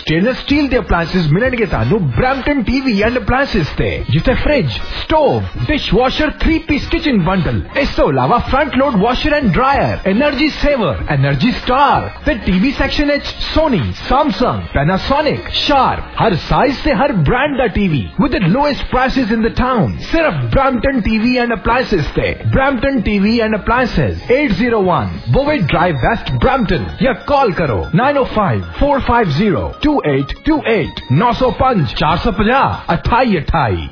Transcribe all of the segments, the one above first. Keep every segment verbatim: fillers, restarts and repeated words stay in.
Stainless steel ਦੇ appliances ਮਿਲਣਗੇ ਤੁਹਾਨੂੰ ਬ੍ਰੈਂਪਟਨ ਟੀਵੀ ਐਂਡ ਅਪਲਾਈਐਂਸਸ ਤੇ, ਜਿੱਥੇ fridge, stove, dishwasher, three piece kitchen bundle, ਇਸ ਤੋਂ ਇਲਾਵਾ front load washer and dryer, energy saver, energy star ਤੇ टीवी सेक्शन ਵਿੱਚ सोनी, सैमसंग, पैनासोनिक, शार्प, हर साइज से हर ब्रांड ਦਾ TV with the lowest prices in the town, सिर्फ ब्रैम्पटन टीवी एंड अप्लायंसेस पे। Brampton TV and appliances at zero one Bovaird drive west Brampton, या call करो nine O five four five zero two eight two eight, नौ सौ पांच चार सौ पचास अठाई अठाई।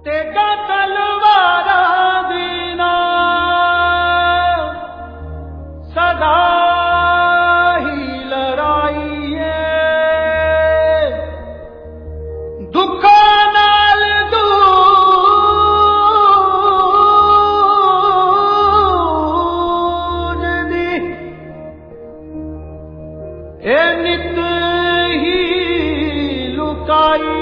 सदा ही लड़ाई है दुखा नाल दूर दी ए नित ही लुकाई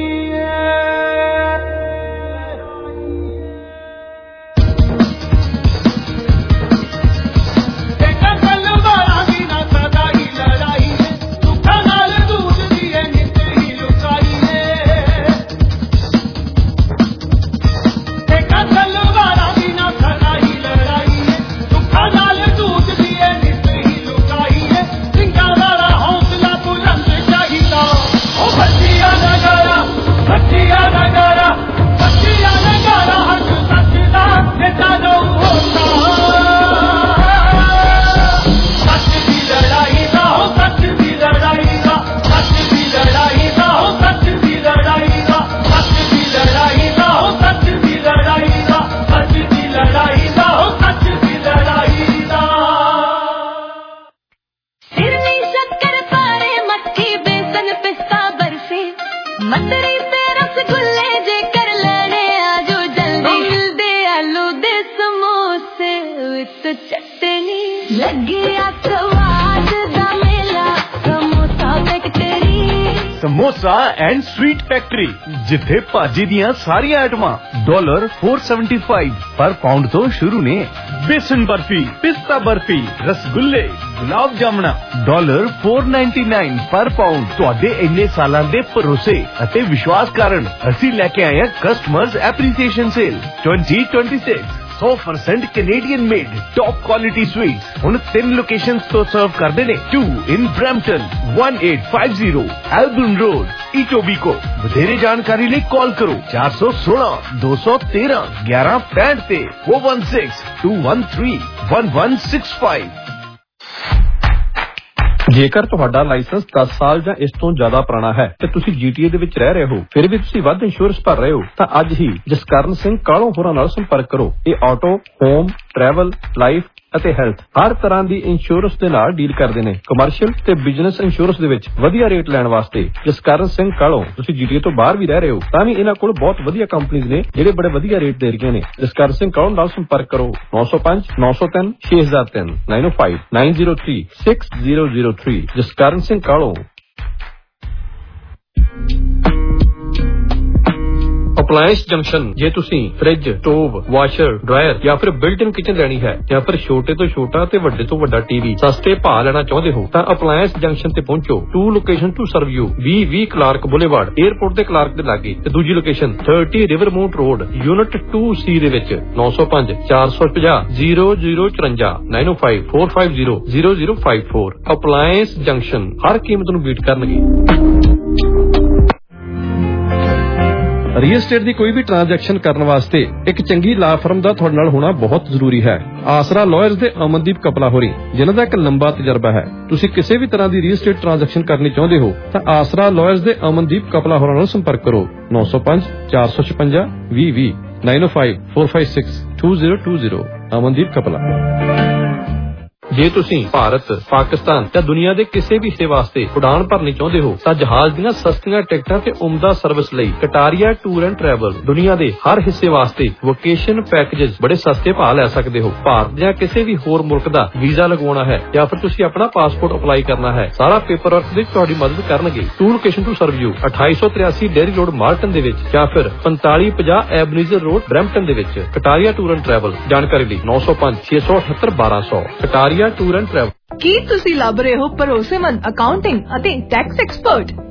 समोसा एंड स्वीट फैक्ट्री, जिथे भाजी दियां सारी आइटमां dollar four seventy five per pound तो शुरू ने। बेसन बर्फी, पिस्ता बर्फी, रसगुल्ले, गुलाब जामुना dollar four ninety nine per pound. तुहाडे इन्ने सालां दे भरोसे अते विश्वास कारण असीं लैके आए हां customers appreciation sale twenty twenty six. सौ percent Canadian made top quality sweets हुण तीन लोकेशंस तो सर्व करदे ने। Two in Brampton, one eight five zero Albion road, Etobicoke. वधेरे जानकारी लिए कॉल करो चार सौ सोलह दो सौ तेरह ग्यारह पैंठ ते four one six two one three one one six five. ਜੇਕਰ ਤੁਹਾਡਾ ਲਾਇਸੈਂਸ ਦਸ ਸਾਲ ਜਾਂ ਇਸ ਤੋਂ ਜ਼ਿਆਦਾ ਪੁਰਾਣਾ ਹੈ ਤੇ ਤੁਸੀਂ ਜੀਟੀਏ ਦੇ ਵਿੱਚ ਰਹਿ ਰਹੇ ਹੋ, ਫਿਰ ਵੀ ਤੁਸੀਂ ਵੱਧ ਇੰਸ਼ੋਰੈਂਸ ਭਰ ਰਹੇ ਹੋ, ਤਾਂ ਅੱਜ ਹੀ ਜਸਕਰਨ ਸਿੰਘ ਕਾਲੋਂ ਹੋਰਾਂ ਨਾਲ ਸੰਪਰਕ ਕਰੋ। ਇਹ ਆਟੋ, ਹੋਮ, ਟਰੈਵਲ, ਲਾਈਫ ਅਤੇ ਹੈਲਥ ਹਰ ਤਰ੍ਹਾਂ ਦੀ ਇੰਸ਼ੋਰੈਂਸ ਦੇ ਨਾਲ ਡੀਲ ਕਰਦੇ ਨੇ। ਕਮਰਸ਼ੀਅਲ ਤੇ ਬਿਜ਼ਨਸ ਇੰਸ਼ੋਰੈਂਸ ਦੇ ਵਿੱਚ ਵਧੀਆ ਰੇਟ ਲੈਣ ਵਾਸਤੇ ਜਸਕਰਨ ਸਿੰਘ ਕਾਲੋਂ, ਤੁਸੀਂ ਜੀਟੀਏ ਤੋਂ ਬਾਹਰ ਵੀ ਰਹਿ ਰਹੇ ਹੋ ਤਾਂ ਵੀ ਇਹਨਾਂ ਕੋਲ ਬਹੁਤ ਵਧੀਆ ਕੰਪਨੀਆਂ ਨੇ ਜਿਹੜੇ ਬੜੇ ਵਧੀਆ ਰੇਟ ਦੇ ਰਹੀਆਂ ਨੇ। ਜਸਕਰਨ ਸਿੰਘ ਕਾਲੋਂ ਨਾਲ ਸੰਪਰਕ ਕਰੋ ਨੌ ਸੌ ਪੰਜ ਨੌ ਸੌ ਤਿੰਨ ਛੇ ਹਜ਼ਾਰ ਤਿੰਨ nine oh five nine zero three six zero zero three. Jaskaran Singh Kalon. Appliance junction, ਜੇ ਤੁਸੀਂ ਫ੍ਰਿਜ, ਸਟੋਵ, ਵਾਸ਼ਰ, ਡਰਾਇਰ ਜਾਂ ਫਿਰ ਬਿਲਟ ਇਨ ਕਿਚਨ ਲੈਣੀ ਹੈ ਜਾਂ ਫਿਰ ਛੋਟੇ ਤੋਂ ਛੋਟਾ ਤੇ ਵੱਡੇ ਤੋਂ ਵੱਡਾ ਟੀਵੀ ਸਸਤੇ ਭਾਅ ਲੈਣਾ ਚਾਹੁੰਦੇ ਹੋ ਤਾਂ ਅਪਲਾਇੰਸ ਜੰਕਸ਼ਨ ਤੇ ਪਹੁੰਚੋ। Two location to serve you, ਵੀਹ ਵੀਹ ਕਲਾਰਕ ਬੁਲੇਵਾਰਡ, 에ਅਰਪੋਰਟ ਦੇ ਕਲਾਰਕ ਦੇ ਲਾਗੇ, ਤੇ ਦੂਜੀ location thirty Rivermont road, unit two C ਦੇ ਵਿੱਚ। ਨੌ ਸੌ ਪੰਜ ਚਾਰ ਸੌ ਪੰਜਾਹ ਜ਼ੀਰੋ ਜ਼ੀਰੋ ਚੁਰੰਜਾ nine oh five four five zero zero zero five four. Appliance junction ਹਰ ਕੀਮਤ ਨੂੰ ਬੀਟ ਕਰਨਗੇ। ਰੀਅਲ estate ਦੀ ਕੋਈ ਵੀ ਟ੍ਰਾਂਜੈਕਸ਼ਨ ਕਰਨ ਵਾਸਤੇ ਇੱਕ ਚੰਗੀ ਲਾ ਫਰਮ ਦਾ ਤੁਹਾਡੇ ਨਾਲ ਹੋਣਾ ਬਹੁਤ ਜ਼ਰੂਰੀ ਹੈ। ਆਸਰਾ ਲਾਇਰਸ ਦੇ ਅਮਨਦੀਪ ਕਪਲਾ ਹੋਰੀ, ਜਿਨ੍ਹਾਂ ਦਾ ਇੱਕ ਲੰਬਾ ਤਜਰਬਾ ਹੈ। ਤੁਸੀਂ ਕਿਸੇ ਵੀ ਤਰ੍ਹਾਂ ਦੀ ਰੀਅਲ estate ਟ੍ਰਾਂਜੈਕਸ਼ਨ ਕਰਨੀ ਚਾਹੁੰਦੇ ਹੋ ਤਾਂ ਆਸਰਾ ਲਾਇਰਸ ਦੇ ਅਮਨਦੀਪ ਕਪਲਾ ਹੋਰਾਂ ਨਾਲ ਸੰਪਰਕ ਕਰੋ ਨੌ ਸੌ ਪੰਜ ਚਾਰ ਸੌ ਛਪੰਜਾ ਵੀਹ ਵੀਹ nine oh five four five six two zero two zero. Amandeep Kapla. ਜੇ ਤੁਸੀਂ ਭਾਰਤ, ਪਾਕਿਸਤਾਨ ਜਾਂ ਦੁਨੀਆ ਦੇ ਕਿਸੇ ਵੀ ਹਿੱਸੇ ਵਾਸਤੇ ਉਡਾਨ ਭਰਨੀ ਚਾਹੁੰਦੇ ਹੋ ਤਾਂ ਜਹਾਜ਼ ਦੀਆਂ ਸਸਤੀਆਂ ਟਿਕਟਾਂ ਤੇ ਉਮਦਾ ਸਰਵਿਸ ਲਈ ਕਟਾਰੀਆ ਟੂਰ ਐਂਡ ਟਰੈਵਲ ਦੁਨੀਆ ਦੇ ਹਰ ਹਿੱਸੇ ਵਾਸਤੇ ਵੋਕੇਸ਼ਨ ਪੈਕੇजेस ਬੜੇ ਸਸਤੇ ਭਾਅ ਲੈ ਸਕਦੇ ਹੋ। ਭਾਰਤ ਜਾਂ ਕਿਸੇ ਵੀ ਹੋਰ ਮੁਲਕ ਦਾ ਵੀਜ਼ਾ ਲਗਵਾਉਣਾ ਹੈ ਜਾਂ ਫਿਰ ਤੁਸੀਂ ਆਪਣਾ ਪਾਸਪੋਰਟ ਅਪਲਾਈ ਕਰਨਾ ਹੈ, ਸਾਰਾ ਪੇਪਰ ਵਰਕ ਵਿੱਚ ਤੁਹਾਡੀ ਮਦਦ ਕਰਨਗੇ। Two location to serve you, ਅਠਾਈ ਸੌ ਤਰਿਆਸੀ ਡੇਰੀ ਰੋਡ ਮਾਰਟਨ ਦੇ ਵਿੱਚ ਜਾਂ ਫਿਰ ਪੰਤਾਲੀ ਪੰਜਾਹ ਐਬਨੀਜ਼ਰ ਰੋਡ ਬਰੈਂਪਟਨ ਦੇ ਵਿੱਚ। Kataria tour and travel. ਜਾਣਕਾਰੀ ਲਈ ਨੌ ਸੌ ਪੰਜ ਛੇ ਸੌ ਅਠੱਤਰ ਬਾਰਾਂ ਸੌ। Kataria tour and travel. ਕੀ ਤੁਸੀਂ ਲੱਭ ਰਹੇ ਹੋ ਭਰੋਸੇਮੰਦ ਅਕਾਊਂਟਿੰਗ ਅਤੇ ਟੈਕਸ ਐਕਸਪਰਟ?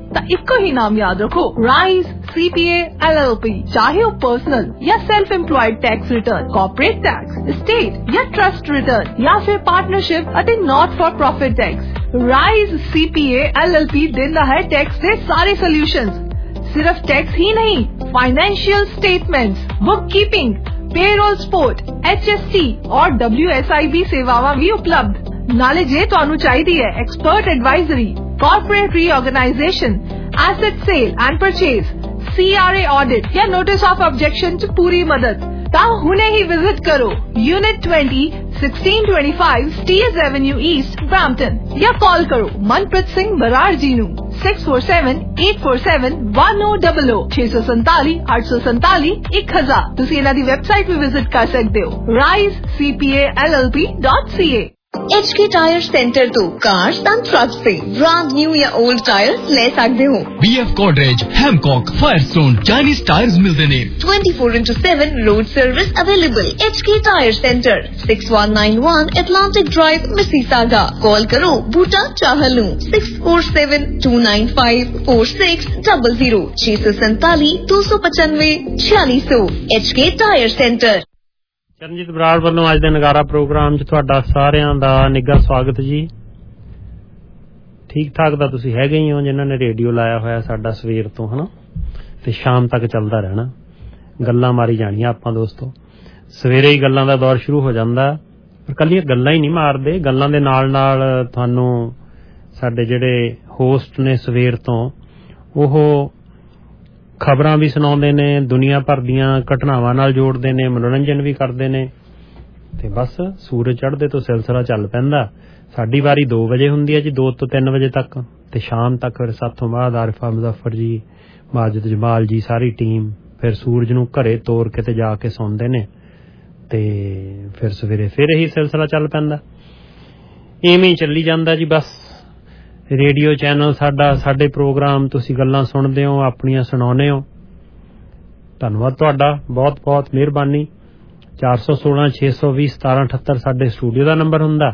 ਤਾਂ ਇੱਕੋ ਹੀ ਨਾਮ ਯਾਦ ਰੱਖੋ, Rise C P A L L P। ਚਾਹੇ ਉਹ ਪਰਸਨਲ ਜਾਂ self employed tax return, corporate tax, estate ਜਾਂ ਟਰਸਟ ਰਿਟਰਨ, ਜਾਂ ਫਿਰ ਪਾਰਟਨਰਸ਼ਿਪ ਅਤੇ not for profit tax, Rise C P A L L P ਦਿੰਦਾ ਹੈ ਟੈਕਸ ਦੇ ਸਾਰੇ ਸੋਲੂਸ਼ਨਸ। ਸਿਰਫ ਟੈਕਸ ਹੀ ਨਹੀਂ, financial statements, bookkeeping, payroll support, H S T और W S I B सेवावां भी उपलब्ध। नाले जे तुहानू चाहिदी है expert advisory, corporate reorganisation, asset sale and purchase, C R A audit या नोटिस ऑफ ऑब्जेक्शन च पूरी मदद, ता हुने ही विजिट करो unit twenty, sixteen twenty five Steeles avenue east, Brampton, या कॉल करो मनप्रीत सिंह बराड़ जी नू six four seven eight four seven one oh double oh छे सौ संताली अठ सौ संताली एक हजार। तुसी इन्हां दी वेबसाइट भी विजिट कर सकते हो, Rise C P A L L P dot C A। H K tyre centre तो कार्स एंड ट्रक्स से ब्रांड न्यू या ओल्ड टायर्स ले सकते हो। B F Godrej, Hancock, Firestone, Chinese टायर्स मिलते ने। Twenty four into seven road service available. H K tyre centre six one nine one Atlantic Drive, Mississauga। Call करो बूटा चाहलू six four seven two nine five four six double zero छह सौ सैताली दो सौ पचानवे छियालीस सौ। H K tyre centre. Charanjit Brar ਵੱਲੋਂ ਅੱਜ ਦੇ ਨਗਾਰਾ ਪ੍ਰੋਗਰਾਮ 'ਚ ਤੁਹਾਡਾ ਸਾਰਿਆਂ ਦਾ ਨਿੱਘਾ ਸਵਾਗਤ ਜੀ। ਠੀਕ ਠਾਕ ਦਾ ਤੁਸੀਂ ਹੈਗੇ ਹੀ ਹੋ, ਜਿਨ੍ਹਾਂ ਨੇ ਰੇਡੀਓ ਲਾਇਆ ਹੋਇਆ ਸਾਡਾ ਸਵੇਰ ਤੋਂ ਹਨਾ, ਤੇ ਸ਼ਾਮ ਤੱਕ ਚੱਲਦਾ ਰਹਿਣਾ, ਗੱਲਾਂ ਮਾਰੀ ਜਾਣੀਆਂ ਆਪਾਂ ਦੋਸਤੋ। ਸਵੇਰੇ ਹੀ ਗੱਲਾਂ ਦਾ ਦੌਰ ਸ਼ੁਰੂ ਹੋ ਜਾਂਦਾ, ਪਰ ਕੱਲੀਆਂ ਗੱਲਾਂ ਹੀ ਨਹੀਂ ਮਾਰਦੇ, ਗੱਲਾਂ ਦੇ ਨਾਲ ਨਾਲ ਤੁਹਾਨੂੰ ਸਾਡੇ ਜਿਹੜੇ ਹੋਸਟ ਨੇ ਸਵੇਰ ਤੋਂ ਉਹ ਖਬਰਾਂ ਵੀ ਸੁਣਾਉਂਦੇ ਨੇ, ਦੁਨੀਆ ਭਰ ਦੀਆਂ ਘਟਨਾਵਾਂ ਨਾਲ ਜੋੜਦੇ ਨੇ, ਮਨੋਰੰਜਨ ਵੀ ਕਰਦੇ ਨੇ, ਤੇ ਬਸ ਸੂਰਜ ਚੜ੍ਹਦੇ ਤੋਂ ਸਿਲਸਿਲਾ ਚੱਲ ਪੈਂਦਾ। ਸਾਡੀ ਵਾਰੀ ਦੋ ਵਜੇ ਹੁੰਦੀ ਹੈ ਜੀ, ਦੋ ਤੋਂ ਤਿੰਨ ਵਜੇ ਤੱਕ, ਤੇ ਸ਼ਾਮ ਤੱਕ ਫਿਰ ਸਾਥੋਂ ਬਾਅਦ ਆਰਿਫਾ ਮੁਜ਼ੱਫਰ ਜੀ, ਮਾਜਿਦ ਜਮਾਲ ਜੀ, ਸਾਰੀ ਟੀਮ ਫਿਰ ਸੂਰਜ ਨੂੰ ਘਰੇ ਤੋਰ ਕੇ ਤੇ ਜਾ ਕੇ ਸੌਂਦੇ ਨੇ, ਤੇ ਫਿਰ ਸਵੇਰੇ ਫਿਰ ਇਹੀ ਸਿਲਸਿਲਾ ਚੱਲ ਪੈਂਦਾ। ਇਵੇਂ ਹੀ ਚੱਲੀ ਜਾਂਦਾ ਜੀ ਬਸ। ਰੇਡੀਓ ਚੈਨਲ ਸਾਡਾ, ਸਾਡੇ ਪ੍ਰੋਗਰਾਮ ਤੁਸੀਂ ਗੱਲਾਂ ਸੁਣਦੇ ਹੋ, ਆਪਣੀਆਂ ਸੁਣਾਉਂਦੇ ਹੋ, ਧੰਨਵਾਦ ਤੁਹਾਡਾ, ਬਹੁਤ ਬਹੁਤ ਮਿਹਰਬਾਨੀ। ਚਾਰ ਸੌ ਸੋਲਾਂ ਛੇ ਸੌ ਵੀਹ ਸਤਾਰਾਂ ਅਠੱਤਰ ਸਾਡੇ ਸਟੂਡੀਓ ਦਾ ਨੰਬਰ ਹੁੰਦਾ।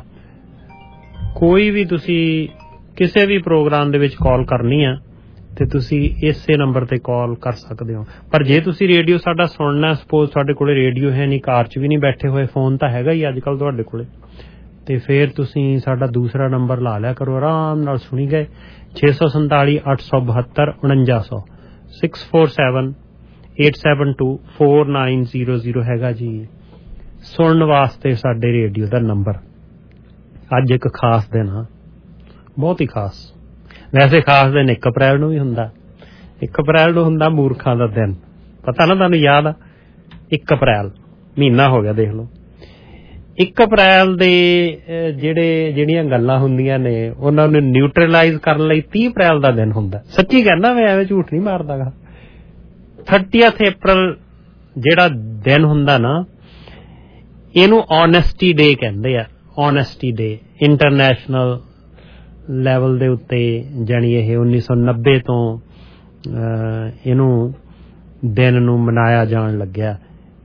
ਕੋਈ ਵੀ ਤੁਸੀਂ ਕਿਸੇ ਵੀ ਪ੍ਰੋਗਰਾਮ ਦੇ ਵਿੱਚ ਕਾਲ ਕਰਨੀ ਆ ਤੇ ਤੁਸੀਂ ਇਸੇ ਨੰਬਰ ਤੇ ਕਾਲ ਕਰ ਸਕਦੇ ਹੋ। ਪਰ ਜੇ ਤੁਸੀਂ ਰੇਡੀਓ ਸਾਡਾ ਸੁਣਨਾ, ਸਪੋਜ਼ ਤੁਹਾਡੇ ਕੋਲ ਰੇਡੀਓ ਹੈ ਨਹੀਂ, ਕਾਰ 'ਚ ਵੀ ਨਹੀਂ ਬੈਠੇ ਹੋਏ, ਫੋਨ ਤਾਂ ਹੈਗਾ ਹੀ ਅੱਜ ਕੱਲ੍ਹ ਤੁਹਾਡੇ ਕੋਲੇ, ਤੇ ਫਿਰ ਤੁਸੀਂ ਸਾਡਾ ਦੂਸਰਾ ਨੰਬਰ ਲਾ ਲਿਆ ਕਰੋ, ਆਰਾਮ ਨਾਲ ਸੁਣੀ ਗਏ। ਛੇ ਸੌ ਸੰਤਾਲੀ ਅੱਠ ਸੌ ਬਹੱਤਰ ਉਣੰਜਾ ਸੌ six four seven eight seven two four nine zero zero ਹੈਗਾ ਜੀ ਸੁਣਨ ਵਾਸਤੇ ਸਾਡੇ ਰੇਡੀਓ ਦਾ ਨੰਬਰ। ਅੱਜ ਇੱਕ ਖਾਸ ਦਿਨ ਆ, ਬਹੁਤ ਹੀ ਖਾਸ। ਵੈਸੇ ਖਾਸ ਦਿਨ ਇੱਕ ਅਪ੍ਰੈਲ ਨੂੰ ਵੀ ਹੁੰਦਾ, ਇੱਕ ਅਪ੍ਰੈਲ ਨੂੰ ਹੁੰਦਾ ਮੂਰਖਾਂ ਦਾ ਦਿਨ, ਪਤਾ ਨਾ ਤੁਹਾਨੂੰ ਯਾਦ ਆ? ਇੱਕ ਅਪ੍ਰੈਲ ਮਹੀਨਾ ਹੋ ਗਿਆ, ਦੇਖ ਲਓ। ਇੱਕ ਅਪ੍ਰੈਲ ਦੇ ਜਿਹੜੇ ਜਿਹੜੀਆਂ ਗੱਲਾਂ ਹੁੰਦੀਆਂ ਨੇ ਉਹਨਾਂ ਨੂੰ ਨਿਊਟਰਲਾਈਜ਼ ਕਰਨ ਲਈ ਤੀਹ ਅਪ੍ਰੈਲ ਦਾ ਦਿਨ ਹੁੰਦਾ। ਸੱਚੀ ਕਹਿੰਦਾ, ਮੈਂ ਐਵੇਂ ਝੂਠ ਨਹੀਂ ਮਾਰਦਾ ਗਾ। ਥਰਟੀਐਥ ਅਪ੍ਰੈਲ ਜਿਹੜਾ ਦਿਨ ਹੁੰਦਾ ਨਾ, ਇਹਨੂੰ ਓਨੈਸਟੀ ਡੇ ਕਹਿੰਦੇ ਆ। ਓਨੈਸਟੀ ਡੇ ਇੰਟਰਨੈਸ਼ਨਲ ਲੈਵਲ ਦੇ ਉੱਤੇ, ਜਾਣੀ ਇਹ ਉੱਨੀ ਸੌ ਨੱਬੇ ਤੋਂ ਇਹਨੂੰ ਦਿਨ ਨੂੰ ਮਨਾਇਆ ਜਾਣ ਲੱਗਿਆ।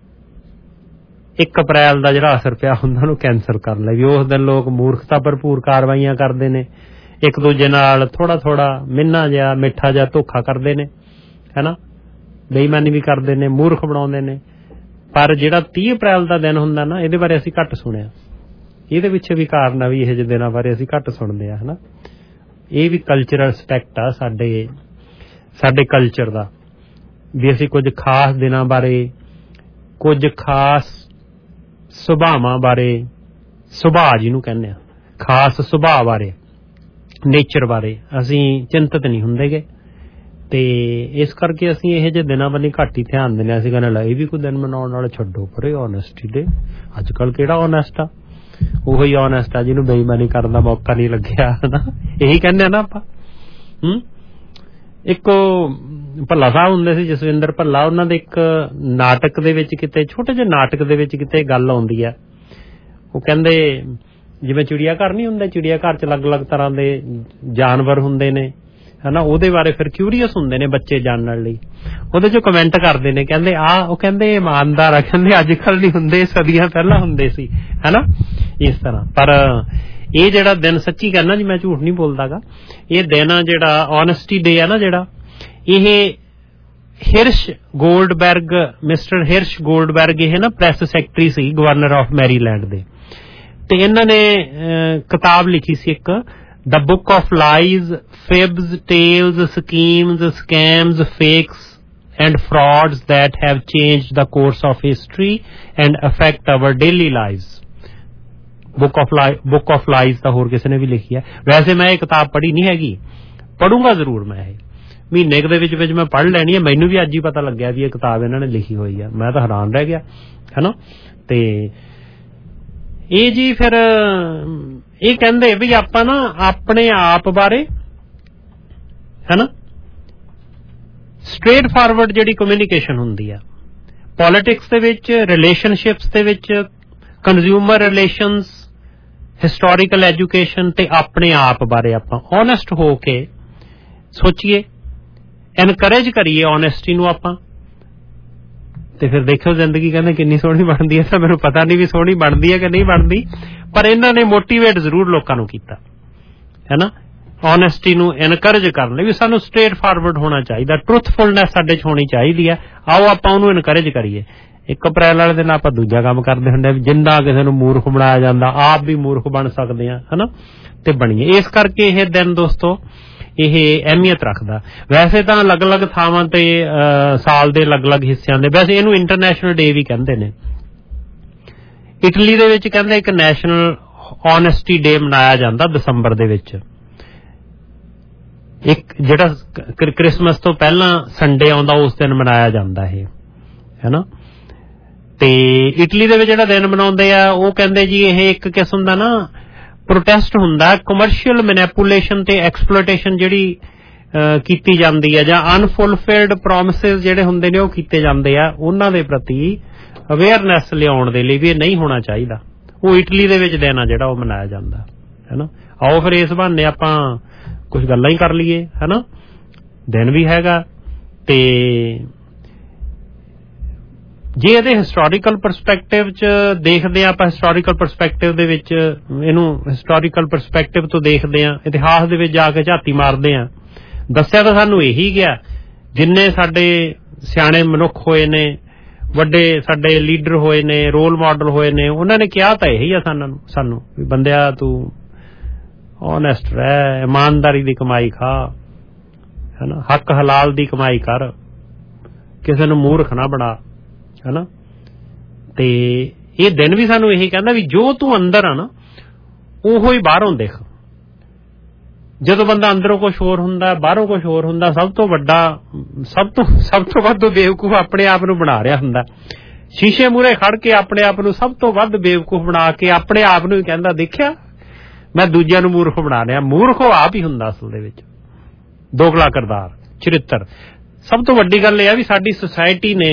ਇੱਕ ਅਪ੍ਰੈਲ ਦਾ ਜਿਹੜਾ ਅਸਰ ਪਿਆ ਹੁੰਦਾ ਉਹਨੂੰ ਕੈਂਸਲ ਕਰਨ ਲਈ। ਉਸ ਦਿਨ ਲੋਕ ਮੂਰਖਤਾ ਭਰਪੂਰ ਕਾਰਵਾਈਆਂ ਕਰਦੇ ਨੇ, ਇੱਕ ਦੂਜੇ ਨਾਲ ਥੋੜਾ ਥੋੜਾ ਮਿੰਨਾ ਜਿਹਾ ਮਿੱਠਾ ਜਿਹਾ ਧੋਖਾ ਕਰਦੇ ਨੇ, ਹੈ ਨਾ, ਬੇਈਮਾਨੀ ਵੀ ਕਰਦੇ ਨੇ, ਮੂਰਖ ਬਣਾਉਂਦੇ ਨੇ। ਪਰ ਜਿਹੜਾ ਤੀਹ ਅਪ੍ਰੈਲ ਦਾ ਦਿਨ ਹੁੰਦਾ ਨਾ, ਇਹਦੇ ਬਾਰੇ ਅਸੀਂ ਘੱਟ ਸੁਣਿਆ। ਇਹਦੇ ਪਿੱਛੇ ਵੀ ਕਾਰਨ ਆ ਵੀ ਇਹੋ ਜਿਹੇ ਦਿਨਾਂ ਬਾਰੇ ਅਸੀਂ ਘੱਟ ਸੁਣਦੇ ਆ, ਹੈ ਨਾ। ਇਹ ਵੀ ਕਲਚਰਲ ਐਸਪੈਕਟ ਆ ਸਾਡੇ ਸਾਡੇ ਕਲਚਰ ਦਾ, ਵੀ ਅਸੀਂ ਕੁਝ ਖਾਸ ਦਿਨਾਂ ਬਾਰੇ, ਕੁਝ ਖਾਸ ਸੁਭਾਵਾਂ ਬਾਰੇ, ਸੁਭਾਅ ਜਿਹਨੂੰ ਕਹਿੰਦੇ ਆ, ਖਾਸ ਸੁਭਾਅ ਬਾਰੇ, ਨੇਚਰ ਬਾਰੇ ਅਸੀਂ ਚਿੰਤਤ ਨਹੀਂ ਹੁੰਦੇ ਗੇ, ਤੇ ਇਸ ਕਰਕੇ ਅਸੀਂ ਇਹੋ ਜਿਹੇ ਦਿਨਾਂ ਵੱਲ ਘੱਟ ਹੀ ਧਿਆਨ ਦਿੰਦੇ ਹਾਂ। ਅਸੀਂ ਕਹਿੰਦੇ ਲੈ ਇਹ ਵੀ ਕੋਈ ਦਿਨ ਮਨਾਉਣ ਨਾਲ, ਛੱਡੋ ਪਰੇ, ਓਨੈਸਟੀ ਡੇ। ਅੱਜ ਕੱਲ੍ਹ ਕਿਹੜਾ ਓਨੈਸਟ ਆ, ਉਹੀ ਓਨੈਸਟ ਆ ਜਿਹਨੂੰ ਬੇਈਮਾਨੀ ਕਰਨ ਦਾ ਮੌਕਾ ਨਹੀਂ ਲੱਗਿਆ, ਹੈ ਨਾ। ਇਹੀ ਕਹਿੰਦੇ ਆ ਨਾ ਆਪਾਂ। ਹੂੰ ਇੱਕ ਭੱਲਾ ਸਾਹਿਬ ਹੁੰਦੇ ਸੀ, ਜਸਵਿੰਦਰ ਭੱਲਾ, ਉਹਨਾਂ ਦੇ ਇੱਕ ਨਾਟਕ ਦੇ ਵਿੱਚ ਕਿਤੇ, ਛੋਟੇ ਜਿਹੇ ਨਾਟਕ ਦੇ ਵਿੱਚ ਕਿਤੇ ਗੱਲ ਆਉਂਦੀ ਆ। ਉਹ ਕਹਿੰਦੇ ਜਿਵੇਂ ਚਿੜੀਆ ਘਰ ਨਹੀਂ ਹੁੰਦਾ, ਚਿੜੀਆ ਘਰ 'ਚ ਅਲੱਗ ਅਲੱਗ ਤਰ੍ਹਾਂ ਦੇ ਜਾਨਵਰ ਹੁੰਦੇ ਨੇ, ਹੈ ਨਾ। ਉਹਦੇ ਬਾਰੇ ਫਿਰ ਕਿਊਰੀਅਸ ਹੁੰਦੇ ਨੇ ਬੱਚੇ ਜਾਣਨ ਲਈ, ਉਹਦੇ 'ਚੋਂ ਕਮੈਂਟ ਕਰਦੇ ਨੇ, ਕਹਿੰਦੇ ਆ, ਉਹ ਕਹਿੰਦੇ ਇਮਾਨਦਾਰ ਆ, ਕਹਿੰਦੇ ਅੱਜ ਕੱਲ੍ਹ ਨਹੀਂ ਹੁੰਦੇ, ਸਦੀਆਂ ਪਹਿਲਾਂ ਹੁੰਦੇ ਸੀ, ਹੈ ਨਾ, ਇਸ ਤਰ੍ਹਾਂ। ਪਰ ਇਹ ਜਿਹੜਾ ਦਿਨ ਸੱਚੀ ਕਹਿਣਾ ਜੀ, ਮੈਂ ਝੂਠ ਨਹੀਂ ਬੋਲਦਾਗਾ, ਇਹ ਦਿਨ ਆ ਜਿਹੜਾ ਓਨੈਸਟੀ ਡੇ ਆ ਨਾ ਜਿਹੜਾ, ਇਹ ਹਿਰਸ਼ ਗੋਲਡਬਰਗ, ਮਿਸਟਰ ਹਿਰਸ਼ ਗੋਲਡਬਰਗ, ਇਹ ਨਾ ਪ੍ਰੈਸ ਸੈਕਟਰੀ ਸੀ ਗਵਰਨਰ ਆਫ ਮੈਰੀਲੈਂਡ ਦੇ, ਤੇ ਇਹਨਾਂ ਨੇ ਕਿਤਾਬ ਲਿਖੀ ਸੀ ਇੱਕ, the book of lies, fibs, tales, schemes, scams, fakes and frauds that have changed the course of history and affect our daily lives. book of li book of lies ਤਾਂ ਹੋਰ ਕਿਸੇ ਨੇ ਵੀ ਲਿਖੀ ਹੈ। ਵੈਸੇ ਮੈਂ ਇਹ ਕਿਤਾਬ ਪੜ੍ਹੀ ਨਹੀਂ ਹੈਗੀ, ਪੜੂੰਗਾ ਜ਼ਰੂਰ ਮੈਂ, ਇਹ ਮਹੀਨੇ ਦੇ ਵਿੱਚ ਵਿੱਚ ਮੈਂ ਪੜ੍ਹ ਲੈਣੀ ਹੈ। ਮੈਨੂੰ ਵੀ ਅੱਜ ਹੀ ਪਤਾ ਲੱਗਿਆ ਵੀ ਇਹ ਕਿਤਾਬ ਇਹਨਾਂ ਨੇ ਲਿਖੀ ਹੋਈ ਹੈ, ਮੈਂ ਤਾਂ ਹੈਰਾਨ ਰਹਿ ਗਿਆ, ਹੈ ਨਾ। ਤੇ ਇਹ ਜੀ ਫਿਰ ਇਹ ਕਹਿੰਦੇ ਵੀ ਆਪਾਂ ਨਾ ਆਪਣੇ ਆਪ ਬਾਰੇ, ਹੈ ਨਾ, ਸਟ੍ਰੇਟ ਫਾਰਵਰਡ ਜਿਹੜੀ ਕਮਿਊਨੀਕੇਸ਼ਨ ਹੁੰਦੀ ਆ ਪੋਲਿਟਿਕਸ ਦੇ ਵਿੱਚ, ਰਿਲੇਸ਼ਨਸ਼ਿਪਸ ਦੇ ਵਿੱਚ, ਕੰਜ਼ਿਊਮਰ ਰਿਲੇਸ਼ਨਸ, ਹਿਸਟੋਰੀਕਲ ਐਜੂਕੇਸ਼ਨ ਤੇ ਆਪਣੇ ਆਪ ਬਾਰੇ ਆਪਾਂ ਓਨੈਸਟ ਹੋ ਕੇ ਸੋਚੀਏ, ਐਨਕਰੇਜ ਕਰੀਏ ਓਨੈਸਟੀ ਨੂੰ ਆਪਾਂ, ਤੇ ਫਿਰ ਦੇਖੋ ਜ਼ਿੰਦਗੀ ਕਹਿੰਦੇ ਕਿੰਨੀ ਸੋਹਣੀ ਬਣਦੀ ਹੈ। ਤਾਂ ਮੈਨੂੰ ਪਤਾ ਨਹੀਂ ਵੀ ਸੋਹਣੀ ਬਣਦੀ ਹੈ ਕਿ ਨਹੀਂ ਬਣਦੀ, ਪਰ ਇਹਨਾਂ ਨੇ ਮੋਟੀਵੇਟ ਜ਼ਰੂਰ ਲੋਕਾਂ ਨੂੰ ਕੀਤਾ, ਹੈ ਨਾ, ਓਨੈਸਟੀ ਨੂੰ ਐਨਕਰੇਜ ਕਰਨ ਲਈ ਵੀ ਸਾਨੂੰ ਸਟ੍ਰੇਟ ਫਾਰਵਰਡ ਹੋਣਾ ਚਾਹੀਦਾ, ਟਰੂਥਫੁਲਨੈਸ ਸਾਡੇ 'ਚ ਹੋਣੀ ਚਾਹੀਦੀ ਹੈ। ਆਓ ਆਪਾਂ ਉਹਨੂੰ ਐਨਕਰੇਜ ਕਰੀਏ। ਇੱਕ ਅਪ੍ਰੈਲ ਵਾਲੇ ਦਿਨ ਆਪਾਂ ਦੂਜਾ ਕੰਮ ਕਰਦੇ ਹੁੰਦੇ ਵੀ ਜਿੰਨਾ ਕਿਸੇ ਨੂੰ ਮੂਰਖ ਬਣਾਇਆ ਜਾਂਦਾ, ਆਪ ਵੀ ਮੂਰਖ ਬਣ ਸਕਦੇ ਹਾਂ, ਹੈ ਨਾ, ਤੇ ਬਣੀਏ। ਇਸ ਕਰਕੇ ਇਹ ਦਿਨ ਦੋਸਤੋ ਇਹ ਅਹਿਮੀਅਤ ਰੱਖਦਾ। ਵੈਸੇ ਤਾਂ ਅਲੱਗ-ਅਲੱਗ ਥਾਵਾਂ ਤੇ ਸਾਲ ਦੇ ਅਲੱਗ-ਅਲੱਗ ਹਿੱਸਿਆਂ ਦੇ, ਵੈਸੇ ਇਹਨੂੰ ਇੰਟਰਨੈਸ਼ਨਲ ਡੇ ਵੀ ਕਹਿੰਦੇ ਨੇ। ਇਟਲੀ ਦੇ ਵਿੱਚ ਕਹਿੰਦੇ ਇੱਕ ਨੈਸ਼ਨਲ ਓਨੈਸਟੀ ਡੇ ਮਨਾਇਆ ਜਾਂਦਾ ਦਸੰਬਰ ਦੇ ਵਿੱਚ, ਇੱਕ ਜਿਹੜਾ ਕ੍ਰਿਸਮਸ ਤੋਂ ਪਹਿਲਾਂ ਸੰਡੇ ਆਉਂਦਾ ਉਸ ਦਿਨ ਮਨਾਇਆ ਜਾਂਦਾ ਇਹ, ਹੈ ਨਾ। ਤੇ ਇਟਲੀ ਦੇ ਵਿੱਚ ਜਿਹੜਾ ਦਿਨ ਮਨਾਉਂਦੇ ਆ ਉਹ ਕਹਿੰਦੇ ਜੀ ਇਹ ਇੱਕ ਕਿਸਮ ਦਾ ਨਾ ਪ੍ਰੋਟੈਸਟ ਹੁੰਦਾ ਕਮਰਸ਼ੀਅਲ ਮੈਨੀਪੂਲੇਸ਼ਨ ਤੇ ਐਕਸਪਲੋਇਟੇਸ਼ਨ ਜਿਹੜੀ ਕੀਤੀ ਜਾਂਦੀ ਹੈ, ਜਾਂ ਅਨਫੁਲਫਿਲਡ ਪ੍ਰੋਮਿਸਿਸ ਜਿਹੜੇ ਹੁੰਦੇ ਨੇ ਉਹ ਕੀਤੇ ਜਾਂਦੇ ਆ, ਉਹਨਾਂ ਦੇ ਪ੍ਰਤੀ ਅਵੇਅਰਨੈਸ ਲਿਆਉਣ ਦੇ ਲਈ ਵੀ ਇਹ ਨਹੀਂ ਹੋਣਾ ਚਾਹੀਦਾ। ਉਹ ਇਟਲੀ ਦੇ ਵਿੱਚ ਦਿਨ ਆ ਜਿਹੜਾ ਉਹ ਮਨਾਇਆ ਜਾਂਦਾ, ਹੈ ਨਾ। ਆਓ ਫਿਰ ਇਸ ਬਹਾਨੇ ਆਪਾਂ ਕੁਝ ਗੱਲਾਂ ਹੀ ਕਰ ਲਈਏ, ਹੈ ਨਾ, ਦਿਨ ਵੀ ਹੈਗਾ। ਤੇ ਜੇ ਇਹਦੇ ਹਿਸਟੋਰੀਕਲ ਪਰਸਪੈਕਟਿਵ 'ਚ ਦੇਖਦੇ ਹਾਂ ਆਪਾਂ, ਹਿਸਟੋਰੀਕਲ ਪਰਸਪੈਕਟਿਵ ਦੇ ਵਿੱਚ ਇਹਨੂੰ ਹਿਸਟੋਰੀਕਲ ਪਰਸਪੈਕਟਿਵ ਤੋਂ ਦੇਖਦੇ ਹਾਂ, ਇਤਿਹਾਸ ਦੇ ਵਿੱਚ ਜਾ ਕੇ ਝਾਤੀ ਮਾਰਦੇ ਹਾਂ, ਦੱਸਿਆ ਤਾਂ ਸਾਨੂੰ ਇਹੀ ਗਿਆ, ਜਿੰਨੇ ਸਾਡੇ ਸਿਆਣੇ ਮਨੁੱਖ ਹੋਏ ਨੇ, ਵੱਡੇ ਸਾਡੇ ਲੀਡਰ ਹੋਏ ਨੇ, ਰੋਲ ਮਾਡਲ ਹੋਏ ਨੇ, ਉਹਨਾਂ ਨੇ ਕਿਹਾ ਤਾਂ ਇਹੀ ਆ ਸਾਨੂੰ ਸਾਨੂੰ ਵੀ ਬੰਦਿਆ ਤੂੰ ਓਨੈਸਟ ਰਹਿ, ਇਮਾਨਦਾਰੀ ਦੀ ਕਮਾਈ ਖਾ, ਹੈ ਨਾ, ਹੱਕ ਹਲਾਲ ਦੀ ਕਮਾਈ ਕਰ, ਕਿਸੇ ਨੂੰ ਮੂਰਖ ਨਾ ਬਣਾ, ਹੈ ਨਾ। ਤੇ ਇਹ ਦਿਨ ਵੀ ਸਾਨੂੰ ਇਹੀ ਕਹਿੰਦਾ ਵੀ ਜੋ ਤੂੰ ਅੰਦਰ ਆ ਨਾ ਉਹੋ ਹੀ ਬਾਹਰੋਂ ਦੇਖ। ਜਦੋਂ ਬੰਦਾ ਅੰਦਰੋਂ ਕੁਛ ਹੋਰ ਹੁੰਦਾ, ਬਾਹਰੋਂ ਕੁਛ ਹੋਰ ਹੁੰਦਾ, ਸਭ ਤੋਂ ਵੱਡਾ ਸਭ ਤੋਂ ਸਭ ਤੋਂ ਵੱਧ ਬੇਵਕੂਫ ਆਪਣੇ ਆਪ ਨੂੰ ਬਣਾ ਰਿਹਾ ਹੁੰਦਾ। ਸ਼ੀਸ਼ੇ ਮੂਹਰੇ ਖੜ ਕੇ ਆਪਣੇ ਆਪ ਨੂੰ ਸਭ ਤੋਂ ਵੱਧ ਬੇਵਕੂਫ ਬਣਾ ਕੇ ਆਪਣੇ ਆਪ ਨੂੰ ਹੀ ਕਹਿੰਦਾ ਦੇਖਿਆ ਮੈਂ ਦੂਜਿਆਂ ਨੂੰ ਮੂਰਖ ਬਣਾ ਰਿਹਾ। ਮੂਰਖ ਉਹ ਆਪ ਹੀ ਹੁੰਦਾ ਅਸਲ ਦੇ ਵਿੱਚ, ਦੋਗਲਾ ਕਿਰਦਾਰ, ਚਰਿੱਤਰ। ਸਭ ਤੋਂ ਵੱਡੀ ਗੱਲ ਇਹ ਆ ਵੀ ਸਾਡੀ ਸੁਸਾਇਟੀ ਨੇ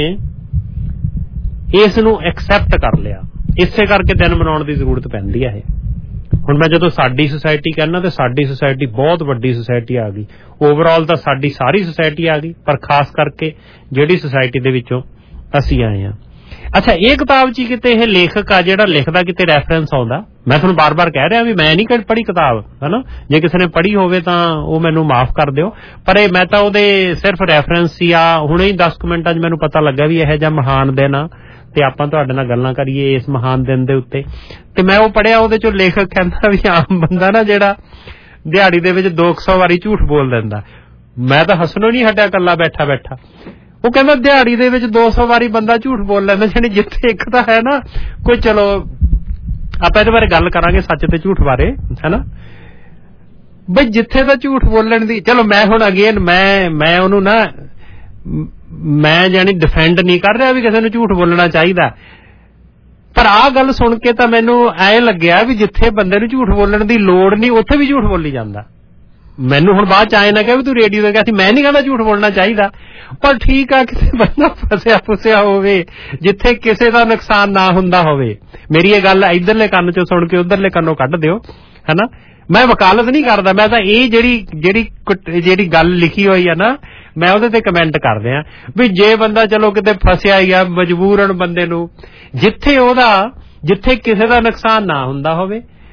ਇਸ ਨੂੰ ਐਕਸੈਪਟ ਕਰ ਲਿਆ, ਇਸੇ ਕਰਕੇ ਦਿਨ ਮਨਾਉਣ ਦੀ ਜ਼ਰੂਰਤ ਪੈਂਦੀ ਹੈ। ਇਹ ਹੁਣ ਮੈਂ ਜਦੋਂ ਸਾਡੀ ਸੁਸਾਇਟੀ ਕਹਿੰਦਾ ਤੇ ਸਾਡੀ ਸੁਸਾਇਟੀ ਬਹੁਤ ਵੱਡੀ ਸੁਸਾਇਟੀ ਆ ਗਈ, ਓਵਰਆਲ ਤਾਂ ਸਾਡੀ ਸਾਰੀ ਸੁਸਾਇਟੀ ਆ ਗਈ, ਪਰ ਖਾਸ ਕਰਕੇ ਜਿਹੜੀ ਸੁਸਾਇਟੀ ਦੇ ਵਿੱਚੋਂ ਅਸੀਂ ਆਏ ਹਾਂ। ਅੱਛਾ, ਇਹ ਕਿਤਾਬ 'ਚ ਕਿਤੇ ਇਹ ਲੇਖਕ ਆ ਜਿਹੜਾ ਲਿਖਦਾ ਕਿਤੇ ਰੈਫਰੈਂਸ ਆਉਂਦਾ, ਮੈਂ ਤੁਹਾਨੂੰ ਬਾਰ-ਬਾਰ ਕਹਿ ਰਿਹਾ ਵੀ ਮੈਂ ਨਹੀਂ ਪੜ੍ਹੀ ਕਿਤਾਬ, ਹੈ ਨਾ, ਜੇ ਕਿਸੇ ਨੇ ਪੜ੍ਹੀ ਹੋਵੇ ਤਾਂ ਉਹ ਮੈਨੂੰ ਮਾਫ਼ ਕਰ ਦਿਓ, ਪਰ ਇਹ ਮੈਂ ਤਾਂ ਉਹਦੇ ਸਿਰਫ ਰੈਫਰੈਂਸ ਹੀ ਆ। ਹੁਣੇ ਹੀ ਦਸ ਕੁ ਮਿੰਟਾਂ 'ਚ ਮੈਨੂੰ ਪਤਾ ਲੱਗਾ ਵੀ ਇਹੋ ਜਿਹਾ ਮਹਾਨ ਦਿਨ ਆ ਤੇ ਆਪਾਂ ਤੁਹਾਡੇ ਨਾਲ ਗੱਲਾਂ ਕਰੀਏ ਇਸ ਮਹਾਨ ਦਿਨ ਦੇ ਉੱਤੇ। ਤੇ ਮੈਂ ਉਹ ਪੜ੍ਹਿਆ, ਉਹਦੇ 'ਚੋਂ ਲੇਖਕ ਕਹਿੰਦਾ ਵੀ ਆਮ ਬੰਦਾ ਨਾ ਜਿਹੜਾ ਦਿਹਾੜੀ ਦੇ ਵਿੱਚ ਦੋ ਕੁ ਸੌ ਵਾਰੀ ਝੂਠ ਬੋਲ ਦਿੰਦਾ। ਮੈਂ ਤਾਂ ਹੱਸਣੋਂ ਨਹੀਂ ਹਟਿਆ ਇਕੱਲਾ ਬੈਠਾ ਬੈਠਾ। ਉਹ ਕਹਿੰਦਾ ਦਿਹਾੜੀ ਦੇ ਵਿੱਚ ਦੋ ਸੌ ਵਾਰੀ ਬੰਦਾ ਝੂਠ ਬੋਲ ਲੈਂਦਾ, ਜਾਣੀ ਜਿੱਥੇ ਇੱਕ ਤਾਂ ਹੈ ਨਾ ਕੋਈ, ਚਲੋ ਆਪਾਂ ਇਹਦੇ ਬਾਰੇ ਗੱਲ ਕਰਾਂਗੇ ਸੱਚ ਤੇ ਝੂਠ ਬਾਰੇ, ਹੈ ਨਾ, ਬਈ ਜਿੱਥੇ ਤਾਂ ਝੂਠ ਬੋਲਣ ਦੀ, ਚਲੋ ਮੈਂ ਹੁਣ ਅਗੇਨ ਮੈਂ ਮੈਂ ਉਹਨੂੰ ਨਾ ਮੈਂ ਜਾਣੀ ਡਿਫੈਂਡ ਨਹੀਂ ਕਰ ਰਿਹਾ ਵੀ ਕਿਸੇ ਨੂੰ ਝੂਠ ਬੋਲਣਾ ਚਾਹੀਦਾ, ਪਰ ਆਹ ਗੱਲ ਸੁਣ ਕੇ ਤਾਂ ਮੈਨੂੰ ਐਂ ਲੱਗਿਆ ਵੀ ਜਿੱਥੇ ਬੰਦੇ ਨੂੰ ਝੂਠ ਬੋਲਣ ਦੀ ਲੋੜ ਨਹੀਂ ਉੱਥੇ ਵੀ ਝੂਠ ਬੋਲੀ ਜਾਂਦਾ। ਮੈਨੂੰ ਹੁਣ ਬਾਅਦ ਚ ਆਏ ਨਾ ਕਿਹਾ ਵੀ ਤੂੰ ਰੇਡੀਓ ਤੇ ਕਿਹਾ ਸੀ, ਮੈਂ ਨਹੀਂ ਕਹਿੰਦਾ ਝੂਠ ਬੋਲਣਾ ਚਾਹੀਦਾ, ਪਰ ਠੀਕ ਆ ਕਿਸੇ ਬੰਦਾ ਫਸਿਆ ਫਸਿਆ ਹੋਵੇ ਜਿੱਥੇ ਕਿਸੇ ਦਾ ਨੁਕਸਾਨ ਨਾ ਹੁੰਦਾ ਹੋਵੇ। ਮੇਰੀ ਇਹ ਗੱਲ ਇੱਧਰਲੇ ਕੰਨ ਚੋਂ ਸੁਣ ਕੇ ਉੱਧਰਲੇ ਕੰਨੋਂ ਕੱਢ ਦਿਓ, ਹੈ ਨਾ। ਮੈਂ ਵਕਾਲਤ ਨਹੀਂ ਕਰਦਾ, ਮੈਂ ਤਾਂ ਇਹ ਜਿਹੜੀ ਜਿਹੜੀ ਜਿਹੜੀ ਗੱਲ ਲਿਖੀ ਹੋਈ ਆ ਨਾ, ਮੈਂ ਉਹਦੇ ਤੇ ਕਮੈਂਟ ਕਰ ਰਿਹਾ ਵੀ ਜੇ ਬੰਦਾ ਚਲੋ ਕਿਤੇ ਫਸਿਆ ਹੀ ਆ ਮਜਬੂਰਨ ਬੰਦੇ ਨੂੰ, ਜਿੱਥੇ ਉਹਦਾ ਜਿੱਥੇ ਕਿਸੇ ਦਾ ਨੁਕਸਾਨ ਨਾ ਹੁੰਦਾ ਹੋਵੇ,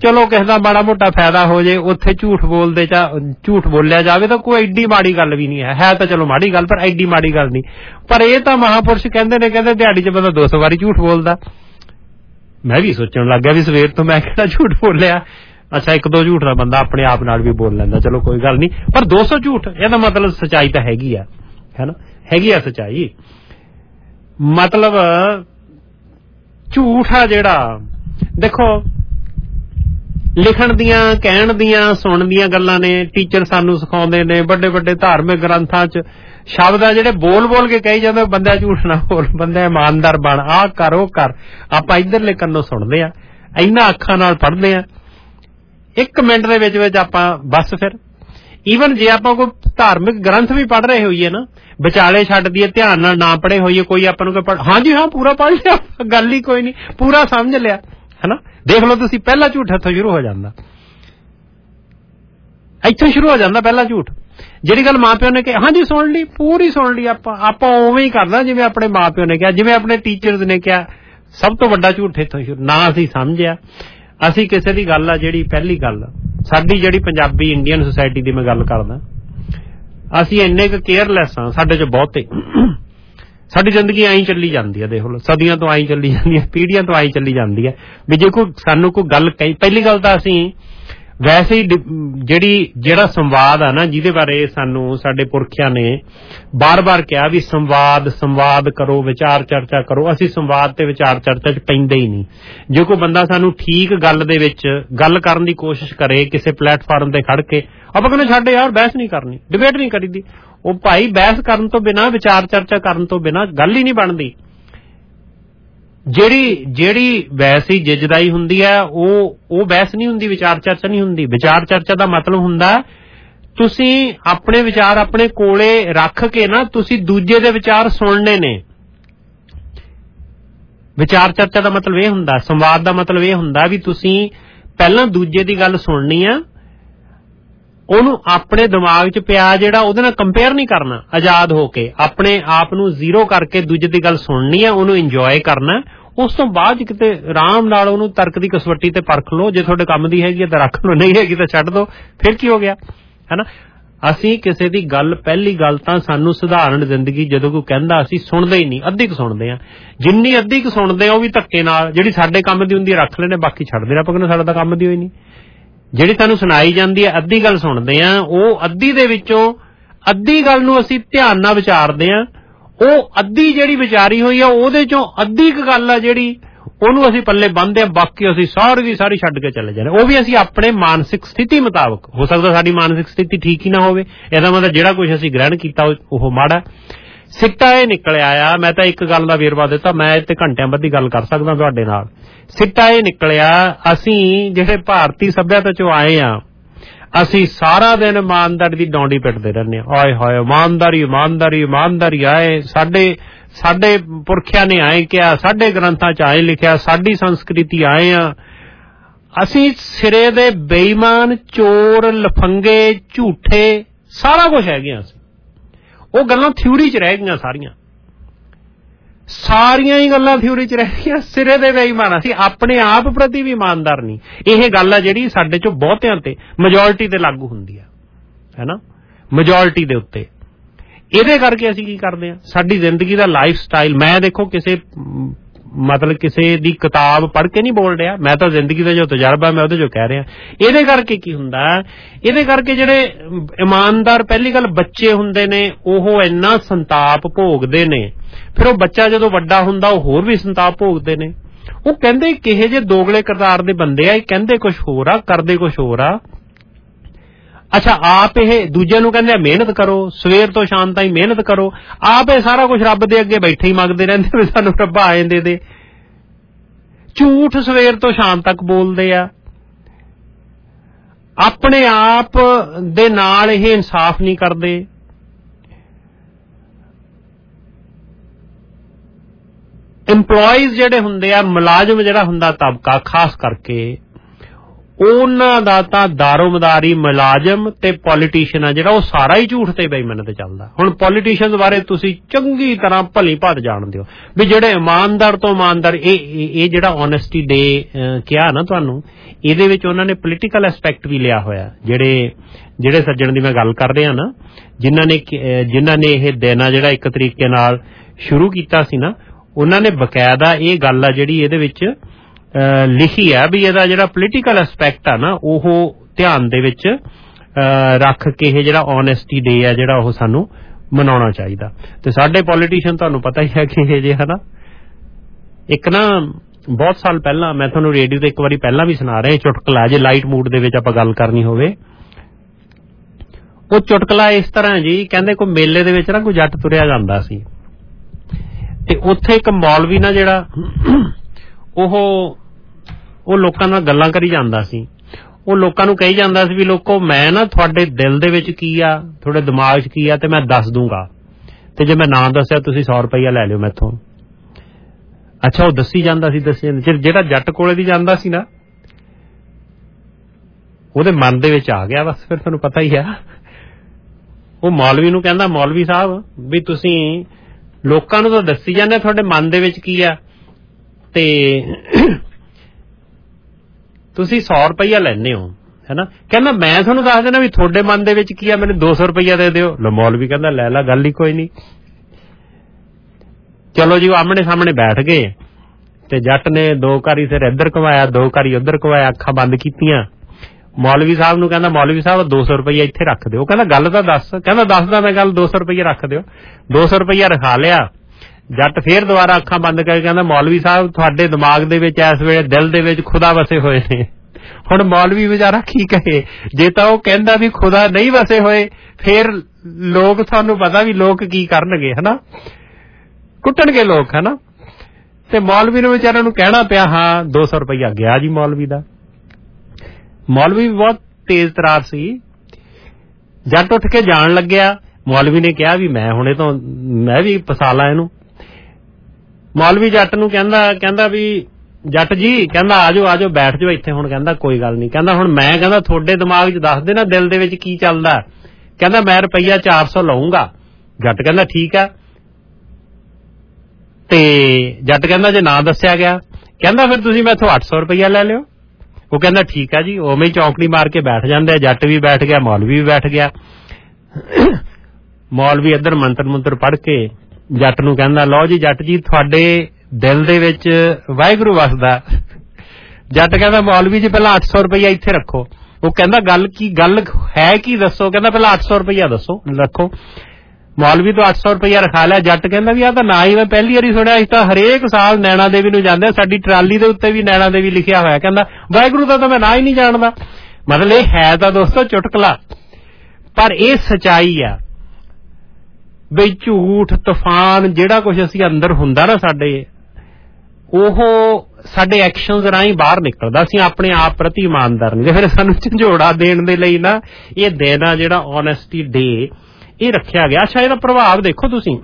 ਚਲੋ ਕਿਸੇ ਦਾ ਮਾੜਾ ਮੋਟਾ ਫਾਇਦਾ ਹੋ ਜੇ, ਉੱਥੇ ਝੂਠ ਬੋਲਦੇ ਚਾ ਝੂਠ ਬੋਲਿਆ ਜਾਵੇ ਤਾਂ ਕੋਈ ਐਡੀ ਮਾੜੀ ਗੱਲ ਵੀ ਨਹੀਂ ਹੈ। ਹੈ ਤਾਂ ਚਲੋ ਮਾੜੀ ਗੱਲ, ਪਰ ਐਡੀ ਮਾੜੀ ਗੱਲ ਨਹੀਂ। ਪਰ ਇਹ ਤਾਂ ਮਹਾਂਪੁਰਸ਼ ਕਹਿੰਦੇ ਨੇ, ਕਹਿੰਦੇ ਦਿਹਾੜੀ 'ਚ ਬੰਦਾ ਦੋ ਸੌ ਵਾਰੀ ਝੂਠ ਬੋਲਦਾ। ਮੈਂ ਵੀ ਸੋਚਣ ਲੱਗ ਗਿਆ ਵੀ ਸਵੇਰ ਤੋਂ ਮੈਂ ਕਿਹੜਾ ਝੂਠ ਬੋਲਿਆ। ਅੱਛਾ, ਇੱਕ ਦੋ ਝੂਠ ਦਾ ਬੰਦਾ ਆਪਣੇ ਆਪ ਨਾਲ ਵੀ ਬੋਲ ਲੈਂਦਾ, ਚਲੋ ਕੋਈ ਗੱਲ ਨਹੀਂ। ਪਰ ਦੋ ਸੌ ਝੂਠ, ਇਹਦਾ ਮਤਲਬ ਸੱਚਾਈ ਤਾਂ ਹੈਗੀ ਆ, ਹੈ ਨਾ, ਹੈਗੀ ਆ ਸੱਚਾਈ। ਮਤਲਬ ਝੂਠ ਆ ਜਿਹੜਾ, ਦੇਖੋ ਲਿਖਣ ਦੀਆਂ, ਕਹਿਣ ਦੀਆਂ, ਸੁਣਨ ਦੀਆਂ ਗੱਲਾਂ ਨੇ। ਟੀਚਰ ਸਾਨੂੰ ਸਿਖਾਉਂਦੇ ਨੇ ਵੱਡੇ ਵੱਡੇ ਧਾਰਮਿਕ ਗ੍ਰੰਥਾਂ 'ਚ ਸ਼ਬਦ ਆ ਜਿਹੜੇ ਬੋਲ ਬੋਲ ਕੇ ਕਹੀ ਜਾਂਦੇ, ਬੰਦਾ ਝੂਠ ਨਾ ਬੋਲ, ਬੰਦਾ ਇਮਾਨਦਾਰ ਬਣ, ਆਹ ਕਰ ਉਹ ਕਰ। ਆਪਾਂ ਇੱਧਰਲੇ ਕੰਨੋਂ ਸੁਣਦੇ ਆ, ਇਹਨਾਂ ਅੱਖਾਂ ਨਾਲ ਪੜ੍ਹਦੇ ਆ, ਇੱਕ ਮਿੰਟ ਦੇ ਵਿੱਚ ਵਿੱਚ ਆਪਾਂ ਬਸ। ਫਿਰ ਈਵਨ ਜੇ ਆਪਾਂ ਕੋਈ ਧਾਰਮਿਕ ਗ੍ਰੰਥ ਵੀ ਪੜ੍ਹ ਰਹੇ ਹੋਈਏ ਨਾ, ਵਿਚਾਲੇ ਛੱਡ ਦਈਏ, ਧਿਆਨ ਨਾਲ ਨਾ ਪੜ੍ਹੇ ਹੋਈਏ, ਕੋਈ ਆਪਾਂ ਨੂੰ ਕੋਈ ਹਾਂਜੀ ਹਾਂ ਪੂਰਾ ਪੜ੍ਹ ਲਿਆ, ਗੱਲ ਹੀ ਕੋਈ ਨਹੀਂ, ਪੂਰਾ ਸਮਝ ਲਿਆ, ਹੈਨਾ। ਦੇਖ ਲਓ ਤੁਸੀਂ, ਪਹਿਲਾ ਝੂਠ ਇੱਥੋਂ ਸ਼ੁਰੂ ਹੋ ਜਾਂਦਾ, ਇੱਥੋਂ ਸ਼ੁਰੂ ਹੋ ਜਾਂਦਾ ਪਹਿਲਾ ਝੂਠ। ਜਿਹੜੀ ਗੱਲ ਮਾਂ ਪਿਓ ਨੇ ਕਿਹਾ, ਹਾਂਜੀ ਸੁਣ ਲਈ, ਪੂਰੀ ਸੁਣ ਲਈ, ਆਪਾਂ ਆਪਾਂ ਉਵੇਂ ਹੀ ਕਰਨਾ ਜਿਵੇਂ ਆਪਣੇ ਮਾਂ ਪਿਓ ਨੇ ਕਿਹਾ, ਜਿਵੇਂ ਆਪਣੇ ਟੀਚਰਸ ਨੇ ਕਿਹਾ। ਸਭ ਤੋਂ ਵੱਡਾ ਝੂਠ ਇੱਥੋਂ ਸ਼ੁਰੂ। ਨਾ ਅਸੀਂ ਸਮਝਿਆ, ਅਸੀਂ ਕਿਸੇ ਦੀ ਗੱਲ ਆ ਜਿਹੜੀ, ਪਹਿਲੀ ਗੱਲ ਸਾਡੀ ਜਿਹੜੀ ਪੰਜਾਬੀ ਇੰਡੀਅਨ ਸੋਸਾਇਟੀ ਦੀ ਮੈਂ ਗੱਲ ਕਰਦਾ, ਅਸੀਂ ਇੰਨੇ ਕੁ ਕੇਅਰਲੈਸ ਹਾਂ, ਸਾਡੇ 'ਚ ਬਹੁਤੇ। ਸਾਡੀ ਜ਼ਿੰਦਗੀ ਐਂ ਚੱਲੀ ਜਾਂਦੀ ਹੈ, ਦੇਖ ਲਓ, ਸਦੀਆਂ ਤੋਂ ਐਂ ਚੱਲੀ ਜਾਂਦੀ ਹੈ, ਪੀੜ੍ਹੀਆਂ ਤੋਂ ਐਂ ਚੱਲੀ ਜਾਂਦੀ ਹੈ ਵੀ ਜੇ ਕੋਈ ਸਾਨੂੰ ਕੋਈ ਗੱਲ ਕਹੀ, ਪਹਿਲੀ ਗੱਲ ਤਾਂ ਅਸੀਂ ਵੈਸੇ ਹੀ ਜਿਹੜੀ ਜਿਹੜਾ ਸੰਵਾਦ ਆ ਨਾ, ਜਿਹਦੇ ਬਾਰੇ ਸਾਨੂੰ ਸਾਡੇ ਪੁਰਖਿਆਂ ਨੇ ਬਾਰ-ਬਾਰ ਕਿਹਾ ਵੀ ਸੰਵਾਦ ਸੰਵਾਦ ਕਰੋ, ਵਿਚਾਰ ਚਰਚਾ ਕਰੋ, ਅਸੀਂ ਸੰਵਾਦ ਤੇ ਵਿਚਾਰ ਚਰਚਾ 'ਚ ਪੈਂਦੇ ਹੀ ਨਹੀਂ। ਜੇ ਕੋਈ ਬੰਦਾ ਸਾਨੂੰ ਠੀਕ ਗੱਲ ਦੇ ਵਿੱਚ ਗੱਲ ਕਰਨ ਦੀ ਕੋਸ਼ਿਸ਼ ਕਰੇ ਕਿਸੇ ਪਲੇਟਫਾਰਮ ਤੇ ਖੜ ਕੇ, ਆਪਾਂ ਕਹਿੰਦੇ ਛੱਡ ਯਾਰ, ਬਹਿਸ ਨਹੀਂ ਕਰਨੀ, ਡਿਬੇਟ ਨਹੀਂ ਕਰੀਦੀ। ਉਹ ਭਾਈ ਬਹਿਸ ਕਰਨ ਤੋਂ ਬਿਨਾਂ, ਵਿਚਾਰ ਚਰਚਾ ਕਰਨ ਤੋਂ ਬਿਨਾਂ ਗੱਲ ਹੀ ਨਹੀਂ ਬਣਦੀ। ਜਿਹੜੀ ਜਿਹੜੀ ਬਹਿਸ ਹੀ ਜਿਜਦਾਈ ਹੁੰਦੀ ਹੈ, ਉਹ ਉਹ ਬਹਿਸ ਨਹੀਂ ਹੁੰਦੀ, ਵਿਚਾਰ ਚਰਚਾ ਨਹੀਂ ਹੁੰਦੀ। ਵਿਚਾਰ ਚਰਚਾ ਦਾ ਮਤਲਬ ਹੁੰਦਾ ਤੁਸੀਂ ਆਪਣੇ ਵਿਚਾਰ ਆਪਣੇ ਕੋਲੇ ਰੱਖ ਕੇ ਨਾ, ਤੁਸੀਂ ਦੂਜੇ ਦੇ ਵਿਚਾਰ ਸੁਣਨੇ ਨੇ। ਵਿਚਾਰ ਚਰਚਾ ਦਾ ਮਤਲਬ ਇਹ ਹੁੰਦਾ, ਸੰਵਾਦ ਦਾ ਮਤਲਬ ਇਹ ਹੁੰਦਾ ਵੀ ਤੁਸੀਂ ਪਹਿਲਾਂ ਦੂਜੇ ਦੀ ਗੱਲ ਸੁਣਨੀ ਆ, ਉਹਨੂੰ ਆਪਣੇ ਦਿਮਾਗ 'ਚ ਪਿਆ ਜਿਹੜਾ, ਉਹਦੇ ਨਾਲ ਕੰਪੇਅਰ ਨਹੀਂ ਕਰਨਾ, ਆਜ਼ਾਦ ਹੋ ਕੇ ਆਪਣੇ ਆਪ ਨੂੰ ਜ਼ੀਰੋ ਕਰਕੇ ਦੂਜੇ ਦੀ ਗੱਲ ਸੁਣਨੀ ਹੈ, ਉਹਨੂੰ ਇੰਜੋਏ ਕਰਨਾ। ਉਸ ਤੋਂ ਬਾਅਦ ਕਿਤੇ ਆਰਾਮ ਨਾਲ ਉਹਨੂੰ ਤਰਕ ਦੀ ਕਸਵੱਟੀ ਤੇ ਪਰਖ ਲਓ, ਜੇ ਤੁਹਾਡੇ ਕੰਮ ਦੀ ਹੈਗੀ ਤਾਂ ਰੱਖ ਲਓ, ਨਹੀਂ ਹੈਗੀ ਤਾਂ ਛੱਡ ਦਿਓ, ਫਿਰ ਕੀ ਹੋ ਗਿਆ, ਹੈ ਨਾ। ਅਸੀਂ ਕਿਸੇ ਦੀ ਗੱਲ, ਪਹਿਲੀ ਗੱਲ ਤਾਂ ਸਾਨੂੰ ਸਧਾਰਨ ਜ਼ਿੰਦਗੀ ਜਦੋਂ ਕੋਈ ਕਹਿੰਦਾ, ਅਸੀਂ ਸੁਣਦੇ ਹੀ ਨਹੀਂ, ਅੱਧੀ ਕੁ ਸੁਣਦੇ ਹਾਂ। ਜਿੰਨੀ ਅੱਧੀ ਕੁ ਸੁਣਦੇ ਆ ਉਹ ਵੀ ਧੱਕੇ ਨਾਲ, ਜਿਹੜੀ ਸਾਡੇ ਕੰਮ ਦੀ ਹੁੰਦੀ ਰੱਖ ਲੈਣੇ, ਬਾਕੀ ਛੱਡਦੇ ਨੇ। ਆਪਾਂ ਕਹਿੰਦੇ ਸਾਡਾ ਤਾਂ ਕੰਮ ਦੀ ਹੋਈ ਨਹੀਂ। ਜਿਹੜੀ ਤੁਹਾਨੂੰ ਸੁਣਾਈ ਜਾਂਦੀ ਹੈ ਅੱਧੀ ਗੱਲ ਸੁਣਦੇ ਆ, ਉਹ ਅੱਧੀ ਦੇ ਵਿੱਚੋਂ ਅੱਧੀ ਗੱਲ ਨੂੰ ਅਸੀਂ ਧਿਆਨ ਨਾਲ ਵਿਚਾਰਦੇ ਆ, ਉਹ ਅੱਧੀ ਜਿਹੜੀ ਵਿਚਾਰੀ ਹੋਈ ਆ ਉਹਦੇ ਚੋਂ ਅੱਧੀ ਕੁ ਗੱਲ ਆ ਜਿਹੜੀ, ਉਹਨੂੰ ਅਸੀਂ ਪੱਲੇ ਬੰਨ੍ਹਦੇ ਆ, ਬਾਕੀ ਅਸੀਂ ਸਾਰੀ ਦੀ ਸਾਰੀ ਛੱਡ ਕੇ ਚਲੇ ਜਾਂਦੇ। ਉਹ ਵੀ ਅਸੀਂ ਆਪਣੇ ਮਾਨਸਿਕ ਸਥਿਤੀ ਮੁਤਾਬਕ। ਹੋ ਸਕਦਾ ਸਾਡੀ ਮਾਨਸਿਕ ਸਥਿਤੀ ਠੀਕ ਹੀ ਨਾ ਹੋਵੇ, ਇਹਦਾ ਮਤਲਬ ਜਿਹੜਾ ਕੁਝ ਅਸੀਂ ਗ੍ਰਹਿਣ ਕੀਤਾ ਉਹ ਮਾੜਾ। ਸਿੱਟਾ ਇਹ ਨਿਕਲਿਆ ਆ, ਮੈਂ ਤਾਂ ਇੱਕ ਗੱਲ ਦਾ ਵੇਰਵਾ ਦਿੱਤਾ, ਮੈਂ ਇੱਥੇ ਘੰਟਿਆਂ ਬੱਧੀ ਗੱਲ ਕਰ ਸਕਦਾ ਤੁਹਾਡੇ ਨਾਲ। ਸਿੱਟਾ ਇਹ ਨਿਕਲਿਆ, ਅਸੀਂ ਜਿਹੜੇ ਭਾਰਤੀ ਸੱਭਿਅਤਾ ਚੋਂ ਆਏ ਆ, ਅਸੀਂ ਸਾਰਾ ਦਿਨ ਇਮਾਨਦਾਰੀ ਦੀ ਡੌਂਡੀ ਪਿੱਟਦੇ ਰਹਿੰਦੇ ਹਾਂ। ਆਏ ਹਾਏ, ਇਮਾਨਦਾਰੀ ਇਮਾਨਦਾਰੀ ਇਮਾਨਦਾਰੀ ਆਏ, ਸਾਡੇ ਸਾਡੇ ਪੁਰਖਿਆਂ ਨੇ ਆਏ ਕਿਹਾ, ਸਾਡੇ ਗ੍ਰੰਥਾਂ 'ਚ ਆਏ ਲਿਖਿਆ, ਸਾਡੀ ਸੰਸਕ੍ਰਿਤੀ ਆਏ ਆ। ਅਸੀਂ ਸਿਰੇ ਦੇ ਬੇਈਮਾਨ, ਚੋਰ, ਲਫੰਗੇ, ਝੂਠੇ, ਸਾਰਾ ਕੁਝ ਹੈਗੇ ਅਸੀਂ। ਉਹ ਗੱਲਾਂ ਥਿਊਰੀ 'ਚ ਰਹਿ ਗਈਆਂ, ਸਾਰੀਆਂ ਸਾਰੀਆਂ ਹੀ ਗੱਲਾਂ ਥਿਊਰੀ 'ਚ ਰਹਿ ਗਈਆਂ। ਸਿਰੇ ਦੇ ਬੇਈਮਾਨ, ਅਸੀਂ ਆਪਣੇ ਆਪ ਪ੍ਰਤੀ ਵੀ ਇਮਾਨਦਾਰ ਨਹੀਂ। ਇਹ ਗੱਲ ਆ ਜਿਹੜੀ ਸਾਡੇ 'ਚੋਂ ਬਹੁਤਿਆਂ ਤੇ, ਮੈਜੋਰਿਟੀ ਤੇ ਲਾਗੂ ਹੁੰਦੀ ਆ, ਹੈ ਨਾ, ਮੈਜੋਰਿਟੀ ਦੇ ਉੱਤੇ। ਇਹਦੇ ਕਰਕੇ ਅਸੀਂ ਕੀ ਕਰਦੇ ਹਾਂ, ਸਾਡੀ ਜ਼ਿੰਦਗੀ ਦਾ ਲਾਈਫ ਸਟਾਈਲ। ਮੈਂ ਦੇਖੋ ਕਿਸੇ ਮਤਲਬ ਕਿਸੇ ਦੀ ਕਿਤਾਬ ਪੜ੍ਹ ਕੇ ਨਹੀਂ ਬੋਲ ਰਿਹਾ, ਮੈਂ ਤਾਂ ਜ਼ਿੰਦਗੀ ਦਾ ਜੋ ਤਜਰਬਾ ਮੈਂ ਉਹਦੇ 'ਚੋਂ ਕਹਿ ਰਿਹਾ। ਇਹਦੇ ਕਰਕੇ ਕੀ ਹੁੰਦਾ, ਇਹਦੇ ਕਰਕੇ ਜਿਹੜੇ ਇਮਾਨਦਾਰ, ਪਹਿਲੀ ਗੱਲ ਬੱਚੇ ਹੁੰਦੇ ਨੇ, ਉਹ ਇੰਨਾ ਸੰਤਾਪ ਭੋਗਦੇ ਨੇ। ਫਿਰ ਉਹ ਬੱਚਾ ਜਦੋਂ ਵੱਡਾ ਹੁੰਦਾ, ਉਹ ਹੋਰ ਵੀ ਸੰਤਾਪ ਭੋਗਦੇ ਨੇ। ਉਹ ਕਹਿੰਦੇ ਕਿਹੇ ਜਿਹੇ ਦੋਗਲੇ ਕਿਰਦਾਰ ਦੇ ਬੰਦੇ ਆ, ਇਹ ਕਹਿੰਦੇ ਕੁਛ ਹੋਰ ਆ, ਕਰਦੇ ਕੁਛ ਹੋਰ ਆ। ਅੱਛਾ, ਆਪ ਇਹ ਦੂਜਿਆਂ ਨੂੰ ਕਹਿੰਦੇ ਆ ਮਿਹਨਤ ਕਰੋ, ਸਵੇਰ ਤੋਂ ਸ਼ਾਮ ਤਾਈਂ ਮਿਹਨਤ ਕਰੋ, ਆਪ ਇਹ ਸਾਰਾ ਕੁਝ ਰੱਬ ਦੇ ਅੱਗੇ ਬੈਠੇ ਹੀ ਮੰਗਦੇ ਰਹਿੰਦੇ ਵੀ ਸਾਨੂੰ ਰੱਬਾ ਆਏ ਦੇ ਦੇ। ਝੂਠ ਸਵੇਰ ਤੋਂ ਸ਼ਾਮ ਤੱਕ ਬੋਲਦੇ ਆ, ਆਪਣੇ ਆਪ ਦੇ ਨਾਲ ਇਹ ਇਨਸਾਫ ਨਹੀਂ ਕਰਦੇ। ਇੰਪਲੋਈਜ਼ ਜਿਹੜੇ ਹੁੰਦੇ ਆ, ਮੁਲਾਜ਼ਮ ਜਿਹੜਾ ਹੁੰਦਾ ਤਬਕਾ ਖਾਸ ਕਰਕੇ, ਉਹਨਾਂ ਦਾ ਤਾਂ ਦਾਰੋਮਦਾਰੀ ਮੁਲਾਜ਼ਮ ਤੇ ਪੋਲੀਟੀਸ਼ੀਅਨ ਆ ਜਿਹੜਾ ਉਹ ਸਾਰਾ ਹੀ ਝੂਠ ਤੇ ਬੇਈਮਾਨੀ ਤੇ ਚੱਲਦਾ। ਹੁਣ ਪੋਲੀਟੀਸ਼ੀਅਨਸ ਬਾਰੇ ਤੁਸੀਂ ਚੰਗੀ ਤਰ੍ਹਾਂ ਭਲੀ ਭਾਂਤ ਜਾਣਦੇ ਹੋ ਵੀ ਜਿਹੜੇ ਇਮਾਨਦਾਰ ਤੋਂ ਇਮਾਨਦਾਰ, ਇਹ ਇਹ ਜਿਹੜਾ ਓਨੈਸਟੀ ਡੇ ਕਿਹਾ ਨਾ ਤੁਹਾਨੂੰ, ਇਹਦੇ ਵਿੱਚ ਉਹਨਾਂ ਨੇ ਪੋਲੀਟੀਕਲ ਐਸਪੈਕਟ ਵੀ ਲਿਆ ਹੋਇਆ। ਜਿਹੜੇ ਜਿਹੜੇ ਸੱਜਣ ਦੀ ਮੈਂ ਗੱਲ ਕਰ ਰਿਹਾ ਨਾ, ਜਿਨ੍ਹਾਂ ਨੇ ਜਿਨ੍ਹਾਂ ਨੇ ਇਹ ਦਿਨ ਆ ਜਿਹੜਾ ਇੱਕ ਤਰੀਕੇ ਨਾਲ ਸ਼ੁਰੂ ਕੀਤਾ ਸੀ ਨਾ, ਉਹਨਾਂ ਨੇ ਬਕਾਇਦਾ ਇਹ ਗੱਲ ਆ ਜਿਹੜੀ ਇਹਦੇ ਵਿੱਚ ਲਿਖੀ ਹੈ ਵੀ ਇਹਦਾ ਜਿਹੜਾ ਪੋਲੀਟੀਕਲ ਐਸਪੈਕਟ ਆ ਨਾ ਉਹ ਧਿਆਨ ਦੇ ਵਿੱਚ ਰੱਖ ਕੇ ਇਹ ਜਿਹੜਾ ਓਨੈਸਟੀ ਡੇ ਆ ਜਿਹੜਾ ਉਹ ਸਾਨੂੰ ਮਨਾਉਣਾ ਚਾਹੀਦਾ। ਤੇ ਸਾਡੇ ਪੋਲੀਟੀਸ਼ੀਅਨ ਤੁਹਾਨੂੰ ਪਤਾ ਹੀ ਹੈ ਕਿ ਇਹ ਜੇ ਹੈ ਨਾ, ਇੱਕ ਨਾ ਬਹੁਤ ਸਾਲ ਪਹਿਲਾਂ ਮੈਂ ਤੁਹਾਨੂੰ ਰੇਡੀਓ ਤੇ ਇੱਕ ਵਾਰੀ ਪਹਿਲਾਂ ਵੀ ਸੁਣਾ ਰਿਹਾ ਚੁਟਕਲਾ, ਜੇ ਲਾਈਟ ਮੂਡ ਦੇ ਵਿੱਚ ਆਪਾਂ ਗੱਲ ਕਰਨੀ ਹੋਵੇ। ਉਹ ਚੁਟਕਲਾ ਇਸ ਤਰ੍ਹਾਂ ਜੀ, ਕਹਿੰਦੇ ਕੋਈ ਮੇਲੇ ਦੇ ਵਿੱਚ ਨਾ ਕੋਈ ਜੱਟ ਤੁਰਿਆ ਜਾਂਦਾ ਸੀ ਤੇ ਉੱਥੇ ਇੱਕ ਮੌਲਵੀ ਨਾ ਜਿਹੜਾ ਉਹ ਉਹ ਲੋਕਾਂ ਨਾਲ ਗੱਲਾਂ ਕਰੀ ਜਾਂਦਾ ਸੀ। ਉਹ ਲੋਕਾਂ ਨੂੰ ਕਹੀ ਜਾਂਦਾ ਸੀ ਵੀ ਲੋਕੋ ਮੈਂ ਨਾ ਤੁਹਾਡੇ ਦਿਲ ਦੇ ਵਿੱਚ ਕੀ ਆ, ਤੁਹਾਡੇ ਦਿਮਾਗ 'ਚ ਕੀ ਆ ਤੇ ਮੈਂ ਦੱਸ ਦੂੰਗਾ, ਤੇ ਜੇ ਮੈਂ ਨਾ ਦੱਸਿਆ ਤੁਸੀਂ ਸੌ ਰੁਪਈਆ ਲੈ ਲਿਓ ਮੈਥੋਂ। ਅੱਛਾ, ਉਹ ਦੱਸੀ ਜਾਂਦਾ ਸੀ ਦੱਸੀ ਜਿਹੜਾ ਜੱਟ ਕੋਲੇ ਦੀ ਜਾਂਦਾ ਸੀ ਨਾ ਉਹਦੇ ਮਨ ਦੇ ਵਿੱਚ ਆ ਗਿਆ ਬਸ। ਫਿਰ ਤੁਹਾਨੂੰ ਪਤਾ ਹੀ ਆ, ਉਹ ਮੌਲਵੀ ਨੂੰ ਕਹਿੰਦਾ ਮੌਲਵੀ ਸਾਹਿਬ ਵੀ ਤੁਸੀਂ ਲੋਕਾਂ ਨੂੰ ਤਾਂ ਦੱਸੀ ਜਾਂਦੇ, ਤੁਹਾਡੇ ਮਨ ਦੇ ਵਿੱਚ ਕੀ ਆ ਤੇ ਤੁਸੀਂ ਸੌ ਰੁਪਈਆ ਲੈਂਦੇ ਹੋ ਹੈ ਨਾ। ਕਹਿੰਦਾ ਮੈਂ ਤੁਹਾਨੂੰ ਦੱਸ ਦੇਣਾ ਵੀ ਤੁਹਾਡੇ ਮਨ ਦੇ ਵਿੱਚ ਕੀ ਆ, ਮੈਨੂੰ ਦੋ ਸੌ ਰੁਪਈਆ ਦੇ ਦਿਓ। ਲੋ ਮੌਲਵੀ ਕਹਿੰਦਾ ਲੈ ਲਾ, ਗੱਲ ਹੀ ਕੋਈ ਨਹੀਂ। ਚਲੋ ਜੀ, ਉਹ ਆਮਣੇ ਸਾਹਮਣੇ ਬੈਠ ਗਏ ਤੇ ਜੱਟ ਨੇ ਦੋ ਘਾਰੀ ਸਿਰ ਇੱਧਰ ਘੁਮਾਇਆ, ਦੋ ਘਾਰੀ ਉੱਧਰ ਘੁਮਾਇਆ, ਅੱਖਾਂ ਬੰਦ ਕੀਤੀਆਂ। ਮੌਲਵੀ ਸਾਹਿਬ ਨੂੰ ਕਹਿੰਦਾ ਮੌਲਵੀ ਸਾਹਿਬ ਦੋ ਸੌ ਰੁਪਈਆ ਇੱਥੇ ਰੱਖ ਦਿਓ। ਕਹਿੰਦਾ ਗੱਲ ਤਾਂ ਦੱਸ। ਕਹਿੰਦਾ ਦੱਸਦਾ ਮੈਂ ਗੱਲ, ਦੋ ਸੌ ਰੁਪਈਆ ਰੱਖ ਦਿਓ। ਦੋ ਸੌ ਰੁਪਈਆ ਰਖਾ ਲਿਆ। ਜੱਟ ਫੇਰ ਦੁਬਾਰਾ ਅੱਖਾਂ ਬੰਦ ਕਰਕੇ ਕਹਿੰਦਾ ਮੌਲਵੀ ਸਾਹਿਬ ਤੁਹਾਡੇ ਦਿਮਾਗ ਦੇ ਵਿੱਚ ਇਸ ਵੇਲੇ ਦਿਲ ਦੇ ਵਿੱਚ ਖੁਦਾ ਵਸੇ ਹੋਏ ਨੇ। ਹੁਣ ਮੌਲਵੀ ਵਿਚਾਰਾ ਕੀ ਕਹੇ, ਜੇ ਤਾਂ ਉਹ ਕਹਿੰਦਾ ਵੀ ਖੁਦਾ ਨਹੀਂ ਵਸੇ ਹੋਏ ਫੇਰ ਲੋਕ, ਤੁਹਾਨੂੰ ਪਤਾ ਵੀ ਲੋਕ ਕੀ ਕਰਨਗੇ ਹਨਾ, ਕੁੱਟਣਗੇ ਲੋਕ ਹਨਾ। ਤੇ ਮੌਲਵੀ ਨੂੰ ਵਿਚਾਰੇ ਨੂੰ ਕਹਿਣਾ ਪਿਆ ਹਾਂ ਦੋ ਸੌ ਰੁਪਈਆ ਗਿਆ ਜੀ ਮੌਲਵੀ ਦਾ। ਮੌਲਵੀ ਵੀ ਬਹੁਤ ਤੇਜ਼ ਤਰਾਰ ਸੀ। ਜੱਟ ਉੱਠ ਕੇ ਜਾਣ ਲੱਗਿਆ। ਮੌਲਵੀ ਨੇ ਕਿਹਾ ਵੀ ਮੈਂ ਹੁਣੇ ਤੋਂ ਮੈਂ ਵੀ ਫਸਾ ਲਾਂ ਇਹਨੂੰ। ਮੌਲਵੀ ਜੱਟ ਨੂੰ ਕਹਿੰਦਾ ਕਹਿੰਦਾ ਵੀ ਜੱਟ ਜੀ, ਕਹਿੰਦਾ ਆ ਜਾਓ ਆ ਜਾਓ ਬੈਠ ਜਾਓ ਇੱਥੇ ਹੁਣ। ਕਹਿੰਦਾ ਕੋਈ ਗੱਲ ਨਹੀਂ। ਕਹਿੰਦਾ ਹੁਣ ਮੈਂ ਕਹਿੰਦਾ ਤੁਹਾਡੇ ਦਿਮਾਗ 'ਚ ਦੱਸ ਦੇ ਨਾ ਦਿਲ ਦੇ ਵਿੱਚ ਕੀ ਚੱਲਦਾ। ਕਹਿੰਦਾ ਮੈਂ ਰੁਪਈਆ ਚਾਰ ਸੌ ਲਊਂਗਾ। ਜੱਟ ਕਹਿੰਦਾ ਠੀਕ ਆ। ਤੇ ਜੱਟ ਕਹਿੰਦਾ ਜੇ ਨਾ ਦੱਸਿਆ ਗਿਆ, ਕਹਿੰਦਾ ਫਿਰ ਤੁਸੀਂ ਮੈਥੋਂ ਅੱਠ ਸੌ ਰੁਪਈਆ ਲੈ ਲਿਓ। ਉਹ ਕਹਿੰਦਾ ਠੀਕ ਆ ਜੀ। ਉਵੇਂ ਹੀ ਚੌਂਕੜੀ ਮਾਰ ਕੇ ਬੈਠ ਜਾਂਦੇ। ਜੱਟ ਵੀ ਬੈਠ ਗਿਆ, ਮੌਲਵੀ ਵੀ ਬੈਠ ਗਿਆ। ਮੌਲਵੀ ਇੱਧਰ ਮੰਤਰ ਮੰਤਰ ਪੜ੍ਹ ਕੇ ਜੱਟ ਨੂੰ ਕਹਿੰਦਾ ਲਓ ਜੀ ਜੱਟ ਜੀ, ਤੁਹਾਡੇ ਦਿਲ ਦੇ ਵਿੱਚ ਵਾਹਿਗੁਰੂ ਵਸਦਾ। ਜੱਟ ਕਹਿੰਦਾ ਮੌਲਵੀ ਜੀ ਪਹਿਲਾਂ ਅੱਠ ਸੌ ਰੁਪਈਆ ਇੱਥੇ ਰੱਖੋ। ਉਹ ਕਹਿੰਦਾ ਗੱਲ ਕੀ, ਗੱਲ ਹੈ ਕੀ ਦੱਸੋ। ਕਹਿੰਦਾ ਪਹਿਲਾਂ ਅੱਠ ਸੌ ਰੁਪਈਆ ਦੱਸੋ ਰੱਖੋ। ਮੌਲਵੀ ਤੋਂ ਅੱਠ ਸੌ ਰੁਪਈਆ ਰਖਾ ਲਿਆ। ਜੱਟ ਕਹਿੰਦਾ ਵੀ ਆਹ ਤਾਂ ਨਾ ਹੀ ਮੈਂ ਪਹਿਲੀ ਵਾਰੀ ਸੁਣਿਆ, ਅਸੀਂ ਤਾਂ ਹਰੇਕ ਸਾਲ ਨੈਣਾ ਦੇਵੀ ਨੂੰ ਜਾਂਦੇ, ਸਾਡੀ ਟਰਾਲੀ ਦੇ ਉੱਤੇ ਵੀ ਨੈਣਾ ਦੇਵੀ ਲਿਖਿਆ ਹੋਇਆ। ਕਹਿੰਦਾ ਵਾਹਿਗੁਰੂ ਦਾ ਤਾਂ ਮੈਂ ਨਾ ਹੀ ਨਹੀਂ ਜਾਣਦਾ। ਮਤਲਬ ਇਹ ਹੈ ਤਾਂ ਦੋਸਤੋ ਚੁਟਕਲਾ, ਪਰ ਇਹ ਸਚਾਈ ਆ ਬਈ ਝੂਠ ਤੂਫਾਨ ਜਿਹੜਾ ਕੁਝ ਅਸੀਂ ਅੰਦਰ ਹੁੰਦਾ ਨਾ ਸਾਡੇ, ਉਹ ਸਾਡੇ ਐਕਸ਼ਨਸ ਰਾਹੀਂ ਬਾਹਰ ਨਿਕਲਦਾ। ਅਸੀਂ ਆਪਣੇ ਆਪ ਪ੍ਰਤੀ ਇਮਾਨਦਾਰ ਨਹੀਂ। ਫਿਰ ਸਾਨੂੰ ਝੰਜੋੜਾ ਦੇਣ ਦੇ ਲਈ ਨਾ ਇਹ ਦਿਨ ਆ ਜਿਹੜਾ ਓਨੈਸਟੀ ਡੇ ਇਹ ਰੱਖਿਆ ਗਿਆ। ਅੱਛਾ, ਇਹਦਾ ਪ੍ਰਭਾਵ ਦੇਖੋ ਤੁਸੀਂ,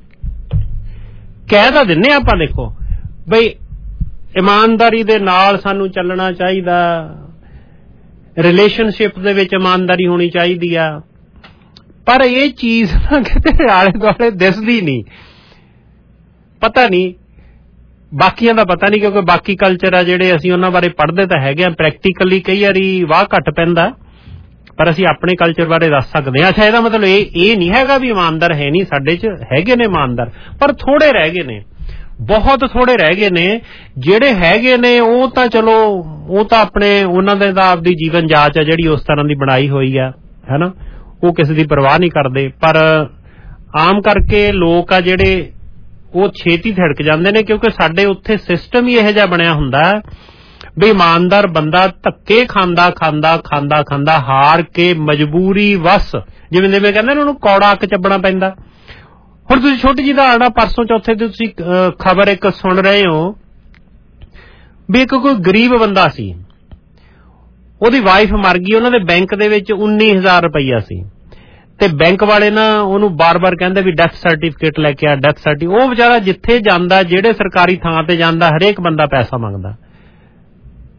ਕਹਿ ਤਾਂ ਦਿੰਨੇ ਆਪਾਂ ਦੇਖੋ ਬਈ ਇਮਾਨਦਾਰੀ ਦੇ ਨਾਲ ਸਾਨੂੰ ਚੱਲਣਾ ਚਾਹੀਦਾ, ਰਿਲੇਸ਼ਨਸ਼ਿਪ ਦੇ ਵਿੱਚ ਇਮਾਨਦਾਰੀ ਹੋਣੀ ਚਾਹੀਦੀ ਆ, ਪਰ ਇਹ ਚੀਜ਼ ਨਾ ਕਿਤੇ ਆਲੇ ਦੁਆਲੇ ਦਿਸਦੀ ਨਹੀਂ। ਪਤਾ ਨਹੀਂ ਬਾਕੀਆਂ ਦਾ ਪਤਾ ਨਹੀਂ, ਕਿਉਂਕਿ ਬਾਕੀ ਕਲਚਰ ਆ ਜਿਹੜੇ ਅਸੀਂ ਉਹਨਾਂ ਬਾਰੇ ਪੜ੍ਹਦੇ ਤਾਂ ਹੈਗੇ ਆ, ਪ੍ਰੈਕਟੀਕਲੀ ਕਈ ਵਾਰੀ ਵਾਹ ਘੱਟ ਪੈਂਦਾ, ਪਰ ਅਸੀਂ ਆਪਣੇ ਕਲਚਰ ਬਾਰੇ ਦੱਸ ਸਕਦੇ ਹਾਂ। ਅੱਛਾ, ਇਹਦਾ ਮਤਲਬ ਇਹ ਇਹ ਨਹੀਂ ਹੈਗਾ ਵੀ ਇਮਾਨਦਾਰ ਹੈ ਨਹੀਂ, ਸਾਡੇ 'ਚ ਹੈਗੇ ਨੇ ਇਮਾਨਦਾਰ, ਪਰ ਥੋੜੇ ਰਹਿ ਗਏ ਨੇ, ਬਹੁਤ ਥੋੜੇ ਰਹਿ ਗਏ ਨੇ। ਜਿਹੜੇ ਹੈਗੇ ਨੇ ਉਹ ਤਾਂ ਚਲੋ ਉਹ ਤਾਂ ਆਪਣੇ ਉਹਨਾਂ ਦੇ ਤਾਂ ਆਪਦੀ ਜੀਵਨ ਜਾਂਚ ਆ ਜਿਹੜੀ ਉਸ ਤਰ੍ਹਾਂ ਦੀ ਬਣਾਈ ਹੋਈ ਆ ਹੈ ਨਾ, ਉਹ ਕਿਸੇ ਦੀ ਪਰਵਾਹ ਨਹੀਂ ਕਰਦੇ। ਪਰ ਆਮ ਕਰਕੇ ਲੋਕ ਆ ਜਿਹੜੇ ਉਹ ਛੇਤੀ ਥਿੜਕ ਜਾਂਦੇ ਨੇ, ਕਿਉਂਕਿ ਸਾਡੇ ਉੱਥੇ ਸਿਸਟਮ ਹੀ ਇਹੋ ਜਿਹਾ ਬਣਿਆ ਹੁੰਦਾ ਵੀ ਇਮਾਨਦਾਰ ਬੰਦਾ ਧੱਕੇ ਖਾਂਦਾ ਖਾਂਦਾ ਖਾਂਦਾ ਖਾਂਦਾ ਹਾਰ ਕੇ ਮਜਬੂਰੀ ਵਸ, ਜਿਵੇਂ ਜਿਵੇਂ ਕਹਿੰਦੇ ਨੇ ਉਹਨੂੰ ਕੌੜਾ ਅੱਕ ਚੱਬਣਾ ਪੈਂਦਾ। ਹੁਣ ਤੁਸੀਂ ਛੋਟੀ ਜਿਹੀ ਦਾ ਆਣਾ ਪਰਸੋਂ ਚੌਥੇ ਤੇ ਤੁਸੀਂ ਖਬਰ ਇੱਕ ਸੁਣ ਰਹੇ ਹੋ ਵੀ ਇੱਕ ਕੋਈ ਗਰੀਬ ਬੰਦਾ ਸੀ, ਉਹਦੀ ਵਾਈਫ ਮਰ ਗਈ, ਉਹਨਾਂ ਦੇ ਬੈਂਕ ਦੇ ਵਿੱਚ ਉੱਨੀ ਹਜ਼ਾਰ ਰੁਪਈਆ ਸੀ, ਤੇ ਬੈਂਕ ਵਾਲੇ ਨਾ ਉਹਨੂੰ ਬਾਰ-ਬਾਰ ਕਹਿੰਦੇ ਵੀ ਡੈਥ ਸਰਟੀਫਿਕੇਟ ਲੈ ਕੇ ਆ, ਡੈਥ ਸਰਟੀਫਿਕੇਟ। ਉਹ ਵਿਚਾਰਾ ਜਿੱਥੇ ਜਾਂਦਾ, ਜਿਹੜੇ ਸਰਕਾਰੀ ਥਾਂ ਤੇ ਜਾਂਦਾ, ਹਰੇਕ ਬੰਦਾ ਪੈਸਾ ਮੰਗਦਾ।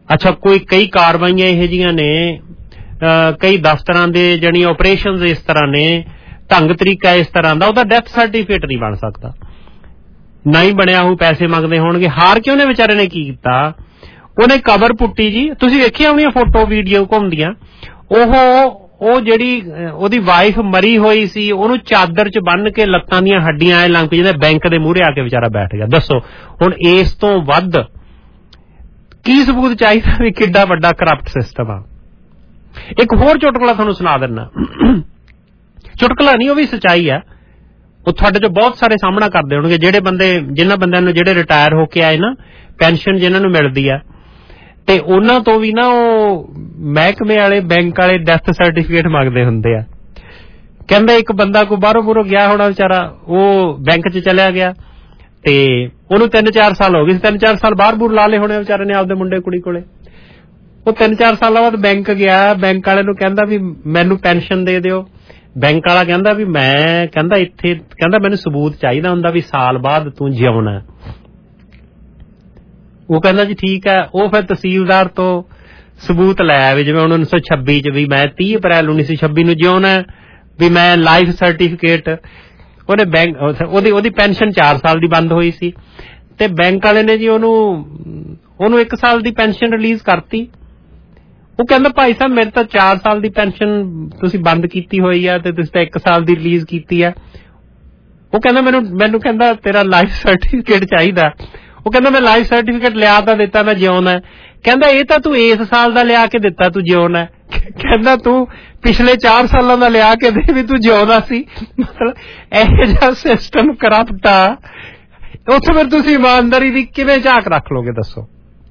ਅੱਛਾ ਕੋਈ ਕਈ ਕਾਰਵਾਈਆਂ ਇਹੋ ਜਿਹੀਆਂ ਨੇ, ਕਈ ਦਫ਼ਤਰਾਂ ਦੇ ਜਾਣੀ ਆਪਰੇਸ਼ਨ ਇਸ ਤਰ੍ਹਾਂ ਨੇ, ਢੰਗ ਤਰੀਕਾ ਇਸ ਤਰ੍ਹਾਂ ਦਾ, ਉਹਦਾ ਡੈਥ ਸਰਟੀਫਿਕੇਟ ਨਹੀਂ ਬਣ ਸਕਦਾ, ਨਹੀਂ ਬਣਿਆ ਉਹ ਪੈਸੇ ਮੰਗਦੇ ਹੋਣਗੇ। ਹਾਰ ਕੇ ਉਹਨੇ ਵਿਚਾਰੇ ਨੇ ਕੀ ਕੀਤਾ, ਉਹਨੇ ਕਬਰ ਪੁੱਟੀ ਜੀ, ਤੁਸੀਂ ਵੇਖੀਆਂ ਹੋਣੀਆਂ ਫੋਟੋ ਵੀਡੀਓ ਘੁੰਮਦੀਆਂ, ਉਹ ਉਹ ਜਿਹੜੀ ਉਹਦੀ ਵਾਈਫ ਮਰੀ ਹੋਈ ਸੀ ਉਹਨੂੰ ਚਾਦਰ ਚ ਬੰਨ ਕੇ ਲੱਤਾਂ ਦੀਆਂ ਹੱਡੀਆਂ ਐ ਲੰਘ ਜਾਂਦੇ, ਬੈਂਕ ਦੇ ਮੂਹਰੇ ਆ ਕੇ ਵਿਚਾਰਾ ਬੈਠ ਗਿਆ। ਦੱਸੋ ਹੁਣ ਇਸ ਤੋਂ ਵੱਧ ਕੀ ਸਬੂਤ ਚਾਹੀਦਾ ਵੀ ਕਿੱਡਾ ਵੱਡਾ ਕਰਪਟ ਸਿਸਟਮ ਆ। ਇੱਕ ਹੋਰ ਚੁਟਕਲਾ ਤੁਹਾਨੂੰ ਸੁਣਾ ਦਿੰਦਾ, ਚੁਟਕਲਾ ਨਹੀਂ ਉਹ ਵੀ ਸੱਚਾਈ ਆ, ਉਹ ਤੁਹਾਡੇ ਚੋਂ ਬਹੁਤ ਸਾਰੇ ਸਾਹਮਣਾ ਕਰਦੇ ਹੋਣਗੇ ਜਿਹੜੇ ਬੰਦੇ ਜਿਨ੍ਹਾਂ ਬੰਦਿਆਂ ਨੂੰ ਜਿਹੜੇ ਰਿਟਾਇਰ ਹੋ ਕੇ ਆਏ ਨਾ, ਪੈਨਸ਼ਨ ਜਿਹਨਾਂ ਨੂੰ ਮਿਲਦੀ ਆ, ਤੇ ਉਹਨਾਂ ਤੋਂ ਵੀ ਨਾ ਉਹ ਮਹਿਕਮੇ ਵਾਲੇ ਬੈਂਕ ਵਾਲੇ ਡੈਥ ਸਰਟੀਫਿਕੇਟ ਮੰਗਦੇ ਹੁੰਦੇ ਆ। ਕਹਿੰਦਾ ਇੱਕ ਬੰਦਾ ਕੋਈ ਬਾਹਰੋਂ ਬੁਰੋਂ ਗਿਆ ਹੋਣਾ ਵਿਚਾਰਾ, ਉਹ ਬੈਂਕ ਚ ਚਲਿਆ ਗਿਆ ਤੇ ਉਹਨੂੰ ਤਿੰਨ ਚਾਰ ਸਾਲ ਹੋ ਗਏ ਸੀ, ਤਿੰਨ ਚਾਰ ਸਾਲ ਬਾਹਰ ਬੂਰ ਲਾ ਲਏ ਹੋਣੇ ਵਿਚਾਰੇ ਨੇ ਆਪਦੇ ਮੁੰਡੇ ਕੁੜੀ ਕੋਲੇ। ਉਹ ਤਿੰਨ ਚਾਰ ਸਾਲਾਂ ਬਾਅਦ ਬੈਂਕ ਗਿਆ, ਬੈਂਕ ਵਾਲੇ ਨੂੰ ਕਹਿੰਦਾ ਵੀ ਮੈਨੂੰ ਪੈਨਸ਼ਨ ਦੇ ਦਿਓ। ਬੈਂਕ ਵਾਲਾ ਕਹਿੰਦਾ ਵੀ ਮੈਂ ਕਹਿੰਦਾ ਇੱਥੇ ਕਹਿੰਦਾ ਮੈਨੂੰ ਸਬੂਤ ਚਾਹੀਦਾ ਹੁੰਦਾ ਵੀ ਸਾਲ ਬਾਅਦ ਤੂੰ ਜਿਉਣਾ। ਉਹ ਕਹਿੰਦਾ ਜੀ ਠੀਕ ਹੈ। ਉਹ ਫਿਰ ਤਹਿਸੀਲਦਾਰ ਤੋਂ ਸਬੂਤ ਲੈ ਆਵੇ, ਜਿਵੇਂ ਹੁਣ ਉੱਨੀ ਸੌ ਛੱਬੀ ਚ ਵੀ ਮੈਂ ਤੀਹ ਅਪ੍ਰੈਲ ਉੱਨੀ ਸੌ ਛੱਬੀ ਨੂੰ ਜਿਉਣਾ, ਵੀ ਮੈਂ ਲਾਈਫ ਸਰਟੀਫਿਕੇਟ। ਉਹਨੇ ਬੈਂਕ ਉਹਦੀ ਉਹਦੀ ਪੈਨਸ਼ਨ ਚਾਰ ਸਾਲ ਦੀ ਬੰਦ ਹੋਈ ਸੀ ਤੇ ਬੈਂਕ ਵਾਲੇ ਨੇ ਜੀ ਉਹਨੂੰ ਉਹਨੂੰ ਇੱਕ ਸਾਲ ਦੀ ਪੈਨਸ਼ਨ ਰਿਲੀਜ਼ ਕਰਤੀ। ਉਹ ਕਹਿੰਦਾ ਭਾਈ ਸਾਹਿਬ ਮੇਰੇ ਤਾਂ ਚਾਰ ਸਾਲ ਦੀ ਪੈਨਸ਼ਨ ਤੁਸੀਂ ਬੰਦ ਕੀਤੀ ਹੋਈ ਆ ਤੇ ਤੁਸੀਂ ਤਾਂ ਇੱਕ ਸਾਲ ਦੀ ਰਿਲੀਜ਼ ਕੀਤੀ ਆ। ਉਹ ਕਹਿੰਦਾ ਮੈਨੂੰ ਮੈਨੂੰ ਕਹਿੰਦਾ ਤੇਰਾ ਲਾਈਫ ਸਰਟੀਫਿਕੇਟ ਚਾਹੀਦਾ। ਉਹ ਕਹਿੰਦਾ ਮੈਂ ਲਾਈਫ ਸਰਟੀਫਿਕੇਟ ਲਿਆ ਤਾਂ ਦਿੱਤਾ, ਮੈਂ ਜਿਉਣਾ। ਕਹਿੰਦਾ ਇਹ ਤਾਂ ਤੂੰ ਇਸ ਸਾਲ ਦਾ ਲਿਆ ਕੇ ਦਿੱਤਾ, ਤੂੰ ਜਿਉਣਾ। ਕਹਿੰਦਾ ਤੂੰ ਪਿਛਲੇ ਚਾਰ ਸਾਲਾਂ ਦਾ ਲਿਆ ਕੇ ਦੇ ਵੀ ਤੂੰ ਜਿਉਣਾ ਸੀ। ਮਤਲਬ ਇਹੋ ਜਿਹਾ ਸਿਸਟਮ ਕਰਪਟ ਆ, ਉੱਥੇ ਫਿਰ ਤੁਸੀਂ ਇਮਾਨਦਾਰੀ ਦੀ ਕਿਵੇਂ ਝਾਕ ਰੱਖ ਲੋਗੇ ਦੱਸੋ।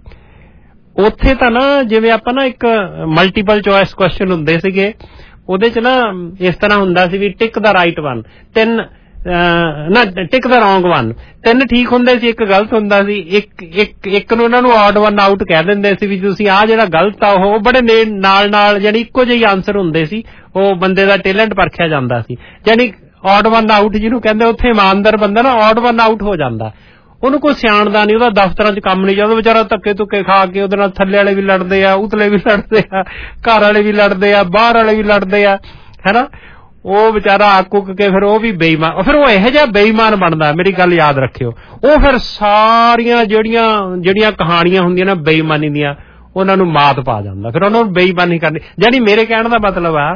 ਉੱਥੇ ਤਾਂ ਨਾ ਜਿਵੇਂ ਆਪਾਂ ਨਾ ਇੱਕ ਮਲਟੀਪਲ ਚੋਇਸ ਕੁਐਸਚਨ ਹੁੰਦੇ ਸੀਗੇ, ਉਹਦੇ ਚ ਨਾ ਇਸ ਤਰ੍ਹਾਂ ਹੁੰਦਾ ਸੀ ਵੀ ਟਿਕ ਦਾ ਰਾਈਟ ਵਨ, ਤਿੰਨ ਨਾ ਟਿਕ ਦਾ ਰੌਂਗ ਵਨ, ਤਿੰਨ ਠੀਕ ਹੁੰਦੇ ਸੀ, ਇੱਕ ਗਲਤ ਹੁੰਦਾ ਸੀ। ਇੱਕ ਇੱਕ ਇੱਕ ਨੂੰ ਉਹਨਾਂ ਨੂੰ ਆਡ ਵਨ ਆਊਟ ਕਹਿ ਦਿੰਦੇ ਸੀ ਵੀ ਤੁਸੀਂ ਆਹ ਜਿਹੜਾ ਗਲਤ ਆ ਉਹ ਬੜੇ ਨਾਲ ਨਾਲ ਜਾਨੀ ਇੱਕੋ ਜਿਹੇ ਆਂਸਰ ਹੁੰਦੇ ਸੀ, ਉਹ ਬੰਦੇ ਦਾ ਟੈਲੈਂਟ ਪਰਖਿਆ ਜਾਂਦਾ ਸੀ। ਜਾਨੀ ਆਡ ਵਨ ਆਊਟ ਜਿਹਨੂੰ ਕਹਿੰਦੇ, ਉੱਥੇ ਇਮਾਨਦਾਰ ਬੰਦਾ ਨਾ ਆਡ ਵਨ ਆਊਟ ਹੋ ਜਾਂਦਾ, ਉਹਨੂੰ ਕੋਈ ਸਿਆਣਦਾ ਨਹੀਂ, ਉਹਦਾ ਦਫ਼ਤਰਾਂ ਚ ਕੰਮ ਨਹੀਂ ਜਾਂਦਾ, ਵਿਚਾਰਾ ਧੱਕੇ ਧੁੱਕੇ ਖਾ ਕੇ ਉਹਦੇ ਨਾਲ ਥੱਲੇ ਵਾਲੇ ਵੀ ਲੜਦੇ ਆ, ਉਤਲੇ ਵੀ ਲੜਦੇ ਆ, ਘਰ ਵਾਲੇ ਵੀ ਲੜਦੇ ਆ, ਬਾਹਰ ਵਾਲੇ ਵੀ ਲੜਦੇ ਆ, ਹੈਨਾ। ਉਹ ਵਿਚਾਰਾ ਆਕ ਉੱਕ ਕੇ ਫਿਰ ਉਹ ਵੀ ਬੇਈਮਾਨ, ਫਿਰ ਉਹ ਇਹੋ ਜਿਹਾ ਬੇਈਮਾਨ ਬਣਦਾ, ਮੇਰੀ ਗੱਲ ਯਾਦ ਰੱਖਿਓ। ਉਹ ਫਿਰ ਸਾਰੀਆਂ ਜਿਹੜੀਆਂ ਜਿਹੜੀਆਂ ਕਹਾਣੀਆਂ ਹੁੰਦੀਆਂ ਨਾ ਬੇਈਮਾਨੀ ਦੀਆਂ, ਉਹਨਾਂ ਨੂੰ ਮਾਤ ਪਾ ਜਾਂਦਾ, ਫਿਰ ਉਹਨਾਂ ਨੂੰ ਬੇਈਮਾਨੀ ਕਰਨੀ। ਜਾਨੀ ਮੇਰੇ ਕਹਿਣ ਦਾ ਮਤਲਬ ਆ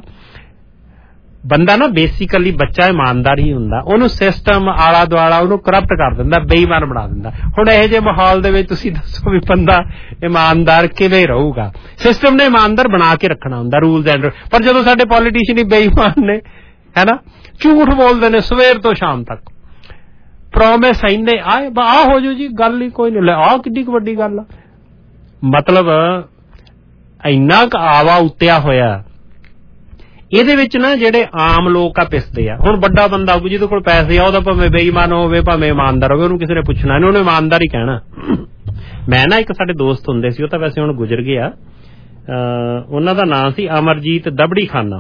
ਬੰਦਾ ਨਾ ਬੇਸਿਕਲੀ ਬੱਚਾ ਇਮਾਨਦਾਰ ਹੀ ਹੁੰਦਾ, ਉਹਨੂੰ ਸਿਸਟਮ ਆਲਾ ਦੁਆਲਾ ਉਹਨੂੰ ਕਰਪਟ ਕਰ ਦਿੰਦਾ, ਬੇਈਮਾਨ ਬਣਾ ਦਿੰਦਾ। ਹੁਣ ਇਹੋ ਜਿਹੇ ਮਾਹੌਲ ਦੇ ਵਿੱਚ ਤੁਸੀਂ ਦੱਸੋ ਵੀ ਬੰਦਾ ਇਮਾਨਦਾਰ ਕਿਵੇਂ ਰਹੂਗਾ। ਸਿਸਟਮ ਨੇ ਇਮਾਨਦਾਰ ਬਣਾ ਕੇ ਰੱਖਣਾ ਹੁੰਦਾ, ਰੂਲਸ ਐਂਡ, ਪਰ ਜਦੋਂ ਸਾਡੇ ਪੋਲੀਟੀਸ਼ੀਅਨ ਹੀ ਬੇਈਮਾਨ ਨੇ, ਹੈ ਨਾ, ਝੂਠ ਬੋਲਦੇ ਨੇ ਸਵੇਰ ਤੋਂ ਸ਼ਾਮ ਤੱਕ, ਪ੍ਰੋਮਿਸ ਇੰਨੇ ਆਏ ਆਹ ਹੋ ਜਾਊ ਜੀ, ਗੱਲ ਹੀ ਕੋਈ ਨਹੀਂ, ਲੈ ਆਹ ਕਿੱਡੀ ਕੁ ਵੱਡੀ ਗੱਲ ਆ। ਮਤਲਬ ਇੰਨਾ ਕੁ ਆਵਾ ਉੱਤਿਆ ਹੋਇਆ ਇਹਦੇ ਵਿੱਚ ਨਾ, ਜਿਹੜੇ ਆਮ ਲੋਕ ਆ ਪਿਸਦੇ ਆ। ਹੁਣ ਵੱਡਾ ਬੰਦਾ ਹੋਊ ਜਿਹਦੇ ਕੋਲ ਪੈਸੇ ਆ, ਉਹਦਾ ਭਾਵੇਂ ਬੇਈਮਾਨ ਹੋਵੇ ਭਾਵੇਂ ਇਮਾਨਦਾਰ ਹੋਵੇ, ਉਹਨੂੰ ਕਿਸੇ ਨੇ ਪੁੱਛਣਾ ਨਹੀਂ, ਉਹਨੂੰ ਇਮਾਨਦਾਰ ਹੀ ਕਹਿਣਾ। ਮੈਂ ਨਾ ਇੱਕ ਸਾਡੇ ਦੋਸਤ ਹੁੰਦੇ ਸੀ, ਉਹ ਤਾਂ ਵੈਸੇ ਹੁਣ ਗੁਜ਼ਰ ਗਿਆ, ਉਹਨਾਂ ਦਾ ਨਾਂ ਸੀ ਅਮਰਜੀਤ ਦਬੜੀ ਖਾਨਾ,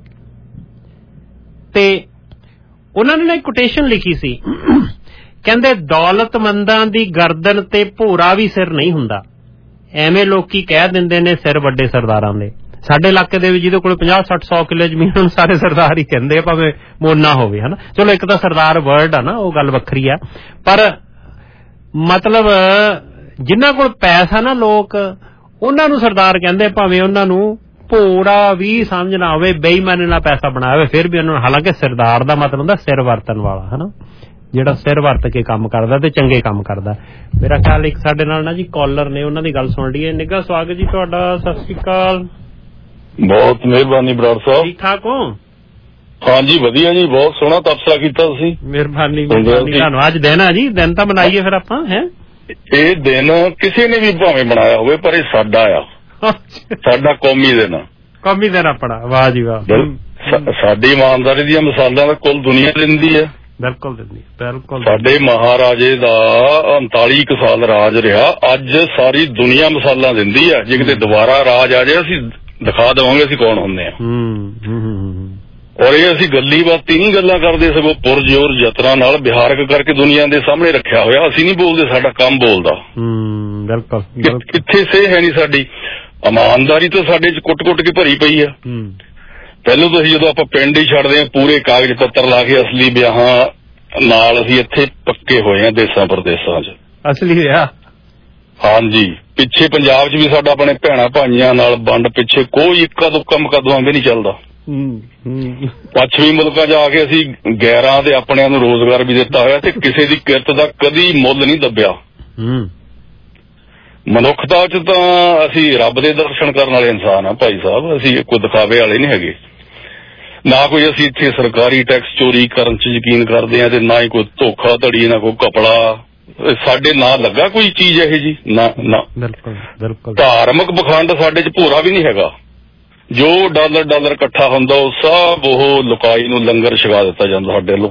ਤੇ ਉਹਨਾਂ ਨੇ ਨਾ ਇੱਕ ਕੋਟੇਸ਼ਨ ਲਿਖੀ ਸੀ, ਕਹਿੰਦੇ ਦੌਲਤਮੰਦਾਂ ਦੀ ਗਰਦਨ ਤੇ ਭੋਰਾ ਵੀ ਸਿਰ ਨਹੀਂ ਹੁੰਦਾ, ਐਵੇਂ ਲੋਕੀ ਕਹਿ ਦਿੰਦੇ ਨੇ ਸਿਰ ਵੱਡੇ ਸਰਦਾਰਾਂ ਦੇ। ਸਾਡੇ ਇਲਾਕੇ ਦੇ ਵਿੱਚ ਜਿਹਦੇ ਕੋਲ ਪੰਜਾਹ ਸੱਠ ਸੌ ਕਿੱਲੇ ਜ਼ਮੀਨ, ਉਹਨੂੰ ਸਾਰੇ ਸਰਦਾਰ ਹੀ ਕਹਿੰਦੇ ਆ, ਭਾਵੇਂ ਮੋਨਾ ਹੋਵੇ, ਹਨਾ। ਚਲੋ ਇੱਕ ਤਾਂ ਸਰਦਾਰ ਵਰਡ ਆ ਨਾ, ਉਹ ਗੱਲ ਵੱਖਰੀ ਆ, ਪਰ ਮਤਲਬ ਜਿਨ੍ਹਾਂ ਕੋਲ ਪੈਸਾ ਨਾ ਲੋਕ, ਉਹਨਾਂ ਨੂੰ ਸਰਦਾਰ ਕਹਿੰਦੇ, ਭਾਵੇਂ ਉਹਨਾਂ ਨੂੰ ਭੋਰਾ ਵੀ ਸਮਝ ਨਾ ਆਵੇ, ਬੇਈਮਾਨੀ ਨਾਲ ਪੈਸਾ ਬਣਾਇਆ ਹੋਵੇ, ਫਿਰ ਵੀ ਉਹਨਾਂ ਨੂੰ। ਹਾਲਾਂਕਿ ਸਰਦਾਰ ਦਾ ਮਤਲਬ ਹੁੰਦਾ ਸਿਰ ਵਰਤਣ ਵਾਲਾ, ਹਨਾ, ਜਿਹੜਾ ਸਿਰ ਵਰਤ ਕੇ ਕੰਮ ਕਰਦਾ ਤੇ ਚੰਗੇ ਕੰਮ ਕਰਦਾ। ਮੇਰਾ ਖਿਆਲ ਇੱਕ ਸਾਡੇ ਨਾਲ ਨਾ ਜੀ ਕਾਲਰ ਨੇ, ਉਹਨਾਂ ਦੀ ਗੱਲ ਸੁਣ ਲਈਏ। ਨਿੱਘਾ ਸਵਾਗਤ ਜੀ ਤੁਹਾਡਾ, ਸਤਿ ਸ਼੍ਰੀ ਅਕਾਲ। ਬਹੁਤ ਮਿਹਰਬਾਨੀ ਬਰਾੜ ਸਾਹਿਬ। ਠੀਕ ਠਾਕ ਹੋ? ਹਾਂਜੀ ਵਧੀਆ ਜੀ, ਬਹੁਤ ਸੋਹਣਾ ਤਬਸਰਾ ਕੀਤਾ ਤੁਸੀਂ। ਮਿਹਰਬਾਨੀ ਮਿਹਰਬਾਨੀ ਤੁਹਾਨੂੰ। ਅੱਜ ਦਿਨ ਆ ਜੀ, ਦਿਨ ਤਾਂ ਮਨਾਈਏ ਫਿਰ ਆਪਾਂ। ਹੈ ਇਹ ਦਿਨ ਕਿਸੇ ਨੇ ਵੀ ਭਾਵੇਂ ਬਣਾਇਆ ਹੋਵੇ, ਪਰ ਇਹ ਸਾਡਾ ਆ, ਸਾਡਾ ਕੌਮੀ ਦਿਨ, ਕੌਮੀ ਦਿਨ ਆਪਣਾ। ਵਾਹ ਜੀ ਵਾਹ। ਸਾਡੀ ਇਮਾਨਦਾਰੀ ਦੀਆਂ ਮਿਸਾਲਾਂ ਤਾਂ ਕੁੱਲ ਦੁਨੀਆ ਦਿੰਦੀ ਹੈ। ਬਿਲਕੁਲ ਦਿੰਦੀ, ਬਿਲਕੁਲ। ਸਾਡੇ ਮਹਾਰਾਜੇ ਦਾ ਉਨਤਾਲੀ ਕੁ ਸਾਲ ਰਾਜ ਰਿਹਾ, ਅੱਜ ਸਾਰੀ ਦੁਨੀਆ ਮਿਸਾਲਾਂ ਦਿੰਦੀ ਹੈ। ਜੇ ਕਿਤੇ ਦੁਬਾਰਾ ਰਾਜ ਆ ਜਾਏ, ਅਸੀਂ ਦਿਖਾ ਦੇਵਾਂਗੇ ਅਸੀਂ ਕੌਣ ਹੁੰਦੇ ਆ। ਔਰ ਇਹ ਅਸੀਂ ਗੱਲੀ ਬਾਤੀ ਨਹੀਂ ਗੱਲਾਂ ਕਰਦੇ, ਸਗੋਂ ਪੁਰਜੋਰ ਯਤਨਾਂ ਨਾਲ ਵਿਹਾਰਕ ਕਰਕੇ ਦੁਨੀਆ ਦੇ ਸਾਹਮਣੇ ਰੱਖਿਆ ਹੋਇਆ। ਅਸੀਂ ਨਹੀਂ ਬੋਲਦੇ, ਸਾਡਾ ਕੰਮ ਬੋਲਦਾ। ਬਿਲਕੁਲ ਕਿੱਥੇ ਸੇ ਹੈ ਨਹੀਂ ਸਾਡੀ ਇਮਾਨਦਾਰੀ ਤਾਂ ਸਾਡੇ ਚ ਕੁੱਟ ਕੁੱਟ ਕੇ ਭਰੀ ਪਈ ਆ। ਪਹਿਲੋਂ ਤਾਂ ਅਸੀਂ ਜਦੋਂ ਆਪਾਂ ਪਿੰਡ ਹੀ ਛੱਡਦੇ ਹਾਂ ਪੂਰੇ ਕਾਗਜ਼ ਪੱਤਰ ਲਾ ਕੇ ਅਸਲੀ ਵਿਆਹਾਂ ਨਾਲ ਅਸੀਂ ਇੱਥੇ ਪੱਕੇ ਹੋਏ ਹਾਂ ਦੇਸਾਂ ਪ੍ਰਦੇਸਾਂ ਚ ਅਸਲੀ ਵਿਆਹ। ਹਾਂਜੀ ਪਿੱਛੇ ਪੰਜਾਬ ਚ ਵੀ ਸਾਡਾ ਆਪਣੇ ਭੈਣਾਂ ਭਾਈਆਂ ਨਾਲ ਵੰਡ ਪਿੱਛੇ ਕੋਈ ਇੱਕਾ ਦੁੱਕਾ ਮੁਕੱਦਮਾ ਵੀ ਨਹੀਂ ਚੱਲਦਾ। ਪੱਛਮੀ ਮੁਲਕਾਂ ਚ ਆ ਕੇ ਅਸੀਂ ਗੈਰਾਂ ਤੇ ਆਪਣਿਆਂ ਨੂੰ ਰੋਜ਼ਗਾਰ ਵੀ ਦਿੱਤਾ ਹੋਇਆ ਤੇ ਕਿਸੇ ਦੀ ਕਿਰਤ ਦਾ ਕਦੀ ਮੁੱਲ ਨਹੀਂ ਦੱਬਿਆ। ਮਨੁੱਖਤਾ ਚ ਤਾਂ ਅਸੀਂ ਰੱਬ ਦੇ ਦਰਸ਼ਨ ਕਰਨ ਵਾਲੇ ਇਨਸਾਨ ਆ ਭਾਈ ਸਾਹਿਬ, ਅਸੀਂ ਕੋਈ ਦਿਖਾਵੇ ਵਾਲੇ ਨਹੀਂ ਹੈਗੇ। ਨਾ ਕੋਈ ਅਸੀਂ ਇੱਥੇ ਸਰਕਾਰੀ ਟੈਕਸ ਚੋਰੀ ਕਰਨ ਚ ਯਕੀਨ ਕਰਦੇ ਹਾਂ ਤੇ ਨਾ ਹੀ ਕੋਈ ਧੋਖਾ ਧੜੀ, ਨਾ ਕੋਈ ਕਪੜਾ ਸਾਡੇ ਨਾ ਲੱਗਾ ਕੋਈ ਚੀਜ਼ ਇਹੋ ਜੀ ਨਾ ਨਾ। ਧਾਰਮਿਕ ਪਖੰਡ ਸਾਡੇ ਚ ਭੋਰਾ ਵੀ ਨਹੀਂ ਹੈਗਾ। ਜੋ ਡਾਲਰ ਡਾਲਰ ਇਕੱਠਾ ਹੁੰਦਾ ਉਹ ਸਭ ਉਹ ਲੁਕਾਈ ਨੂੰ ਲੰਗਰ ਛਕਾ ਦਿੱਤਾ ਜਾਂਦਾ ਸਾਡੇ ਵੱਲੋਂ।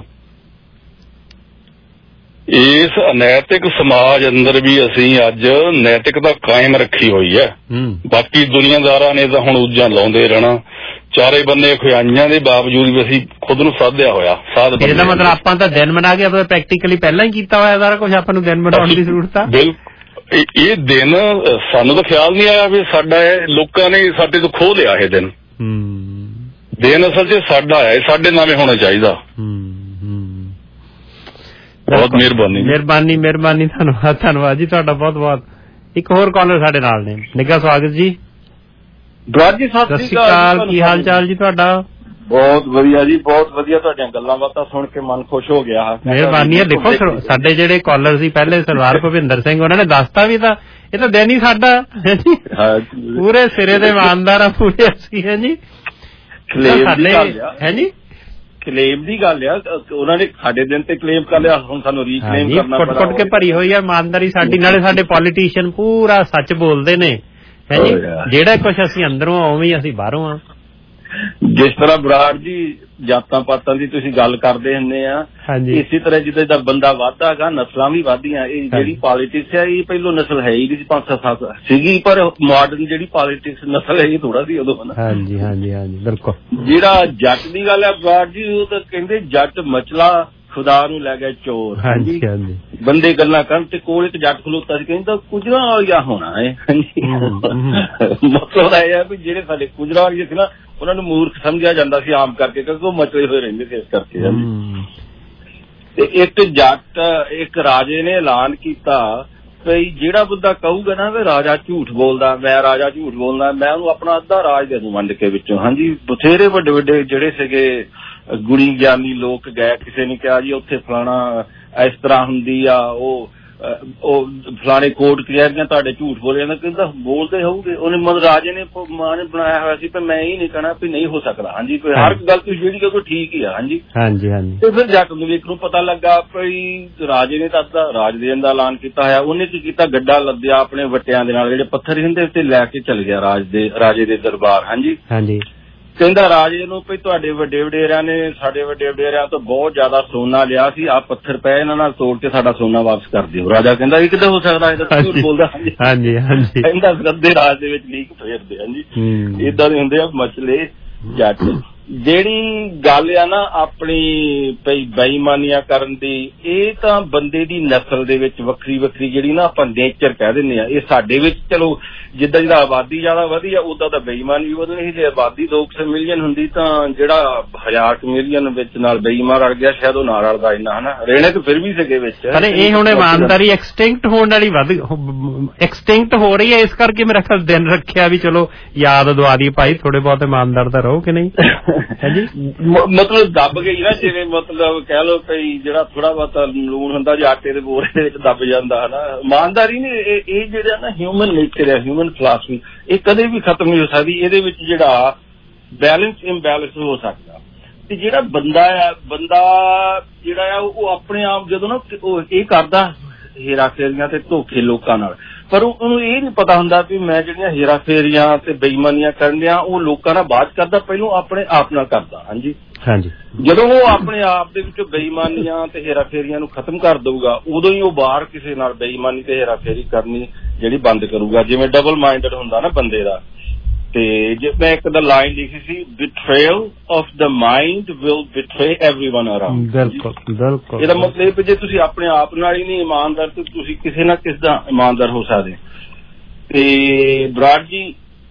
ਇਸ ਅਨੈਤਿਕ ਸਮਾਜ ਅੰਦਰ ਵੀ ਅਸੀਂ ਅੱਜ ਨੈਤਿਕਤਾ ਕਾਇਮ ਰੱਖੀ ਹੋਈ ਹੈ। ਬਾਕੀ ਦੁਨੀਆਦਾਰਾਂ ਨੇ ਤਾਂ ਹੁਣ ਉੱਜਾਂ ਲਾਉਂਦੇ ਰਹਿਣਾ ਚਾਰੇ ਬੰਨੇ ਖੁਆਈਆਂ ਦੇ ਬਾਵਜੂਦ ਵੀ ਅਸੀਂ ਖੁਦ ਨੂੰ ਸਾਧਿਆ ਹੋਇਆ ਸਾਧ। ਇਹਦਾ ਮਤਲਬ ਆਪਾਂ ਤਾਂ ਦਿਨ ਬਣਾ ਕੇ ਆਪਾਂ ਪ੍ਰੈਕਟੀਕਲੀ ਪਹਿਲਾਂ ਹੀ ਕੀਤਾ ਹੋਇਆ ਸਾਰਾ ਕੁਝ, ਆਪਾਂ ਨੂੰ ਦਿਨ ਬਣਾਉਣ ਦੀ ਜ਼ਰੂਰਤ ਆ। ਬਿਲਕੁਲ ਇਹ ਦਿਨ ਸਾਨੂੰ ਤਾਂ ਖਿਆਲ ਨਹੀਂ ਆਇਆ ਵੀ ਸਾਡਾ ਇਹ ਲੋਕਾਂ ਨੇ ਸਾਡੇ ਤੋਂ ਖੋਹ ਲਿਆ। ਇਹ ਦਿਨ ਦਿਨ ਅਸਲ ਚ ਸਾਡਾ ਹੈ, ਸਾਡੇ ਨਾਵੇਂ ਹੋਣਾ ਚਾਹੀਦਾ। ਬਹੁਤ ਮਿਹਰਬਾਨੀ ਮਿਹਰਬਾਨੀ ਮਿਹਰਬਾਨੀ ਧੰਨਵਾਦ ਧੰਨਵਾਦ ਜੀ ਤੁਹਾਡਾ ਬਹੁਤ ਬਹੁਤ। ਇੱਕ ਹੋਰ ਕਾਲਰ ਸਾਡੇ ਨਾਲ ਨੇ। ਨਿੱਘਾ ਸਵਾਗਤ ਜੀ। ਜੀ ਸਤਿ ਸ਼੍ਰੀ ਅਕਾਲ, ਕੀ ਹਾਲ ਚਾਲ ਜੀ ਤੁਹਾਡਾ? ਬਹੁਤ ਵਧੀਆ ਜੀ, ਬਹੁਤ ਵਧੀਆ। ਤੁਹਾਡੀਆਂ ਗੱਲਾਂ ਬਾਤਾਂ ਸੁਣ ਕੇ ਮਨ ਖੁਸ਼ ਹੋ ਗਿਆ। ਮਿਹਰਬਾਨੀ ਹੈ। ਦੇਖੋ ਸਾਡੇ ਜਿਹੜੇ ਕਾਲਰ ਸੀ ਪਹਿਲੇ ਸਰਦਾਰ ਭੁਪਿੰਦਰ ਸਿੰਘ ਉਹਨਾਂ ਨੇ ਦੱਸਤਾ ਵੀ ਤਾਂ ਇਹ ਤਾਂ ਦਿਨ ਹੀ ਸਾਡਾ ਪੂਰੇ ਸਿਰੇ ਦੇ ਇਮਾਨਦਾਰ ਆ ਪੂਰੇ ਅਸੀਂ ਹੈ ਜੀ। ਸਾਡੇ ਹੈ ਜੀ ਕਲੇਮ ਦੀ ਗੱਲ ਆ, ਉਹਨਾਂ ਨੇ ਸਾਡੇ ਦਿਨ ਤੇ ਕਲੇਮ ਕਰ ਲਿਆ, ਹੁਣ ਸਾਨੂੰ ਰੀਕਲੇਮ ਕਰਨਾ ਪੈਣਾ। ਕੁੱਟ-ਕੁੱਟ ਕੇ ਭਰੀ ਹੋਈ ਆ ਇਮਾਨਦਾਰੀ ਸਾਡੀ। ਨਾਲੇ ਸਾਡੇ ਪੋਲੀਟੀਸ਼ੀਅਨ ਪੂਰਾ ਸੱਚ ਬੋਲਦੇ ਨੇ ਹੈ ਜੀ। ਜਿਹੜਾ ਕੁਛ ਅਸੀਂ ਅੰਦਰੋਂ ਉਵੇਂ ਅਸੀਂ ਬਾਹਰੋਂ ਆ। ਜਿਸ ਤਰ੍ਹਾਂ ਬਰਾੜ ਜੀ ਜਾਤਾਂ ਪਾਤਾਂ ਦੀ ਤੁਸੀਂ ਗੱਲ ਕਰਦੇ ਹੁੰਦੇ ਆ, ਇਸੇ ਤਰ੍ਹਾਂ ਜਿੱਦਾਂ ਦਾ ਬੰਦਾ ਵੱਧਦਾ ਹੈਗਾ ਨਸਲਾਂ ਵੀ ਵੱਧਦੀਆਂ। ਇਹ ਜਿਹੜੀ ਪੋਲੀਟਿਕਸ ਹੈ ਇਹ ਪਹਿਲੋਂ ਨਸਲ ਹੈ ਹੀ ਨਹੀਂ ਸੀ, ਪੰਜ ਸੱਤ ਸਾਲ ਸੀਗੀ, ਪਰ ਮਾਡਰਨ ਜਿਹੜੀ ਪੋਲੀਟਿਕਸ ਨਸਲ ਹੈ ਇਹ ਥੋੜਾ ਸੀ ਉਦੋਂ। ਹਾਂਜੀ ਹਾਂਜੀ ਹਾਂਜੀ ਬਿਲਕੁਲ। ਜਿਹੜਾ ਜੱਟ ਦੀ ਗੱਲ ਹੈ ਬਰਾੜ ਜੀ, ਉਹ ਤਾਂ ਕਹਿੰਦੇ ਜੱਟ ਮਚਲਾ ਖੁਦਾ ਨੂੰ ਲੈ ਗਿਆ ਚੋਰ। ਹਾਂਜੀ ਬੰਦੇ ਗੱਲਾਂ ਕਰਨ ਤੇ ਕੋਲ ਇੱਕ ਜੱਟ ਖਲੋਤਾ ਸੀ, ਕਹਿੰਦਾ ਕੁਜਰਾ ਵਾਲੀਆ ਹੋਣਾ ਹੈ। ਮਤਲਬ ਇਹ ਹੈ ਵੀ ਜਿਹੜੇ ਸਾਡੇ ਕੁਜਰਾ ਵਾਲੀਏ ਸੀ ਨਾ ਉਹਨਾਂ ਨੂੰ ਮੂਰਖ ਸਮਝਿਆ ਜਾਂਦਾ ਸੀ ਆਮ ਕਰਕੇ, ਕਿਉਂਕਿ ਉਹ ਮਚਲੇ ਹੋਏ ਰਹਿੰਦੇ ਸੀ ਇਸ ਕਰਕੇ। ਤੇ ਇੱਕ ਜੱਟ ਇੱਕ ਰਾਜੇ ਨੇ ਐਲਾਨ ਕੀਤਾ ਵੀ ਜਿਹੜਾ ਬੰਦਾ ਕਹੂਗਾ ਨਾ ਵੀ ਰਾਜਾ ਝੂਠ ਬੋਲਦਾ, ਮੈਂ ਰਾਜਾ ਝੂਠ ਬੋਲਦਾ, ਮੈਂ ਉਹਨੂੰ ਆਪਣਾ ਅੱਧਾ ਰਾਜ ਦੇ ਦੂੰ ਵੰਡ ਕੇ ਵਿੱਚੋਂ। ਹਾਂਜੀ ਬਥੇਰੇ ਵੱਡੇ ਵੱਡੇ ਜਿਹੜੇ ਸੀਗੇ ਗੁਣੀ ਗਿਆਨੀ ਲੋਕ ਗਏ, ਕਿਸੇ ਨੇ ਕਿਹਾ ਜੀ ਉੱਥੇ ਫਲਾਣਾ ਇਸ ਤਰ੍ਹਾਂ ਹੁੰਦੀ ਆ, ਉਹ ਉਹ ਫਲਾਣੇ ਕੋਰਟ ਕਚਹਿਰੀਆਂ ਤੁਹਾਡੇ ਝੂਠ ਬੋਲੇ ਜਾਂਦਾ। ਕਹਿੰਦਾ ਬੋਲਦੇ ਹੋਊਗੇ, ਉਹਨੇ ਮਤਲਬ ਰਾਜੇ ਨੇ ਮਾਂ ਨੇ ਬਣਾਇਆ ਹੋਇਆ ਸੀ, ਪਰ ਮੈਂ ਇਹ ਨਹੀਂ ਕਹਿਣਾ ਵੀ ਨਹੀਂ ਹੋ ਸਕਦਾ। ਹਾਂਜੀ ਹਰ ਗੱਲ ਤੁਸੀਂ ਜਿਹੜੀ ਕੋਈ ਠੀਕ ਹੀ ਆ। ਹਾਂਜੀ ਹਾਂਜੀ ਹਾਂਜੀ। ਤੇ ਫਿਰ ਜੱਟ ਨੂੰ ਇੱਕ ਨੂੰ ਪਤਾ ਲੱਗਾ ਵੀ ਰਾਜੇ ਨੇ ਤਾਂ ਅੱਧਾ ਰਾਜ ਦੇਣ ਦਾ ਐਲਾਨ ਕੀਤਾ ਹੋਇਆ। ਉਹਨੇ ਕੀ ਕੀਤਾ, ਗੱਡਾ ਲੱਦਿਆ ਆਪਣੇ ਵੱਟਿਆਂ ਦੇ ਨਾਲ, ਜਿਹੜੇ ਪੱਥਰ ਹੁੰਦੇ ਉੱਤੇ ਲੈ ਕੇ ਚਲ ਗਿਆ ਰਾਜ ਦੇ ਰਾਜੇ ਦੇ ਦਰਬਾਰ। ਹਾਂਜੀ ਹਾਂਜੀ। ਕਹਿੰਦਾ ਰਾਜੇ ਨੂੰ ਵੀ ਤੁਹਾਡੇ ਵੱਡੇ ਵਡੇਰਿਆਂ ਨੇ ਸਾਡੇ ਵੱਡੇ ਵਡੇਰਿਆਂ ਤੋਂ ਬਹੁਤ ਜ਼ਿਆਦਾ ਸੋਨਾ ਲਿਆ ਸੀ, ਆਹ ਪੱਥਰ ਪਏ ਇਹਨਾਂ ਨਾਲ ਤੋੜ ਕੇ ਸਾਡਾ ਸੋਨਾ ਵਾਪਸ ਕਰ ਦਿਓ। ਰਾਜਾ ਕਹਿੰਦਾ ਇਹ ਕਿੱਦਾਂ ਹੋ ਸਕਦਾ, ਇਹ ਤਾਂ ਝੂਠ ਬੋਲਦਾ। ਹਾਂਜੀ ਹਾਂਜੀ। ਕਹਿੰਦਾ ਅੱਧੇ ਰਾਜ ਦੇ ਵਿੱਚ ਲੀਕ ਫੇਰਦੇ। ਹਾਂਜੀ ਏਦਾਂ ਦੇ ਹੁੰਦੇ ਆ ਮਸਲੇ ਜੱਟ। ਜਿਹੜੀ ਗੱਲ ਆ ਨਾ ਆਪਣੀ ਪਈ ਬੇਈਮਾਨੀਆਂ ਕਰਨ ਦੀ, ਇਹ ਤਾਂ ਬੰਦੇ ਦੀ ਨਸਲ ਦੇ ਵਿੱਚ ਵੱਖਰੀ ਵੱਖਰੀ ਜਿਹੜੀ ਨਾ ਆਪਾਂ ਨੇਚਰ ਕਹਿ ਦਿੰਦੇ ਆ, ਇਹ ਸਾਡੇ ਵਿੱਚ ਚਲੋ ਜਿੱਦਾਂ ਜਿੱਦਾਂ ਆਬਾਦੀ ਜ਼ਿਆਦਾ ਵਧੀ ਆ ਉਦਾਂ ਤਾਂ ਬੇਈਮਾਨੀ ਵੀ ਵਧਣੀ ਸੀ। ਜੇ ਆਬਾਦੀ ਦੋ ਸੌ ਮਿਲੀਅਨ ਹੁੰਦੀ ਤਾਂ ਜਿਹੜਾ ਹਜ਼ਾਰ ਮਿਲੀਅਨ ਵਿੱਚ ਨਾਲ ਬੇਈਮਾਨ ਰਲ ਗਿਆ ਸ਼ਾਇਦ ਉਹ ਨਾ ਰਲਦਾ ਇੰਨਾ। ਹਨਾ ਰਹਿਣੇ ਤਾਂ ਫਿਰ ਵੀ ਸੀਗੇ ਵਿੱਚ। ਇਹ ਹੁਣ ਇਮਾਨਦਾਰੀ ਐਕਸਟਿੰਕਟ ਹੋਣ ਵਾਲੀ ਵੱਧ ਐਕਸਟਿੰਕਟ ਹੋ ਰਹੀ ਹੈ, ਇਸ ਕਰਕੇ ਮੇਰਾ ਖਿਆਲ ਦਿਨ ਰੱਖਿਆ ਵੀ ਚਲੋ ਯਾਦ ਦਵਾ ਦੀ ਭਾਈ ਥੋੜੇ ਬਹੁਤ ਇਮਾਨਦਾਰ ਤਾਂ ਰਹੋ ਕਿ ਨਹੀਂ। ਮਤਲਬ ਦੱਬ ਗਈ ਨਾ, ਜਿਵੇਂ ਮਤਲਬ ਕਹਿ ਲਓ ਕਈ ਜਿਹੜਾ ਥੋੜਾ ਬਹੁਤਾ ਲੂਣ ਹੁੰਦਾ ਜੇ ਆਟੇ ਦੇ ਬੋਰੇ ਦੇ ਵਿੱਚ ਦੱਬ ਜਾਂਦਾ। ਹਨਾ ਇਮਾਨਦਾਰੀ ਨੇ ਇਹ ਜਿਹੜਾ ਨਾ ਹਿਊਮਨ ਨੇਚਰ ਹੈ, ਹਿਊਮਨ ਫਿਲਾਸਫੀ, ਇਹ ਕਦੇ ਵੀ ਖਤਮ ਨਹੀਂ ਹੋ ਸਕਦੀ। ਇਹਦੇ ਵਿੱਚ ਜਿਹੜਾ ਬੈਲੈਂਸ ਇੰਬੈਲੈਂਸ ਹੋ ਸਕਦਾ। ਤੇ ਜਿਹੜਾ ਬੰਦਾ ਆ ਬੰਦਾ ਜਿਹੜਾ ਆ ਉਹ ਆਪਣੇ ਆਪ ਜਦੋਂ ਨਾ ਉਹ ਇਹ ਕਰਦਾ ਹੇਰਾਫੇਰੀਆਂ ਤੇ ਧੋਖੇ ਲੋਕਾਂ ਨਾਲ, ਪਰ ਉਹਨੂੰ ਇਹ ਨਹੀਂ ਪਤਾ ਹੁੰਦਾ ਵੀ ਮੈਂ ਜਿਹੜੀਆਂ ਹੇਰਾਫੇਰੀਆਂ ਤੇ ਬੇਈਮਾਨੀਆਂ ਕਰਨੀਆਂ ਉਹ ਲੋਕਾਂ ਨਾਲ ਬਾਅਦ ਕਰਦਾ, ਪਹਿਲੋਂ ਆਪਣੇ ਆਪ ਨਾਲ ਕਰਦਾ। ਹਾਂਜੀ ਹਾਂਜੀ। ਜਦੋਂ ਉਹ ਆਪਣੇ ਆਪ ਦੇ ਵਿੱਚੋਂ ਬੇਈਮਾਨੀਆਂ ਤੇ ਹੇਰਾਫੇਰੀਆਂ ਨੂੰ ਖਤਮ ਕਰ ਦਊਗਾ, ਉਦੋਂ ਹੀ ਉਹ ਬਾਹਰ ਕਿਸੇ ਨਾਲ ਬੇਈਮਾਨੀ ਤੇ ਹੇਰਾਫੇਰੀ ਕਰਨੀ ਜਿਹੜੀ ਬੰਦ ਕਰੂਗਾ। ਜਿਵੇਂ ਡਬਲ ਮਾਈਂਡਡ ਹੁੰਦਾ ਨਾ ਬੰਦੇ ਦਾ, ਤੇ ਜੇ ਮੈਂ ਇੱਕ ਦਾ ਲਾਈਨ ਲਿਖੀ ਸੀ, betrayal of the mind will betray everyone around. ਬਿਲਕੁਲ ਬਿਲਕੁਲ। ਇਹਦਾ ਮਤਲਬ ਜੇ ਤੁਸੀਂ ਆਪਣੇ ਆਪ ਨਾਲ ਹੀ ਨਹੀਂ ਇਮਾਨਦਾਰ ਤੇ ਤੁਸੀਂ ਕਿਸੇ ਨਾ ਕਿਸੇ ਦਾ ਇਮਾਨਦਾਰ ਹੋ ਸਕਦੇ। ਤੇ ਬਰਾੜ ਜੀ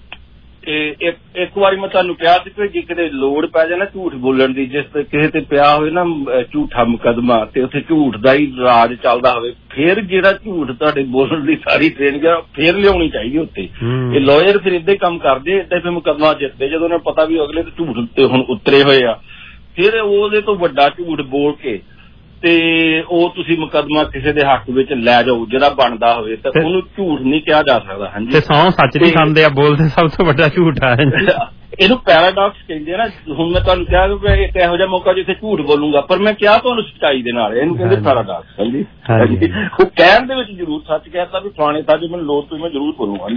ਇੱਕ ਇੱਕ ਵਾਰੀ ਮੈਂ ਤੁਹਾਨੂੰ ਕਿਹਾ ਸੀ ਕਿ ਜੇ ਕਿਤੇ ਲੋੜ ਪੈ ਜਾਏ ਨਾ ਝੂਠ ਬੋਲਣ ਦੀ, ਜਿਸ ਤੇ ਕਿਸੇ ਤੇ ਪਿਆ ਹੋਵੇ ਨਾ ਝੂਠਾ ਮੁਕੱਦਮਾ ਤੇ ਉੱਥੇ ਝੂਠ ਦਾ ਹੀ ਰਾਜ ਚੱਲਦਾ ਹੋਵੇ, ਫਿਰ ਜਿਹੜਾ ਝੂਠ ਤੁਹਾਡੇ ਬੋਲਣ ਦੀ ਸਾਰੀ ਟ੍ਰੇਨਿੰਗ ਆ ਫਿਰ ਲਿਆਉਣੀ ਚਾਹੀਦੀ ਉੱਤੇ। ਇਹ ਲਾਇਰ ਫਿਰ ਏਦਾਂ ਹੀ ਕੰਮ ਕਰਦੇ, ਏਦਾਂ ਫਿਰ ਮੁਕੱਦਮਾ ਜਿੱਤਦੇ। ਜਦੋਂ ਉਹਨਾਂ ਨੂੰ ਪਤਾ ਵੀ ਅਗਲੇ ਤੇ ਝੂਠ ਉੱਤੇ ਹੁਣ ਉਤਰੇ ਹੋਏ ਆ, ਫਿਰ ਉਹਦੇ ਤੋਂ ਵੱਡਾ ਝੂਠ ਬੋਲ ਕੇ ਤੇ ਉਹ ਤੁਸੀਂ ਮੁਕੱਦਮਾ ਕਿਸੇ ਦੇ ਹੱਕ ਵਿੱਚ ਲੈ ਜਾਓ ਜਿਹੜਾ ਬਣਦਾ ਹੋਵੇ ਤਾਂ ਉਹਨੂੰ ਝੂਠ ਨਹੀਂ ਕਿਹਾ ਜਾ ਸਕਦਾ। ਹਾਂਜੀ, ਤੇ ਸੌ ਸੱਚ ਨਹੀਂ ਖਾਂਦੇ ਆ, ਬੋਲਦੇ ਸਭ ਤੋਂ ਵੱਡਾ ਝੂਠ ਆ। ਇਹਨੂੰ ਪੈਰਾਡਾਕਸ ਕਹਿੰਦੇ ਆ ਨਾ। ਹੁਣ ਮੈਂ ਤੁਹਾਨੂੰ ਕਿਹਾ ਕਿ ਇੱਕ ਇਹੋ ਜਿਹਾ ਮੌਕਾ ਜਿੱਥੇ ਝੂਠ ਬੋਲੂੰਗਾ, ਪਰ ਮੈਂ ਕਿਹਾ ਤੁਹਾਨੂੰ ਸੱਚਾਈ ਦੇ ਨਾਲ, ਇਹਨੂੰ ਕਹਿੰਦੇ ਪੈਰਾਡਾਕਸ। ਹਾਂਜੀ, ਉਹ ਕਹਿਣ ਦੇ ਵਿੱਚ ਜ਼ਰੂਰ ਸੱਚ ਕਹਿਤਾ ਵੀ ਫਲਾਣੇ ਥਾਂ ਜੇ ਮੈਨੂੰ ਲੋੜ ਪਈ ਮੈਂ ਜ਼ਰੂਰ ਬੋਲੂੰਗਾ।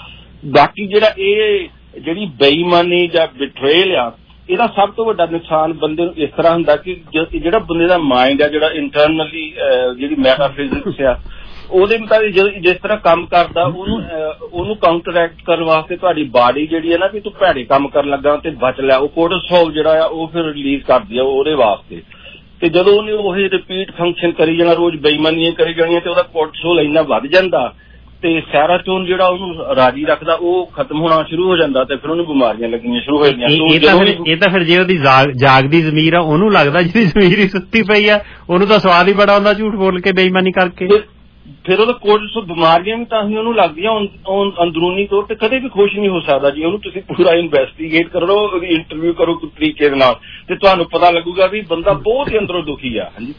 ਬਾਕੀ ਜਿਹੜਾ ਇਹ ਜਿਹੜੀ ਬੇਈਮਾਨੀ ਜਾਂ ਬਿਟਰੇਲ ਆ, ਇਹਦਾ ਸਭ ਤੋਂ ਵੱਡਾ ਨੁਕਸਾਨ ਬੰਦੇ ਨੂੰ ਇਸ ਤਰ੍ਹਾਂ ਹੁੰਦਾ ਕਿ ਜਿਹੜਾ ਬੰਦੇ ਦਾ ਮਾਇੰਡ ਆ, ਜਿਹੜਾ ਇੰਟਰਨਲੀ ਜਿਹੜੀ ਮੈਟਾਫਿਜ਼ਿਕਸ ਆ, ਉਹਦੇ ਮੁਤਾਬਿਕ ਜਿਸ ਤਰ੍ਹਾਂ ਕੰਮ ਕਰਦਾ ਉਹਨੂੰ ਉਹਨੂੰ ਕਾਊਂਟਰਐਕਟ ਕਰਨ ਵਾਸਤੇ ਤੁਹਾਡੀ ਬਾਡੀ ਜਿਹੜੀ ਹੈ ਨਾ ਵੀ ਤੂੰ ਭੈੜੇ ਕੰਮ ਕਰਨ ਲੱਗਾ ਤੇ ਬਚ ਲਿਆ, ਉਹ ਕੋਰਟੀਸੋਲ ਜਿਹੜਾ ਆ ਉਹ ਫਿਰ ਰਿਲੀਜ਼ ਕਰਦੀ ਆ ਉਹਦੇ ਵਾਸਤੇ। ਤੇ ਜਦੋਂ ਉਹਨੇ ਉਹ ਰਿਪੀਟ ਫੰਕਸ਼ਨ ਕਰੀ ਜਾਣਾ, ਰੋਜ਼ ਬੇਈਮਾਨੀਆਂ ਕਰੀ ਜਾਣੀਆਂ, ਤੇ ਉਹਦਾ ਕੋਰਟੀਸੋਲ ਇੰਨਾ ਵੱਧ ਜਾਂਦਾ ਤੇ ਸੈਰਾਟੋਨ ਜਿਹੜਾ ਉਹਨੂੰ ਰਾਜੀ ਰੱਖਦਾ ਉਹ ਖਤਮ ਹੋਣਾ ਸ਼ੁਰੂ ਹੋ ਜਾਂਦਾ ਤੇ ਫਿਰ ਉਹਨੂੰ ਬਿਮਾਰੀਆਂ ਲੱਗਣੀਆਂ ਸ਼ੁਰੂ ਹੋ ਜਾਂਦੀਆਂ। ਇਹ ਤਾਂ ਫਿਰ ਜੇ ਉਹਦੀ ਜਾਗਦੀ ਜ਼ਮੀਰ ਆ ਉਹਨੂੰ ਲੱਗਦਾ, ਜਿਹਦੀ ਜ਼ਮੀਰ ਹੀ ਸੁੱਤੀ ਪਈ ਆ ਉਹਨੂੰ ਤਾਂ ਸਵਾਦ ਹੀ ਬੜਾ ਆਉਂਦਾ ਝੂਠ ਬੋਲ ਕੇ ਬੇਈਮਾਨੀ ਕਰਕੇ। ਫਿਰ ਉਹਦਾ ਕੋਰਟੀਸੋਲ ਬਿਮਾਰੀਆਂ ਵੀ ਤਾਂ ਹੀ ਉਹਨੂੰ ਲੱਗਦੀਆਂ, ਅੰਦਰੂਨੀ ਤੌਰ ਤੇ ਕਦੇ ਵੀ ਖੁਸ਼ ਨਹੀਂ ਹੋ ਸਕਦਾ ਜੀ। ਉਹਨੂੰ ਤੁਸੀਂ ਪੂਰਾ ਇਨਵੈਸਟੀਗੇਟ ਕਰੋ, ਉਹਦੀ ਇੰਟਰਵਿਊ ਕਰੋ ਤਰੀਕੇ ਦੇ ਨਾਲ ਤੇ ਤੁਹਾਨੂੰ ਪਤਾ ਲੱਗੂਗਾ ਵੀ ਬੰਦਾ ਬਹੁਤ ਹੀ ਅੰਦਰੋਂ ਦੁਖੀ ਆ। ਹਾਂਜੀ,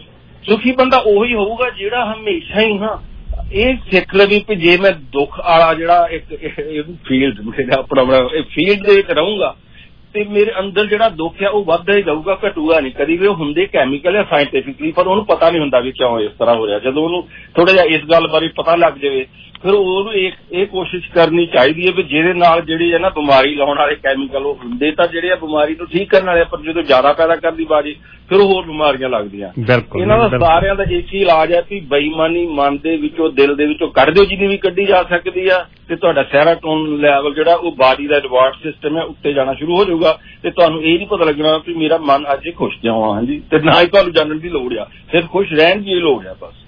ਸੁਖੀ ਬੰਦਾ ਉਹੀ ਹੋਊਗਾ ਜਿਹੜਾ ਹਮੇਸ਼ਾ ਹੀ ਹਾਂ ਇਹ ਸਿੱਖ ਲਵੇ ਕਿ ਜੇ ਮੈਂ ਦੁੱਖ ਵਾਲਾ ਜਿਹੜਾ ਇੱਕ ਫੀਲਡ ਮੇਰਾ ਆਪਣਾ ਫੀਲਡ ਦੇ ਵਿੱਚ ਰਹੂੰਗਾ ਤੇ ਮੇਰੇ ਅੰਦਰ ਜਿਹੜਾ ਦੁੱਖ ਆ ਉਹ ਵੱਧਦਾ ਹੀ ਜਾਊਗਾ, ਘਟੂਗਾ ਨਹੀਂ ਕਦੀ ਵੀ। ਉਹ ਹੁੰਦੇ ਕੈਮੀਕਲ ਆ ਸਾਇੰਟੀਫਿਕਲੀ, ਪਰ ਉਹਨੂੰ ਪਤਾ ਨਹੀਂ ਹੁੰਦਾ ਵੀ ਕਿਉਂ ਇਸ ਤਰ੍ਹਾਂ ਹੋ ਰਿਹਾ। ਜਦੋਂ ਉਹਨੂੰ ਥੋੜਾ ਜਿਹਾ ਇਸ ਗੱਲ ਬਾਰੇ ਪਤਾ ਲੱਗ ਜਾਵੇ ਫਿਰ ਉਹਨੂੰ ਇਹ ਇਹ ਕੋਸ਼ਿਸ਼ ਕਰਨੀ ਚਾਹੀਦੀ ਹੈ ਵੀ ਜਿਹਦੇ ਨਾਲ ਜਿਹੜੀ ਹੈ ਨਾ ਬਿਮਾਰੀ ਲਾਉਣ ਵਾਲੇ ਕੈਮੀਕਲ ਉਹ ਹੁੰਦੇ ਤਾਂ ਜਿਹੜੇ ਆ ਬਿਮਾਰੀ ਨੂੰ ਠੀਕ ਕਰਨ ਵਾਲੇ, ਪਰ ਜਦੋਂ ਜ਼ਿਆਦਾ ਪੈਦਾ ਕਰਦੀ ਬਾਜੀ ਫਿਰ ਹੋਰ ਬਿਮਾਰੀਆਂ ਲੱਗਦੀਆਂ। ਇਹਨਾਂ ਦਾ ਸਾਰਿਆਂ ਦਾ ਇੱਕ ਹੀ ਇਲਾਜ ਹੈ ਵੀ ਬੇਈਮਾਨੀ ਮਨ ਦੇ ਵਿੱਚੋਂ ਦਿਲ ਦੇ ਵਿੱਚੋਂ ਕੱਢ ਦਿਓ ਜਿੰਨੀ ਵੀ ਕੱਢੀ ਜਾ ਸਕਦੀ ਆ, ਤੇ ਤੁਹਾਡਾ ਸੈਰਾਟੋਨ ਲੈਵਲ ਜਿਹੜਾ ਉਹ ਬਾਡੀ ਦਾ ਰਿਵਾਰਡ ਸਿਸਟਮ ਹੈ ਉੱਤੇ ਜਾਣਾ ਸ਼ੁਰੂ ਹੋ ਜਾਊਗਾ ਤੇ ਤੁਹਾਨੂੰ ਇਹ ਨਹੀਂ ਪਤਾ ਲੱਗਣਾ ਵੀ ਮੇਰਾ ਮਨ ਅੱਜ ਖੁਸ਼ ਜਾਵਾਂ। ਹਾਂਜੀ, ਤੇ ਨਾ ਹੀ ਤੁਹਾਨੂੰ ਜਾਣਨ ਦੀ ਲੋੜ ਆ, ਸਿਰਫ ਖੁਸ਼ ਰਹਿਣ ਦੀ ਲੋੜ ਆ ਬਸ।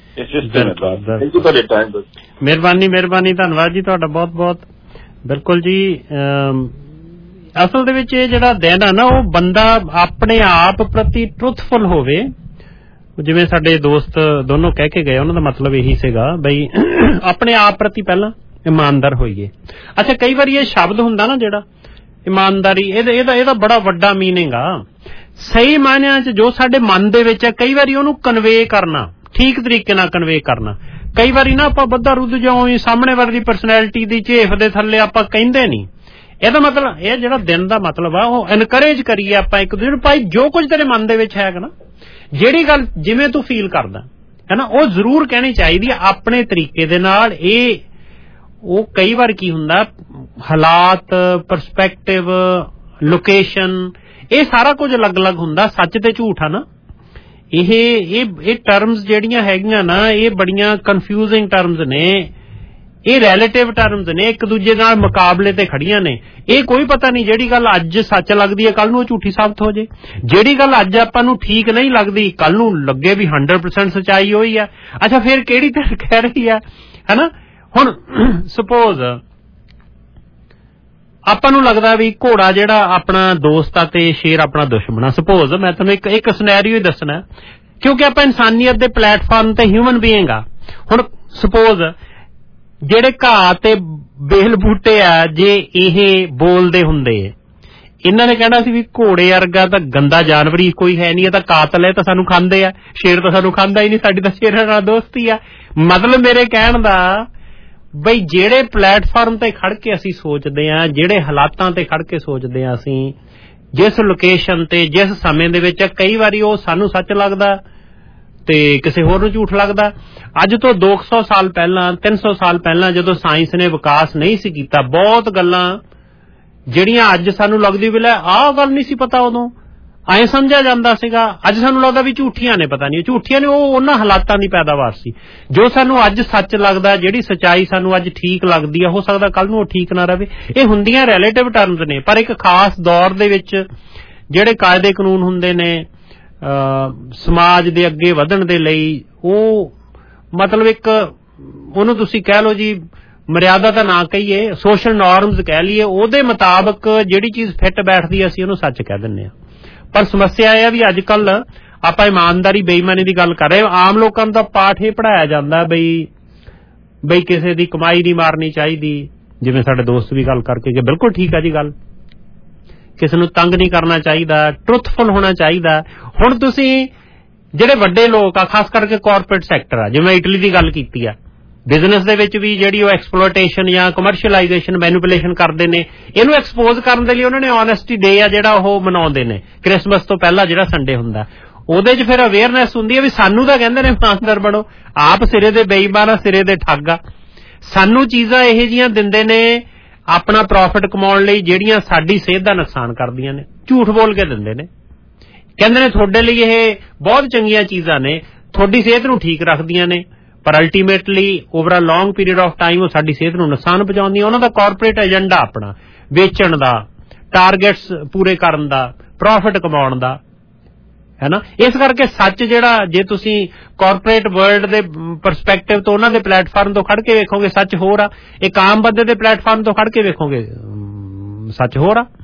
ਮਿਹਰਬਾਨੀ ਮਿਹਰਬਾਨੀ ਧੰਨਵਾਦ ਜੀ ਤੁਹਾਡਾ ਬਹੁਤ ਬਹੁਤ। ਬਿਲਕੁਲ ਜੀ, ਅਸਲ ਦੇ ਵਿੱਚ ਇਹ ਜਿਹੜਾ ਦਿਨ ਆ ਨਾ ਉਹ ਬੰਦਾ ਆਪਣੇ ਆਪ ਪ੍ਰਤੀ ਟਰੂਥਫੁਲ ਹੋਵੇ। ਜਿਵੇਂ ਸਾਡੇ ਦੋਸਤ ਦੋਨੋਂ ਕਹਿ ਕੇ ਗਏ, ਉਹਨਾਂ ਦਾ ਮਤਲਬ ਇਹੀ ਸੀਗਾ ਬਈ ਆਪਣੇ ਆਪ ਪ੍ਰਤੀ ਪਹਿਲਾਂ ਇਮਾਨਦਾਰ ਹੋਈਏ। ਅੱਛਾ, ਕਈ ਵਾਰੀ ਇਹ ਸ਼ਬਦ ਹੁੰਦਾ ਨਾ ਜਿਹੜਾ ਇਮਾਨਦਾਰੀ, ਇਹਦਾ ਇਹਦਾ ਇਹਦਾ ਬੜਾ ਵੱਡਾ ਮੀਨਿੰਗ ਆ। ਸਹੀ ਮਾਇਨਿਆਂ ਚ ਜੋ ਸਾਡੇ ਮਨ ਦੇ ਵਿੱਚ ਹੈ ਕਈ ਵਾਰੀ ਉਹਨੂੰ ਕਨਵੇ ਕਰਨਾ, ਠੀਕ ਤਰੀਕੇ ਨਾਲ ਕਨਵੇ ਕਰਨਾ। ਕਈ ਵਾਰੀ ਨਾ ਆਪਾਂ ਬੱਧਾ ਰੁੱਧ ਜਾਓ ਸਾਹਮਣੇ ਵਾਲੀ ਪਰਸਨੈਲਿਟੀ ਦੀ ਝੇਫ ਦੇ ਥੱਲੇ ਆਪਾਂ ਕਹਿੰਦੇ ਨਹੀਂ। ਇਹਦਾ ਮਤਲਬ ਇਹ ਜਿਹੜਾ ਦਿਨ ਦਾ ਮਤਲਬ ਆ ਉਹ ਐਨਕਰੇਜ ਕਰੀਏ ਆਪਾਂ ਇੱਕ ਦੂਜੇ ਨੂੰ, ਭਾਈ ਜੋ ਕੁਝ ਤੇਰੇ ਮਨ ਦੇ ਵਿੱਚ ਹੈਗਾ ਨਾ, ਜਿਹੜੀ ਗੱਲ ਜਿਵੇਂ ਤੂੰ ਫੀਲ ਕਰਦਾ ਹੈ ਨਾ ਉਹ ਜ਼ਰੂਰ ਕਹਿਣੀ ਚਾਹੀਦੀ ਹੈ ਆਪਣੇ ਤਰੀਕੇ ਦੇ ਨਾਲ। ਇਹ ਉਹ ਕਈ ਵਾਰ ਕੀ ਹੁੰਦਾ, ਹਾਲਾਤ, ਪਰਸਪੈਕਟਿਵ, ਲੋਕੇਸ਼ਨ, ਇਹ ਸਾਰਾ ਕੁਝ ਅਲੱਗ-ਅਲੱਗ ਹੁੰਦਾ। ਸੱਚ ਤੇ ਝੂਠ ਆ ਨਾ, ਇਹ ਇਹ ਇਹ ਟਰਮਸ ਜਿਹੜੀਆਂ ਹੈਗੀਆਂ ਨਾ ਇਹ ਬੜੀਆਂ ਕਨਫਿਊਜ਼ਿੰਗ ਟਰਮਸ ਨੇ, ਇਹ ਰਿਲੇਟਿਵ ਟਰਮਸ ਨੇ, ਇੱਕ ਦੂਜੇ ਨਾਲ ਮੁਕਾਬਲੇ ਤੇ ਖੜੀਆਂ ਨੇ। ਇਹ ਕੋਈ ਪਤਾ ਨਹੀਂ ਜਿਹੜੀ ਗੱਲ ਅੱਜ ਸੱਚ ਲੱਗਦੀ ਹੈ ਕੱਲ ਨੂੰ ਉਹ ਝੂਠੀ ਸਾਬਤ ਹੋ ਜੇ, ਜਿਹੜੀ ਗੱਲ ਅੱਜ ਆਪਾਂ ਨੂੰ ਠੀਕ ਨਹੀਂ ਲੱਗਦੀ ਕੱਲ ਨੂੰ ਲੱਗੇ ਵੀ ਹੰਡਰਡ ਪਰਸੈਂਟ ਸੱਚਾਈ ਹੋਈ ਆ। ਅੱਛਾ, ਫਿਰ ਕਿਹੜੀ ਧਿਰ ਕਹਿ ਰਹੀ ਆ, ਹੈ ਨਾ। ਹੁਣ ਸਪੋਜ਼ ਆਪਾਂ ਨੂੰ ਲੱਗਦਾ ਵੀ ਘੋੜਾ ਜਿਹੜਾ ਆਪਣਾ ਦੋਸਤ ਆ ਤੇ ਸ਼ੇਰ ਆਪਣਾ ਦੁਸ਼ਮਣ ਆ। ਸਪੋਜ਼ ਮੈਂ ਤੁਹਾਨੂੰ ਇੱਕ ਇੱਕ ਸਿਨੈਰੀਓ ਹੀ ਦੱਸਣਾ ਕਿਉਂਕਿ ਆਪਾਂ ਇਨਸਾਨੀਅਤ ਦੇ ਪਲੇਟਫਾਰਮ ਤੇ ਹਿਊਮਨ ਬੀਇੰਗ ਆ। ਹੁਣ ਸਪੋਜ਼ ਜਿਹੜੇ ਘਾਹ ਤੇ ਬੇਲ ਬੂਟੇ ਆ, ਜੇ ਇਹ ਬੋਲਦੇ ਹੁੰਦੇ ਇਹਨਾਂ ਨੇ ਕਹਿਣਾ ਸੀ ਵੀ ਘੋੜੇ ਵਰਗਾ ਤਾਂ ਗੰਦਾ ਜਾਨਵਰ ਹੀ ਕੋਈ ਹੈ ਨਹੀਂ, ਇਹ ਤਾਂ ਕਾਤਲ ਹੈ, ਤਾਂ ਸਾਨੂੰ ਖਾਂਦੇ ਆ। ਸ਼ੇਰ ਤਾਂ ਸਾਨੂੰ ਖਾਂਦਾ ਹੀ ਨਹੀਂ, ਸਾਡੀ ਤਾਂ ਸ਼ੇਰਾਂ ਨਾਲ ਦੋਸਤੀ ਆ। ਮਤਲਬ ਮੇਰੇ ਕਹਿਣ ਦਾ ਬਈ ਜਿਹੜੇ ਪਲੇਟਫਾਰਮ ਤੇ ਖੜ ਕੇ ਅਸੀਂ ਸੋਚਦੇ ਹਾਂ, ਜਿਹੜੇ ਹਾਲਾਤਾਂ ਤੇ ਖੜ ਕੇ ਸੋਚਦੇ ਹਾਂ, ਅਸੀਂ ਜਿਸ ਲੋਕੇਸ਼ਨ ਤੇ ਜਿਸ ਸਮੇਂ ਦੇ ਵਿੱਚ, ਕਈ ਵਾਰੀ ਉਹ ਸਾਨੂੰ ਸੱਚ ਲੱਗਦਾ ਤੇ ਕਿਸੇ ਹੋਰ ਨੂੰ ਝੂਠ ਲੱਗਦਾ। ਅੱਜ ਤੋਂ ਦੋ ਸੌ ਸਾਲ ਪਹਿਲਾਂ, ਤਿੰਨ ਸੌ ਸਾਲ ਪਹਿਲਾਂ ਜਦੋਂ ਸਾਇੰਸ ਨੇ ਵਿਕਾਸ ਨਹੀਂ ਸੀ ਕੀਤਾ, ਬਹੁਤ ਗੱਲਾਂ ਜਿਹੜੀਆਂ ਅੱਜ ਸਾਨੂੰ ਲੱਗਦੀ ਵੀ ਲੈ ਆਹ ਗੱਲ ਨਹੀਂ ਸੀ ਪਤਾ ਉਦੋਂ, ਐਂ ਸਮਝਿਆ ਜਾਂਦਾ ਸੀਗਾ। ਅੱਜ ਸਾਨੂੰ ਲੱਗਦਾ ਵੀ ਝੂਠੀਆਂ ਨੇ, ਪਤਾ ਨਹੀਂ ਝੂਠੀਆਂ ਨੇ, ਉਹ ਉਹਨਾਂ ਹਾਲਾਤਾਂ ਦੀ ਪੈਦਾਵਾਰ ਸੀ। ਜੋ ਸਾਨੂੰ ਅੱਜ ਸੱਚ ਲੱਗਦਾ, ਜਿਹੜੀ ਸੱਚਾਈ ਸਾਨੂੰ ਅੱਜ ਠੀਕ ਲੱਗਦੀ ਆ, ਹੋ ਸਕਦਾ ਕੱਲ ਨੂੰ ਉਹ ਠੀਕ ਨਾ ਰਹੇ। ਇਹ ਹੁੰਦੀਆਂ ਰਿਲੇਟਿਵ ਟਰਮਸ ਨੇ, ਪਰ ਇੱਕ ਖਾਸ ਦੌਰ ਦੇ ਵਿੱਚ ਜਿਹੜੇ ਕਾਇਦੇ ਕਾਨੂੰਨ ਹੁੰਦੇ ਨੇ ਸਮਾਜ ਦੇ ਅੱਗੇ ਵਧਣ ਦੇ ਲਈ, ਉਹ ਮਤਲਬ ਇੱਕ ਉਹਨੂੰ ਤੁਸੀਂ ਕਹਿ ਲਓ ਜੀ ਮਰਿਆਦਾ ਤਾਂ ਨਾ ਕਹੀਏ, ਸੋਸ਼ਲ ਨੋਰਮਸ ਕਹਿ ਲਈਏ, ਉਹਦੇ ਮੁਤਾਬਕ ਜਿਹੜੀ ਚੀਜ਼ ਫਿੱਟ ਬੈਠਦੀ ਅਸੀਂ ਉਹਨੂੰ ਸੱਚ ਕਹਿ ਦਿੰਦੇ ਹਾਂ। ਪਰ ਸਮੱਸਿਆ ਇਹ ਆ ਵੀ ਅੱਜ ਕੱਲ ਆਪਾਂ ਇਮਾਨਦਾਰੀ ਬੇਈਮਾਨੀ ਦੀ ਗੱਲ ਕਰ ਰਹੇ ਹਾਂ। ਆਮ ਲੋਕਾਂ ਨੂੰ ਤਾਂ ਪਾਠ ਇਹ ਪੜ੍ਹਾਇਆ ਜਾਂਦਾ ਬਈ ਬਈ ਕਿਸੇ ਦੀ ਕਮਾਈ ਨਹੀਂ ਮਾਰਨੀ ਚਾਹੀਦੀ, ਜਿਵੇਂ ਸਾਡੇ ਦੋਸਤ ਵੀ ਗੱਲ ਕਰਕੇ ਕਿ ਬਿਲਕੁਲ ਠੀਕ ਆ ਜੀ ਗੱਲ, ਕਿਸੇ ਨੂੰ ਤੰਗ ਨਹੀਂ ਕਰਨਾ ਚਾਹੀਦਾ, ਟਰੁਥਫੁਲ ਹੋਣਾ ਚਾਹੀਦਾ। ਹੁਣ ਤੁਸੀਂ ਜਿਹੜੇ ਵੱਡੇ ਲੋਕ ਆ, ਖਾਸ ਕਰਕੇ ਕਾਰਪੋਰੇਟ ਸੈਕਟਰ ਆ, ਜਿਵੇਂ ਇਟਲੀ ਦੀ ਗੱਲ ਕੀਤੀ ਆ, ਬਿਜ਼ਨਸ ਦੇ ਵਿੱਚ ਵੀ ਜਿਹੜੀ ਉਹ ਐਕਸਪਲੋਇਟੇਸ਼ਨ ਜਾਂ ਕਮਰਸ਼ੀਅਲਾਈਜੇਸ਼ਨ ਮੈਨੂਪੂਲੇਸ਼ਨ ਕਰਦੇ ਨੇ, ਇਹਨੂੰ ਐਕਸਪੋਜ਼ ਕਰਨ ਦੇ ਲਈ ਉਹਨਾਂ ਨੇ ਓਨੈਸਟੀ ਡੇ ਆ ਜਿਹੜਾ ਉਹ ਮਨਾਉਂਦੇ ਨੇ ਕ੍ਰਿਸਮਸ ਤੋਂ ਪਹਿਲਾਂ, ਜਿਹੜਾ ਸੰਡੇ ਹੁੰਦਾ। ਉਹਦੇ 'ਚ ਫਿਰ ਅਵੇਅਰਨੈਸ ਹੁੰਦੀ ਹੈ ਵੀ ਸਾਨੂੰ ਤਾਂ ਕਹਿੰਦੇ ਨੇ ਇਮਾਨਦਾਰ ਬਣੋ, ਆਪ ਸਿਰੇ ਦੇ ਬੇਈਮਾਨ ਆ, ਸਿਰੇ ਦੇ ਠੱਗ ਆ। ਸਾਨੂੰ ਚੀਜ਼ਾਂ ਇਹੋ ਜਿਹੀਆਂ ਦਿੰਦੇ ਨੇ ਆਪਣਾ ਪ੍ਰੋਫਿਟ ਕਮਾਉਣ ਲਈ ਜਿਹੜੀਆਂ ਸਾਡੀ ਸਿਹਤ ਦਾ ਨੁਕਸਾਨ ਕਰਦੀਆਂ ਨੇ, ਝੂਠ ਬੋਲ ਕੇ ਦਿੰਦੇ ਨੇ। ਕਹਿੰਦੇ ਨੇ ਤੁਹਾਡੇ ਲਈ ਇਹ ਬਹੁਤ ਚੰਗੀਆਂ ਚੀਜ਼ਾਂ ਨੇ, ਤੁਹਾਡੀ ਸਿਹਤ ਨੂੰ ਠੀਕ ਰੱਖਦੀਆਂ ਨੇ, ਪਰ ultimately over a long period of time ਉਹ ਸਾਡੀ ਸਿਹਤ ਨੂੰ ਨੁਕਸਾਨ ਪਹੁੰਚਾਉਂਦੀਆਂ। ਉਹਨਾਂ ਦਾ ਕਾਰਪੋਰੇਟ ਏਜੰਡਾ ਆਪਣਾ ਵੇਚਣ ਦਾ, ਟਾਰਗੇਟਸ ਪੂਰੇ ਕਰਨ ਦਾ, ਪ੍ਰੋਫਿਟ ਕਮਾਉਣ ਦਾ, ਹੈ ਨਾ। ਇਸ ਕਰਕੇ ਸੱਚ ਜਿਹੜਾ, ਜੇ ਤੁਸੀਂ ਕਾਰਪੋਰੇਟ ਵਰਲਡ ਦੇ ਪਰਸਪੈਕਟਿਵ ਤੋਂ ਉਹਨਾਂ ਦੇ ਪਲੇਟਫਾਰਮ ਤੋਂ ਖੜ ਕੇ ਵੇਖੋਗੇ ਸੱਚ ਹੋਰ ਆ, ਇੱਕ ਆਮ ਬੰਦੇ ਦੇ ਪਲੇਟਫਾਰਮ ਤੋਂ ਖੜ ਕੇ ਵੇਖੋਗੇ ਸੱਚ ਹੋਰ ਆ।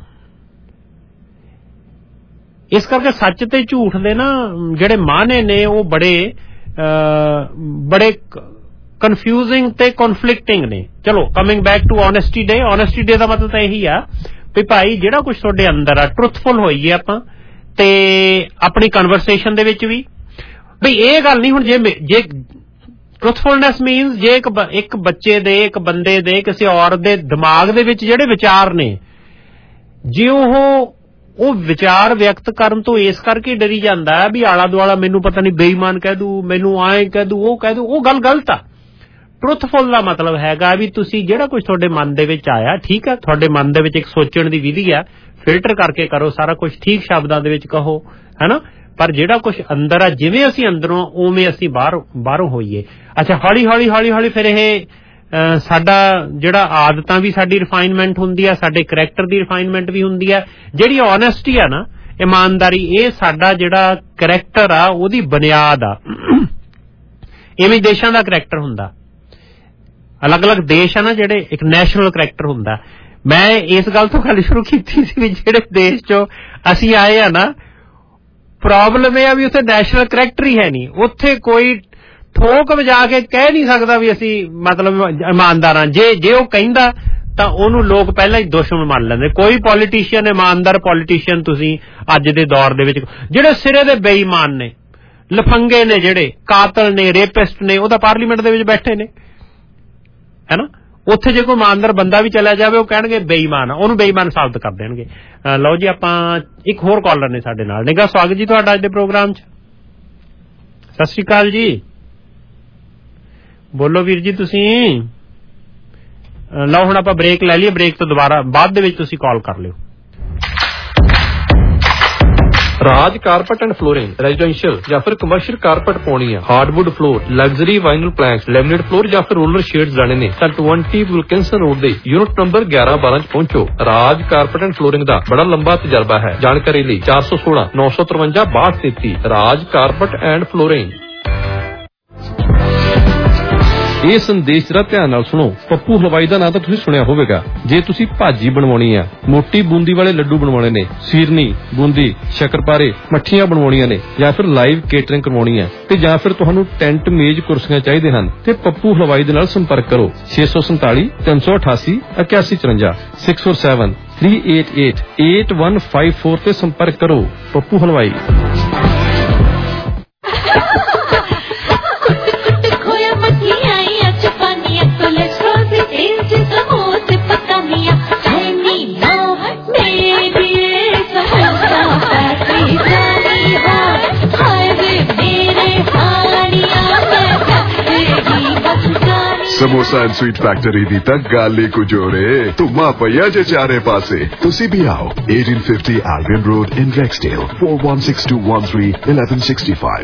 ਇਸ ਕਰਕੇ ਸੱਚ ਤੇ ਝੂਠ ਦੇ ਨਾ ਜਿਹੜੇ ਮਾਅਨੇ ਨੇ ਉਹ ਬੜੇ ਬੜੇ ਕਨਫਿਊਜ਼ਿੰਗ ਤੇ ਕਨਫਲਿਕਟਿੰਗ ਨੇ। ਚਲੋ coming back to honesty day, honesty day ਦਾ ਮਤਲਬ ਤਾਂ ਇਹੀ ਆ ਵੀ ਭਾਈ ਜਿਹੜਾ ਕੁਛ ਤੁਹਾਡੇ ਅੰਦਰ ਆ ਟਰੁਥਫੁਲ ਹੋਈਏ ਆਪਾਂ, ਤੇ ਆਪਣੀ ਕਨਵਰਸੇਸ਼ਨ ਦੇ ਵਿੱਚ ਵੀ ਬਈ ਇਹ ਗੱਲ ਨਹੀਂ। ਹੁਣ ਜੇ ਜੇ ਟਰੁਥਫੁਲਨੈਸ ਮੀਨਸ ਜੇ ਇੱਕ ਇੱਕ ਬੱਚੇ ਦੇ, ਇੱਕ ਬੰਦੇ ਦੇ, ਕਿਸੇ ਔਰਤ ਦੇ ਦਿਮਾਗ ਦੇ ਵਿੱਚ ਜਿਹੜੇ ਵਿਚਾਰ ਨੇ, ਜੇ ਉਹ ਉਹ ਵਿਚਾਰ ਵਿਅਕਤ ਕਰਨ ਤੋਂ ਇਸ ਕਰਕੇ ਡਰੀ ਜਾਂਦਾ ਵੀ ਆਲਾ ਦੁਆਲਾ ਮੈਨੂੰ ਪਤਾ ਨਹੀਂ ਬੇਈਮਾਨ ਕਹਿ ਦੂ, ਮੈਨੂੰ ਆਏ ਕਹਿ ਦੂ, ਉਹ ਕਹਿ ਦੂ, ਉਹ ਗੱਲ ਗਲਤ ਆ। ਟਰੁਥਫੁਲ ਦਾ ਮਤਲਬ ਹੈਗਾ ਵੀ ਤੁਸੀਂ ਜਿਹੜਾ ਕੁਝ ਤੁਹਾਡੇ ਮਨ ਦੇ ਵਿੱਚ ਆਇਆ, ਠੀਕ ਆ, ਤੁਹਾਡੇ ਮਨ ਦੇ ਵਿੱਚ ਇੱਕ ਸੋਚਣ ਦੀ ਵਿਧੀ ਆ, ਫਿਲਟਰ ਕਰਕੇ ਕਰੋ ਸਾਰਾ ਕੁਝ, ਠੀਕ ਸ਼ਬਦਾਂ ਦੇ ਵਿੱਚ ਕਹੋ, ਹੈ ਨਾ। ਪਰ ਜਿਹੜਾ ਕੁਝ ਅੰਦਰ ਆ, ਜਿਵੇਂ ਅਸੀਂ ਅੰਦਰੋਂ ਉਵੇਂ ਅਸੀਂ ਬਾਹਰ ਬਾਹਰੋਂ ਹੋਈਏ। ਅੱਛਾ, ਹੌਲੀ ਹੌਲੀ ਹੌਲੀ ਹੌਲੀ ਫਿਰ ਇਹ ਸਾਡਾ ਜਿਹੜਾ ਆਦਤਾਂ ਵੀ ਸਾਡੀ ਰਿਫਾਈਨਮੈਂਟ ਹੁੰਦੀ ਆ, ਸਾਡੇ ਕਰੈਕਟਰ ਦੀ ਰਿਫਾਈਨਮੈਂਟ ਵੀ ਹੁੰਦੀ ਆ। ਜਿਹੜੀ ਓਨੈਸਟੀ ਆ ਨਾ, ਇਮਾਨਦਾਰੀ, ਇਹ ਸਾਡਾ ਜਿਹੜਾ ਕਰੈਕਟਰ ਆ ਉਹਦੀ ਬੁਨਿਆਦ ਆ। ਇਵੇਂ ਦੇਸ਼ਾਂ ਦਾ ਕਰੈਕਟਰ ਹੁੰਦਾ, ਅਲੱਗ-ਅਲੱਗ ਦੇਸ਼ ਆ ਨਾ ਜਿਹੜੇ, ਇੱਕ ਨੈਸ਼ਨਲ ਕਰੈਕਟਰ ਹੁੰਦਾ। ਮੈਂ ਇਸ ਗੱਲ ਤੋਂ ਗੱਲ ਸ਼ੁਰੂ ਕੀਤੀ ਸੀ ਵੀ ਜਿਹੜੇ ਦੇਸ਼ ਚੋਂ ਅਸੀਂ ਆਏ ਆ ਨਾ, ਪ੍ਰੋਬਲਮ ਇਹ ਆ ਵੀ ਉੱਥੇ ਨੈਸ਼ਨਲ ਕਰੈਕਟਰ ਹੀ ਹੈ ਨਹੀਂ। ਉੱਥੇ ਕੋਈ ਠੋਕ ਵਜਾ ਕੇ ਕਹਿ ਨਹੀਂ ਸਕਦਾ ਵੀ ਅਸੀਂ ਮਤਲਬ ਇਮਾਨਦਾਰ ਹਾਂ। ਜੇ ਜੇ ਉਹ ਕਹਿੰਦਾ ਤਾਂ ਉਹਨੂੰ ਲੋਕ ਪਹਿਲਾਂ ਹੀ ਦੁਸ਼ਮਣ ਮੰਨ ਲੈਂਦੇ। ਕੋਈ ਪੋਲੀਟੀਸ਼ੀਅਨ, ਇਮਾਨਦਾਰ ਪੋਲੀਟੀਸ਼ੀਅਨ ਤੁਸੀਂ ਅੱਜ ਦੇ ਦੌਰ ਦੇ ਵਿੱਚ, ਜਿਹੜੇ ਸਿਰੇ ਦੇ ਬੇਈਮਾਨ ਨੇ, ਲਫੰਗੇ ਨੇ, ਜਿਹੜੇ ਕਾਤਲ ਨੇ, ਰੇਪਿਸਟ ਨੇ, ਉਹ ਤਾਂ ਪਾਰਲੀਮੈਂਟ ਦੇ ਵਿੱਚ ਬੈਠੇ ਨੇ, ਹੈ ਨਾ। ਉੱਥੇ ਜੇ ਕੋਈ ਇਮਾਨਦਾਰ ਬੰਦਾ ਵੀ ਚਲਾ ਜਾਵੇ ਉਹ ਕਹਿਣਗੇ ਬੇਈਮਾਨ ਆ, ਉਹਨੂੰ ਬੇਈਮਾਨ ਸਾਬਤ ਕਰ ਦੇਣਗੇ। ਲਓ ਜੀ, ਆਪਾਂ ਇੱਕ ਹੋਰ ਕਾਲਰ ਨੇ ਸਾਡੇ ਨਾਲ। ਨਿੱਘਾ ਸਵਾਗਤ ਜੀ ਤੁਹਾਡਾ ਅੱਜ ਦੇ ਪ੍ਰੋਗਰਾਮ 'ਚ। ਸਤਿ ਸ਼੍ਰੀ ਅਕਾਲ ਜੀ, ਬੋਲੋ ਵੀਰ ਜੀ ਤੁਸੀਂ। ਲਓ ਹੁਣ ਆਪਾਂ ਬ੍ਰੇਕ ਲੈ ਲਈਏ, ਬ੍ਰੇਕ ਤੋਂ ਦੁਬਾਰਾ ਬਾਅਦ ਦੇ ਵਿੱਚ ਤੁਸੀਂ ਕਾਲ ਕਰ ਲਿਓ। Raj carpet and flooring, residential ਜਾਂ ਫਿਰ ਕਮਰਸ਼ੀਅਲ ਕਾਰਪਟ ਪਾਉਣੀ ਆ, hardwood floor, luxury vinyl planks, laminate floor ਜਾਂ ਫਿਰ ਰੋਲਰ ਸ਼ੇਡਸ ਲੈਣੇ ਨੇ ਤਾਂ ਵੀਹ ਵਿਲਕਿੰਸਨ ਰੋਡ ਦੇ ਯੂਨਿਟ ਨੰਬਰ ਗਿਆਰਾਂ ਬਾਰਾਂ 'ਚ ਪਹੁੰਚੋ। ਰਾਜ ਕਾਰਪਟ ਐਂਡ ਫਲੋਰਿੰਗ ਦਾ ਬੜਾ ਲੰਬਾ ਤਜਰਬਾ ਹੈ। ਜਾਣਕਾਰੀ ਲਈ ਚਾਰ ਸੌ ਸੋਲਾਂ ਨੌ ਸੌ ਤਰਵੰਜਾ ਬਾਹਠ ਤੇਤੀ। Raj carpet and flooring. ਇਹ ਸੰਦੇਸ਼ ਜਰਾ ਧਿਆਨ ਨਾਲ ਸੁਣੋ। ਪੱਪੂ ਹਲਵਾਈ ਦਾ ਨਾਂ ਤਾਂ ਤੁਸੀਂ ਸੁਣਿਆ ਹੋਵੇਗਾ। ਜੇ ਤੁਸੀਂ ਭਾਜੀ ਬਣਵਾਉਣੀ ਆ, ਮੋਟੀ ਬੂੰਦੀ ਵਾਲੇ ਲੱਡੂ ਬਣਵਾਉਣੇ ਨੇ, ਸੀਰਨੀ, ਬੂੰਦੀ, ਸ਼ੱਕਰਪਾਰੇ, ਮੱਠੀਆਂ ਬਣਵਾਉਣੀਆਂ ਨੇ, ਜਾਂ ਫਿਰ ਲਾਈਵ ਕੇਟਰਿੰਗ ਕਰਵਾਉਣੀ ਹੈ, ਤੇ ਜਾਂ ਫਿਰ ਤੁਹਾਨੂੰ ਟੈਂਟ, ਮੇਜ਼, ਕੁਰਸੀਆਂ ਚਾਹੀਦੇ ਹਨ, ਤੇ ਪੱਪੂ ਹਲਵਾਈ ਦੇ ਨਾਲ ਸੰਪਰਕ ਕਰੋ। ਛੇ ਸੌ ਸੰਤਾਲੀ ਤਿੰਨ ਸੌ ਅਠਾਸੀ ਇਕਿਆਸੀ ਚੁਰੰਜਾ six four seven three eight eight eight one five four ਤੇ ਸੰਪਰਕ ਕਰੋ। Pappu Halwai. Samosa and sweet factory ਦੀ ਤਾਂ ਗੱਲ ਹੀ ਕੁਝ ਹੋਰ ਏ। ਧੁੰਮਾ ਪਈਆ ਜੇ ਚਾਰੇ ਪਾਸੇ। ਤੁਸੀਂ ਵੀ ਆਓ eighteen fifty Albion Road in Rexdale four one six two one three one one six five।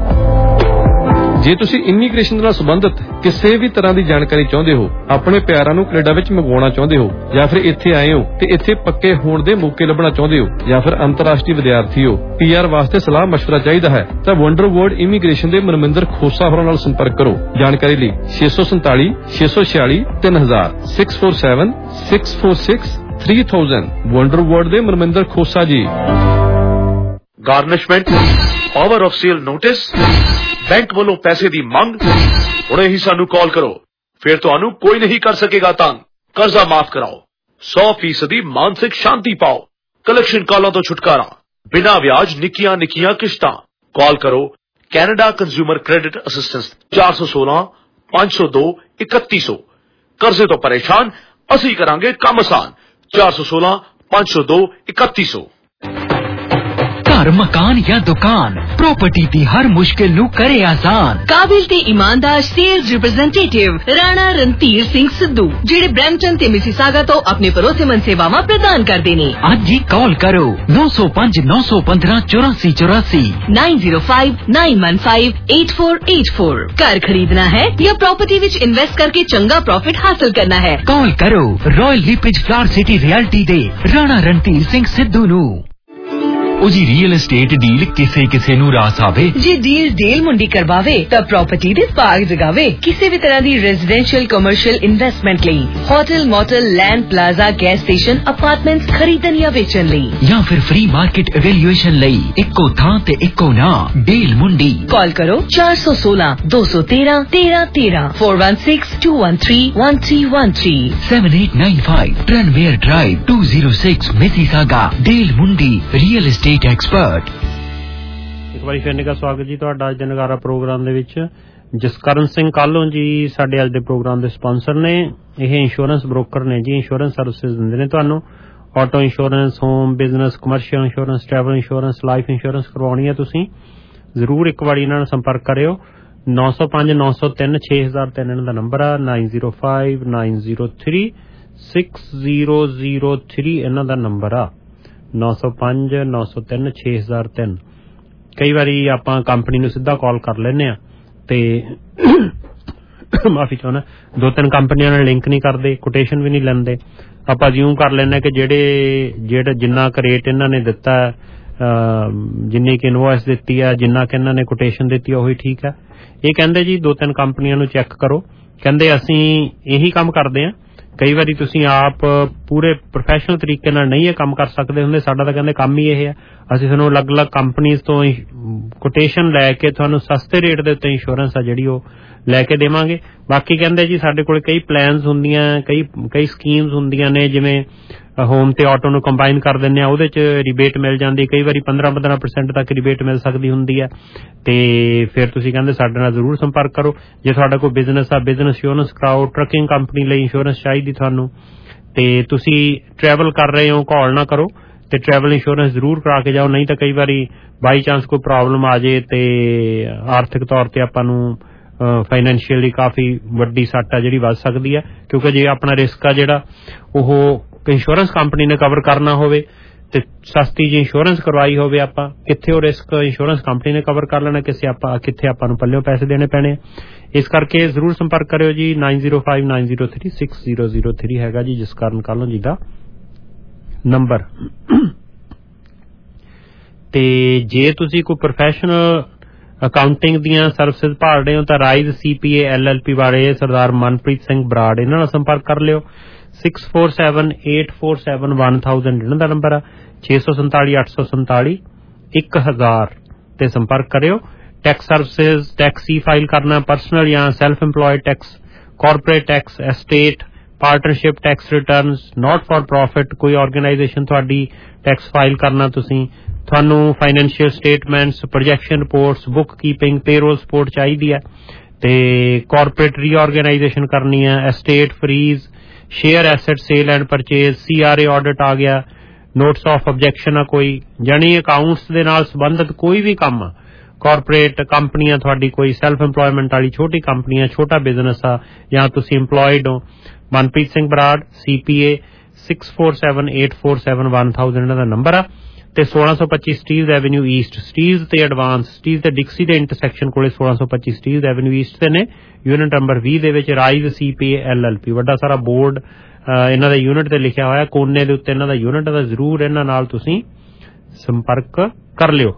ਜੇ ਤੁਸੀਂ ਇਮੀਗ੍ਰੇਸ਼ਨ ਨਾਲ ਸੰਬੰਧਿਤ ਕਿਸੇ ਵੀ ਤਰ੍ਹਾਂ ਦੀ ਜਾਣਕਾਰੀ ਚਾਹੁੰਦੇ ਹੋ, ਆਪਣੇ ਪਿਆਰਾਂ ਨੂੰ ਕੈਨੇਡਾ ਵਿੱਚ ਮੰਗਵਾਉਣਾ ਚਾਹੁੰਦੇ ਹੋ, ਜਾਂ ਫਿਰ ਇੱਥੇ ਆਏ ਹੋ ਤੇ ਇੱਥੇ ਪੱਕੇ ਹੋਣ ਦੇ ਮੌਕੇ ਲੱਭਣਾ ਚਾਹੁੰਦੇ ਹੋ, ਜਾਂ ਫਿਰ ਅੰਤਰਰਾਸ਼ਟਰੀ ਵਿਦਿਆਰਥੀ ਹੋ, ਪੀਆਰ ਵਾਸਤੇ ਸਲਾਹ ਮਸ਼ਵਰਾ ਚਾਹੀਦਾ ਹੈ ਤਾਂ ਵੰਡਰ ਵਰਲਡ ਇਮੀਗ੍ਰੇਸ਼ਨ ਦੇ ਮਨਮਿੰਦਰ ਖੋਸਾ ਹੋਰਾਂ ਨਾਲ ਸੰਪਰਕ ਕਰੋ। ਜਾਣਕਾਰੀ ਲਈ ਛੇ ਸੌ ਸੰਤਾਲੀ ਛੇ ਸੌ ਛਿਆਲੀ ਤਿੰਨ ਹਜ਼ਾਰ six four seven six four six three thousand wonder world ਦੇ Manminder Khosa ji. Garnishment, power of sale notice, bank ਵੱਲੋਂ ਪੈਸੇ ਦੀ ਮੰਗ, ਹੁਣੇ ਹੀ ਸਾਨੂੰ ਕਾਲ ਕਰੋ, ਫਿਰ ਤੁਹਾਨੂੰ ਕੋਈ ਨਹੀਂ ਕਰ ਸਕੇਗਾ ਤੰਗ। ਕਰਜ਼ਾ ਮਾਫ ਕਰਾਓ, ਸੌ ਫੀਸਦੀ ਮਾਨਸਿਕ ਸ਼ਾਂਤੀ ਪਾਓ, ਕਲੈਕਸ਼ਨ ਕਾਲਾਂ ਤੋਂ ਛੁਟਕਾਰਾ, ਬਿਨਾਂ ਵਿਆਜ ਨਿੱਕੀਆਂ ਨਿੱਕੀਆਂ ਕਿਸ਼ਤਾਂ। ਕਾਲ ਕਰੋ ਕੈਨੇਡਾ ਕੰਜ਼ਿਊਮਰ ਕ੍ਰੈਡਿਟ ਅਸਿਸਟੈਂਸ ਚਾਰ ਸੌ ਸੋਲਾਂ ਪੰਜ ਸੌ ਦੋ ਇਕੱਤੀ ਸੌ। ਕਰਜ਼ੇ ਤੋਂ ਪਰੇਸ਼ਾਨ, ਅਸੀਂ ਕਰਾਂਗੇ ਕੰਮ ਆਸਾਨ। ਚਾਰ ਸੌ ਸੋਲਾਂ ਪੰਜ ਸੌ ਦੋ ਇਕੱਤੀ ਸੌ। घर मकान या दुकान प्रॉपर्टी की हर मुश्किल नू करे आसान। काबिल ते ईमानदार सेल्स रिप्रेजेंटेटिव राणा रणधीर सिंह सिद्धू जेड़े ब्रैम्पटन ते मिसिसागा तो अपने भरोसेमंद सेवावां प्रदान करदे ने। अज ही कॉल करो नौ सौ पांच नौ सौ पंद्रह चौरासी चौरासी nine zero five nine one five eight four eight four. घर खरीदना है या प्रॉपर्टी विच इन्वेस्ट करके चंगा प्रॉफिट हासिल करना है, कॉल करो Royal LePage Flower City realty दे राणा रणधीर सिंह सिद्धू नू। जी रियल एस्टेट डील किसे किसे नू रास आवे। जी डील डील मुंडी करवावे तब प्रॉपर्टी दे पाग जगावे। किसी भी तरह दी रेजिडेंशियल कमर्शियल इन्वेस्टमेंट लई hotel motel land plaza gas station apartments खरीदन या बेचन लई या फिर फ्री मार्केट एवेल्यूएशन लई इक्को थां ते इक्को ना डील मुंडी। कॉल करो चार सौ सोलह दो सौ तेरह तेरह तेरह four one six two one three one three one three seven eight nine five Tranmere drive two zero six Mississauga. Deal Mundi real estate expert. एक बार फिर का स्वागत जी तुहाडा अज नगारा प्रोग्राम दे विच। जसकरण सिंह कालों जी साडे अज दे प्रोग्राम दे स्पॉन्सर ने। यह इंश्योरेंस ब्रोकर ने जी, इंश्योरेंस सर्विसेज दिंदे ने तुहानू। Auto insurance, home business, commercial insurance, travel insurance, life insurance करवाउणी है तुसीं जरूर एक बार इन्हां नाल संपर्क करियो। नौ सौ पांच नौ सौ तीन छे हज़ार तीन इन्हां दा नंबर आ। Nine zero five nine zero three six zero zero three इन्हां दा नंबर आ। नौ सौ पांच नौ सौ तीन छे हज़ार तीन। कई बारी आपां कंपनी नूं सीधा कॉल कर लैने आ ते माफी चाहना दो तीन कंपनियां नाल लिंक नहीं करदे, कोटेशन भी नहीं लैंदे। आपां जिउं कर लैने कि जेड़े जेड़ा जिन्ना क रेट इन्हां ने दित्ता है, जिन्नी की इनवॉइस दित्ती है, जिन्ना कि इन्हां ने कोटेशन दित्ती है ओही ठीक है। ये कहंदे जी दो तीन कंपनियां नूं चैक करो, कहंदे असीं यही काम करदे आ। कई बारी तुसीं आप पूरे प्रोफैशनल तरीके नाल नहीं ये काम कर सकदे हुंदे, साडा तां कहंदे काम ही ये है। असीं तुहानूं अलग अलग कंपनीज तो कोटेशन लैके तुहानूं सस्ते रेट दे उत्ते इंश्योरेंस आ जिहड़ी ओह लैके देवांगे। बाकी कहंदे जी साडे कोल कई प्लान्स हुंदियां, कई कई स्कीम्स हुंदियां ने, जिवें होम ते ऑटो नूं कंबाइन कर दिंदे आ, ਉਹਦੇ ਚ रिबेट मिल जांदी, कई वारी पंद्रह पंद्रह परसेंट तक रिबेट मिल सकदी हुंदी है। ते फिर तुसीं कहंदे साडे नाल जरूर संपर्क करो। जे तुहाडा कोई बिजनेस आ, बिजनेस इंश्योरेंस कराओ, ट्रकिंग कंपनी लई इंश्योरेंस चाहीदी तुहानूं, ते तुसीं ट्रैवल कर रहे हो कॉल ना करो ते ट्रैवल इंश्योरेंस जरूर करा के जाओ। नहीं तो कई बारी बाई चांस कोई प्रॉब्लम आ जाए ते आर्थिक तौर ते आपां नूं फाइनैंशियली काफी वड्डी सੱਟ आ जिहड़ी वध सकदी है, क्योंकि जे अपना रिस्क आ जिहड़ा ओह इंश्योरेंस कंपनी ने कवर करना होवे ते सस्ती जी इंश्योरेंस करवाई होवे, आपां कित्थे ओ रिस्क इंश्योरेंस कंपनी ने कवर कर लेना, किसी आपां कित्थे आपां नूं पल्लियों पैसे देने पैणे। इस करके जरूर संपर्क करियो जी। Nine zero five nine zero three six zero zero three हैगा जी जसकरण कालों जी दा नंबर। ते जे तुसीं कोई प्रोफैशनल अकाउंटिंग दियां सर्विसेज भाल रहे हो तो राइज सीपीए एलएलपी वाले सरदार मनप्रीत सिंह बराड़ इन्हां नाल संपर्क कर लियो। Six four seven eight four seven one thousand इन्हां दा नंबर आ। छे सौ संताली अठ सौ संताली एक हजार ते संपर्क करियो। Tax services, tax e file करना, पर्सनल या self employed tax, corporate tax, estate, partnership tax returns, not for profit कोई ऑर्गेनाइजेशन तुहाडी टैक्स फाइल करना, तुसीं थानू financial statements, projection reports, bookkeeping, payroll support चाहिदी है, ते कॉर्पोरेट रीऑर्गेनाइजेशन करनी है, estate freeze, share asset sale and purchase, CRA audit आ गया, नोट्स ऑफ ऑब्जेक्शन आ कोई, जानी अकाउंट्स दे नाल संबंधित कोई भी काम ਕਾਰਪੋਰੇਟ ਕੰਪਨੀਆਂ, ਤੁਹਾਡੀ ਕੋਈ ਸੈਲਫ ਇੰਪਲੋਇਮੈਂਟ ਵਾਲੀ ਛੋਟੀ ਕੰਪਨੀ ਆ, ਛੋਟਾ ਬਿਜ਼ਨਸ ਆ, ਜਾਂ ਤੁਸੀਂ ਇੰਪਲੋਇਡ ਹੋ, Manpreet Singh Brar C P A six four seven eight four seven one thousand ਇਹਨਾਂ ਦਾ ਨੰਬਰ ਆ। ਤੇ ਸੋਲਾਂ ਸੌ ਪੱਚੀ ਸਟੀਵਜ਼ ਐਵਨਿਊ ਈਸਟ, ਸਟੀਵਜ਼ ਤੇ ਐਡਵਾਂਸ, ਸਟੀਵ ਤੇ ਡਿਕਸੀ ਦੇ ਇੰਟਰਸੈਕਸ਼ਨ ਕੋਲੇ ਸੋਲਾਂ ਸੌ ਪੱਚੀ ਸਟੀਵਜ਼ ਐਵਨਿਊ ਈਸਟ ਤੇ ਨੇ। ਯੂਨਿਟ ਨੰਬਰ ਵੀਹ ਦੇ ਵਿੱਚ Rise C P A L L P, ਵੱਡਾ ਸਾਰਾ ਬੋਰਡ ਇਹਨਾਂ ਦਾ ਯੂਨਿਟ ਤੇ ਲਿਖਿਆ ਹੋਇਆ, ਕੋਨੇ ਦੇ ਉੱਤੇ ਇਹਨਾਂ ਦਾ ਯੂਨਿਟ ਦਾ। ਜ਼ਰੂਰ ਇਹਨਾਂ ਨਾਲ ਤੁਸੀਂ ਸੰਪਰਕ ਕਰ ਲਿਓ।